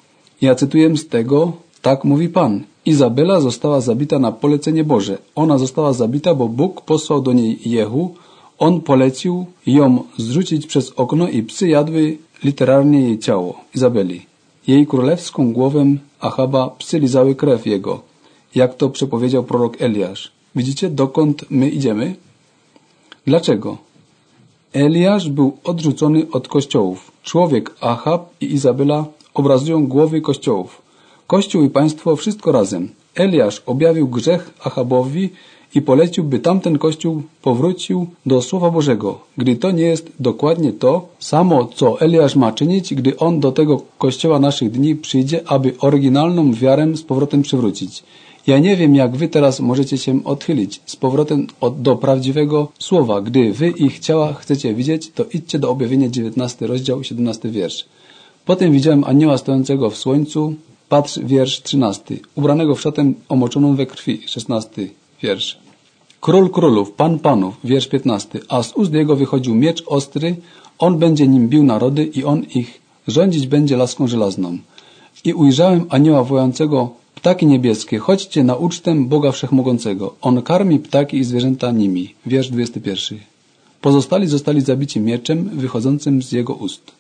Ja cytuję z tego, tak mówi Pan. Izabela została zabita na polecenie Boże. Ona została zabita, bo Bóg posłał do niej Jehu. On polecił ją zrzucić przez okno i psy jadły literalnie jej ciało, Izabeli. Jej królewską głowę Achaba psy lizały krew jego, jak to przepowiedział prorok Eliasz. Widzicie, dokąd my idziemy? Dlaczego? Eliasz był odrzucony od kościołów. Człowiek Achab i Izabela obrazują głowy kościołów. Kościół i państwo wszystko razem. Eliasz objawił grzech Achabowi i polecił, by tamten kościół powrócił do Słowa Bożego, gdy to nie jest dokładnie to samo, co Eliasz ma czynić, gdy on do tego kościoła naszych dni przyjdzie, aby oryginalną wiarę z powrotem przywrócić. Ja nie wiem, jak wy teraz możecie się odchylić z powrotem od, do prawdziwego słowa. Gdy wy ich ciała chcecie widzieć, to idźcie do objawienia dziewiętnasty rozdział, siedemnasty wiersz. Potem widziałem anioła stojącego w słońcu, patrz wiersz trzynasty, ubranego w szatę omoczoną we krwi, szesnasty wiersz. Król królów, pan panów, wiersz piętnasty, a z ust jego wychodził miecz ostry, on będzie nim bił narody i on ich rządzić będzie laską żelazną. I ujrzałem anioła wołającego, ptaki niebieskie, chodźcie na ucztę Boga Wszechmogącego. On karmi ptaki i zwierzęta nimi. Wiersz dwudziesty pierwszy. Pozostali zostali zabici mieczem wychodzącym z jego ust.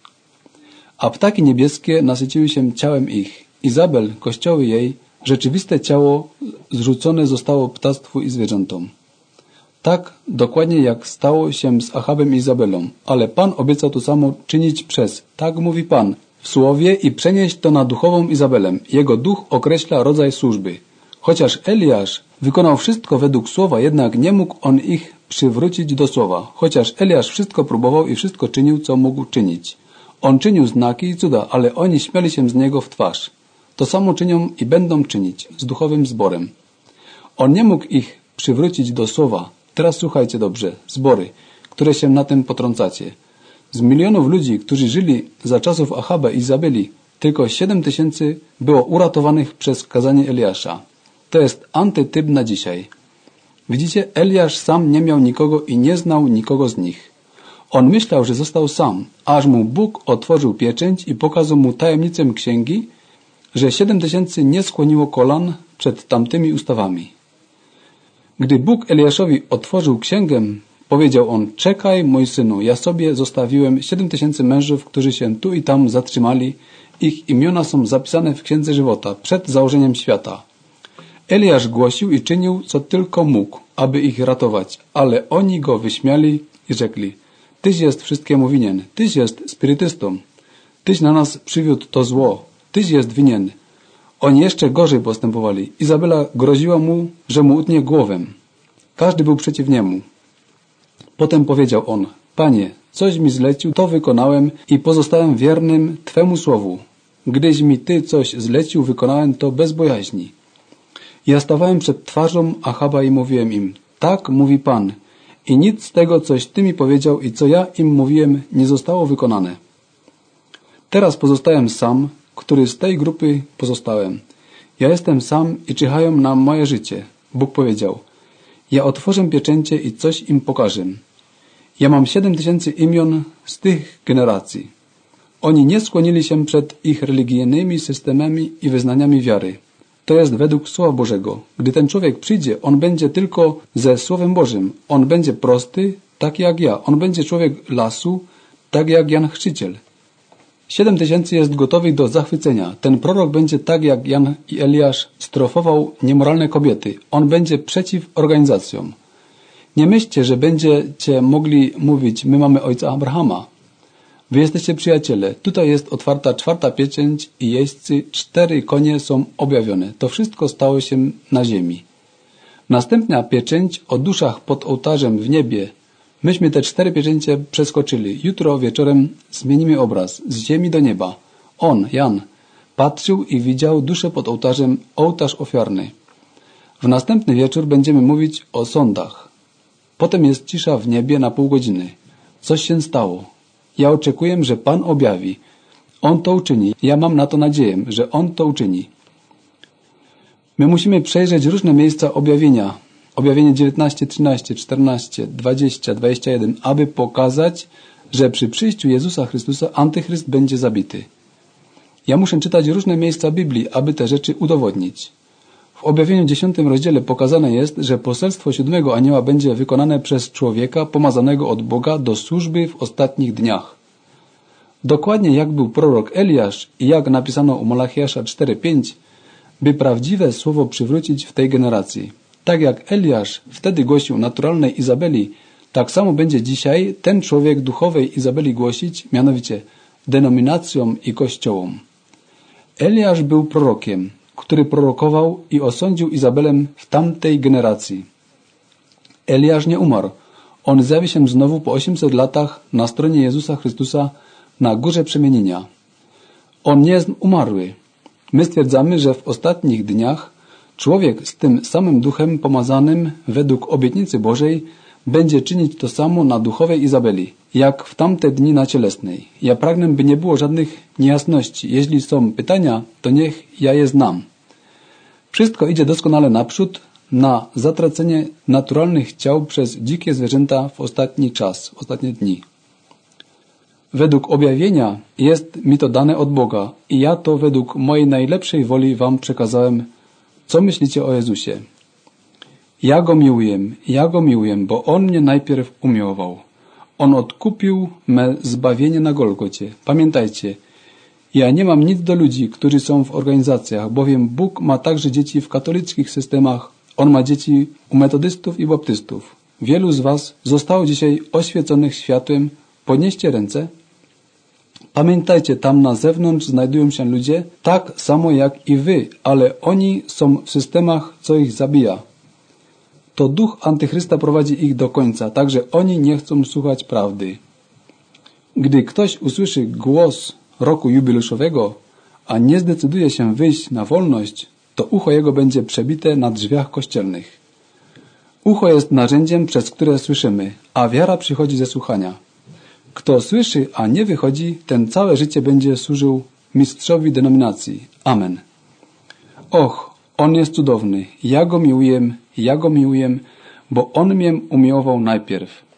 A ptaki niebieskie nasyciły się ciałem ich. Izabel, kościoły jej, rzeczywiste ciało zrzucone zostało ptactwu i zwierzętom. Tak dokładnie jak stało się z Achabem i Izabelą. Ale Pan obiecał to samo czynić przez, tak mówi Pan, w słowie i przenieść to na duchową Izabelę. Jego duch określa rodzaj służby. Chociaż Eliasz wykonał wszystko według słowa, jednak nie mógł on ich przywrócić do słowa. Chociaż Eliasz wszystko próbował i wszystko czynił, co mógł czynić. On czynił znaki i cuda, ale oni śmiali się z niego w twarz. To samo czynią i będą czynić z duchowym zborem. On nie mógł ich przywrócić do słowa. Teraz słuchajcie dobrze, zbory, które się na tym potrącacie. Z milionów ludzi, którzy żyli za czasów Achaba i Izabeli, tylko siedem tysięcy było uratowanych przez kazanie Eliasza. To jest antytyp na dzisiaj. Widzicie, Eliasz sam nie miał nikogo i nie znał nikogo z nich. On myślał, że został sam, aż mu Bóg otworzył pieczęć i pokazał mu tajemnicę księgi, że siedem tysięcy nie skłoniło kolan przed tamtymi ustawami. Gdy Bóg Eliaszowi otworzył księgę, powiedział on: czekaj, mój synu, ja sobie zostawiłem siedem tysięcy mężów, którzy się tu i tam zatrzymali. Ich imiona są zapisane w Księdze Żywota przed założeniem świata. Eliasz głosił i czynił, co tylko mógł, aby ich ratować, ale oni go wyśmiali i rzekli: tyś jest wszystkiemu winien, tyś jest spirytystą, tyś na nas przywiódł to zło, tyś jest winien. Oni jeszcze gorzej postępowali. Izabela groziła mu, że mu utnie głowę. Każdy był przeciw niemu. Potem powiedział on: Panie, coś mi zlecił, to wykonałem i pozostałem wiernym Twemu słowu. Gdyś mi Ty coś zlecił, wykonałem to bez bojaźni. Ja stawałem przed twarzą Achaba i mówiłem im: tak mówi Pan. I nic z tego, coś Ty mi powiedział i co ja im mówiłem, nie zostało wykonane. Teraz pozostałem sam, który z tej grupy pozostałem. Ja jestem sam i czyhają na moje życie. Bóg powiedział: ja otworzę pieczęcie i coś im pokażę. Ja mam siedem tysięcy imion z tych generacji. Oni nie skłonili się przed ich religijnymi systemami i wyznaniami wiary. To jest według Słowa Bożego. Gdy ten człowiek przyjdzie, on będzie tylko ze Słowem Bożym. On będzie prosty, tak jak ja. On będzie człowiek lasu, tak jak Jan Chrzciciel. Siedem tysięcy jest gotowych do zachwycenia. Ten prorok będzie tak jak Jan i Eliasz strofował niemoralne kobiety. On będzie przeciw organizacjom. Nie myślcie, że będziecie mogli mówić: my mamy ojca Abrahama. Wy jesteście przyjaciele. Tutaj jest otwarta czwarta pieczęć i jeźdźcy, cztery konie są objawione. To wszystko stało się na ziemi. Następna pieczęć o duszach pod ołtarzem w niebie. Myśmy te cztery pieczęcie przeskoczyli. Jutro wieczorem zmienimy obraz z ziemi do nieba. On, Jan, patrzył i widział duszę pod ołtarzem, ołtarz ofiarny. W następny wieczór będziemy mówić o sądach. Potem jest cisza w niebie na pół godziny. Coś się stało. Ja oczekuję, że Pan objawi. On to uczyni. Ja mam na to nadzieję, że On to uczyni. My musimy przejrzeć różne miejsca objawienia. Objawienie dziewiętnaście, trzynaście, czternaście, dwadzieścia, dwadzieścia jeden, aby pokazać, że przy przyjściu Jezusa Chrystusa antychryst będzie zabity. Ja muszę czytać różne miejsca Biblii, aby te rzeczy udowodnić. W objawieniu dziesiątym rozdziale pokazane jest, że poselstwo siódmego anioła będzie wykonane przez człowieka pomazanego od Boga do służby w ostatnich dniach. Dokładnie jak był prorok Eliasz i jak napisano u Malachiasza cztery pięć, by prawdziwe słowo przywrócić w tej generacji. Tak jak Eliasz wtedy głosił naturalnej Izabeli, tak samo będzie dzisiaj ten człowiek duchowej Izabeli głosić, mianowicie denominacjom i kościołom. Eliasz był prorokiem, który prorokował i osądził Izabelę w tamtej generacji. Eliasz nie umarł. On zjawi się znowu po osiemset latach na stronie Jezusa Chrystusa na górze przemienienia. On nie jest umarły. My stwierdzamy, że w ostatnich dniach człowiek z tym samym duchem pomazanym według obietnicy Bożej będzie czynić to samo na duchowej Izabeli, jak w tamte dni na cielesnej. Ja pragnę, by nie było żadnych niejasności. Jeśli są pytania, to niech ja je znam. Wszystko idzie doskonale naprzód na zatracenie naturalnych ciał przez dzikie zwierzęta w ostatni czas, w ostatnie dni. Według objawienia jest mi to dane od Boga i ja to według mojej najlepszej woli wam przekazałem. Co myślicie o Jezusie? Ja Go miłuję, ja Go miłuję, bo On mnie najpierw umiłował. On odkupił me zbawienie na Golgocie. Pamiętajcie, ja nie mam nic do ludzi, którzy są w organizacjach, bowiem Bóg ma także dzieci w katolickich systemach. On ma dzieci u metodystów i baptystów. Wielu z was zostało dzisiaj oświeconych światłem. Podnieście ręce. Pamiętajcie, tam na zewnątrz znajdują się ludzie, tak samo jak i wy, ale oni są w systemach, co ich zabija. To duch antychrysta prowadzi ich do końca, także oni nie chcą słuchać prawdy. Gdy ktoś usłyszy głos roku jubileuszowego, a nie zdecyduje się wyjść na wolność, to ucho jego będzie przebite na drzwiach kościelnych. Ucho jest narzędziem, przez które słyszymy, a wiara przychodzi ze słuchania. Kto słyszy, a nie wychodzi, ten całe życie będzie służył mistrzowi denominacji. Amen. Och, On jest cudowny. Ja Go miłuję, ja Go miłuję, bo On mnie umiłował najpierw.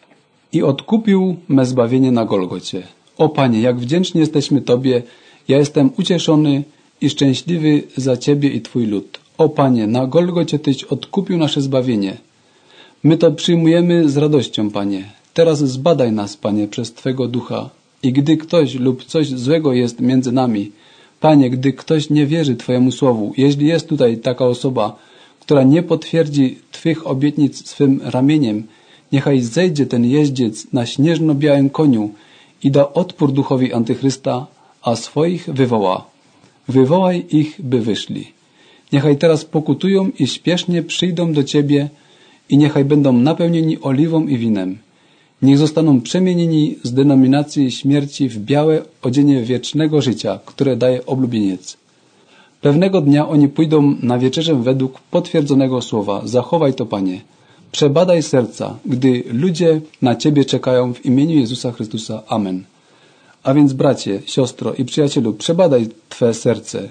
i odkupił me zbawienie na Golgocie. O Panie, jak wdzięczni jesteśmy Tobie, ja jestem ucieszony i szczęśliwy za Ciebie i Twój lud. O Panie, na Golgocie Tyś odkupił nasze zbawienie. My to przyjmujemy z radością, Panie. Teraz zbadaj nas, Panie, przez Twego Ducha. I gdy ktoś lub coś złego jest między nami, Panie, gdy ktoś nie wierzy Twojemu słowu, jeśli jest tutaj taka osoba, która nie potwierdzi Twych obietnic swym ramieniem, niechaj zejdzie ten jeździec na śnieżno-białym koniu i da odpór duchowi Antychrysta, a swoich wywoła. Wywołaj ich, by wyszli. Niechaj teraz pokutują i śpiesznie przyjdą do Ciebie i niechaj będą napełnieni oliwą i winem. Niech zostaną przemienieni z denominacji śmierci w białe odzienie wiecznego życia, które daje oblubieniec. Pewnego dnia oni pójdą na wieczerzę według potwierdzonego słowa. Zachowaj to, Panie. Przebadaj serca, gdy ludzie na Ciebie czekają w imieniu Jezusa Chrystusa. Amen. A więc bracie, siostro i przyjacielu, przebadaj Twe serce.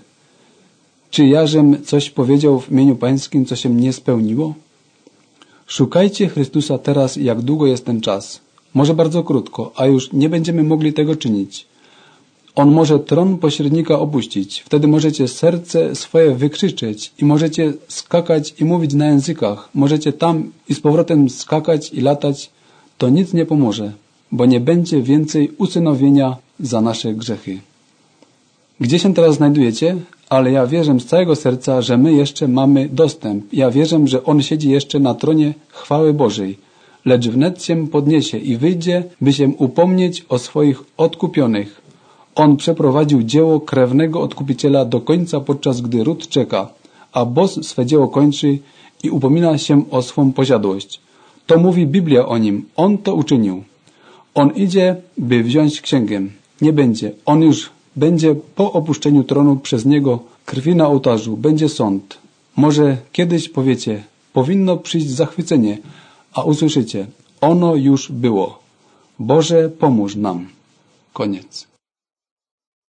Czy ja, żem coś powiedział w imieniu Pańskim, co się nie spełniło? Szukajcie Chrystusa teraz, jak długo jest ten czas. Może bardzo krótko, a już nie będziemy mogli tego czynić. On może tron pośrednika opuścić. Wtedy możecie serce swoje wykrzyczeć i możecie skakać i mówić na językach. Możecie tam i z powrotem skakać i latać. To nic nie pomoże, bo nie będzie więcej usynowienia za nasze grzechy. Gdzie się teraz znajdujecie? Ale ja wierzę z całego serca, że my jeszcze mamy dostęp. Ja wierzę, że On siedzi jeszcze na tronie chwały Bożej. Lecz wnet się podniesie i wyjdzie, by się upomnieć o swoich odkupionych. On przeprowadził dzieło krewnego odkupiciela do końca, podczas gdy ród czeka, a Boz swe dzieło kończy i upomina się o swą posiadłość. To mówi Biblia o Nim. On to uczynił. On idzie, by wziąć księgę. Nie będzie. On już będzie po opuszczeniu tronu przez Niego krwi na ołtarzu. Będzie sąd. Może kiedyś powiecie, powinno przyjść zachwycenie, a usłyszycie, ono już było. Boże, pomóż nam. Koniec.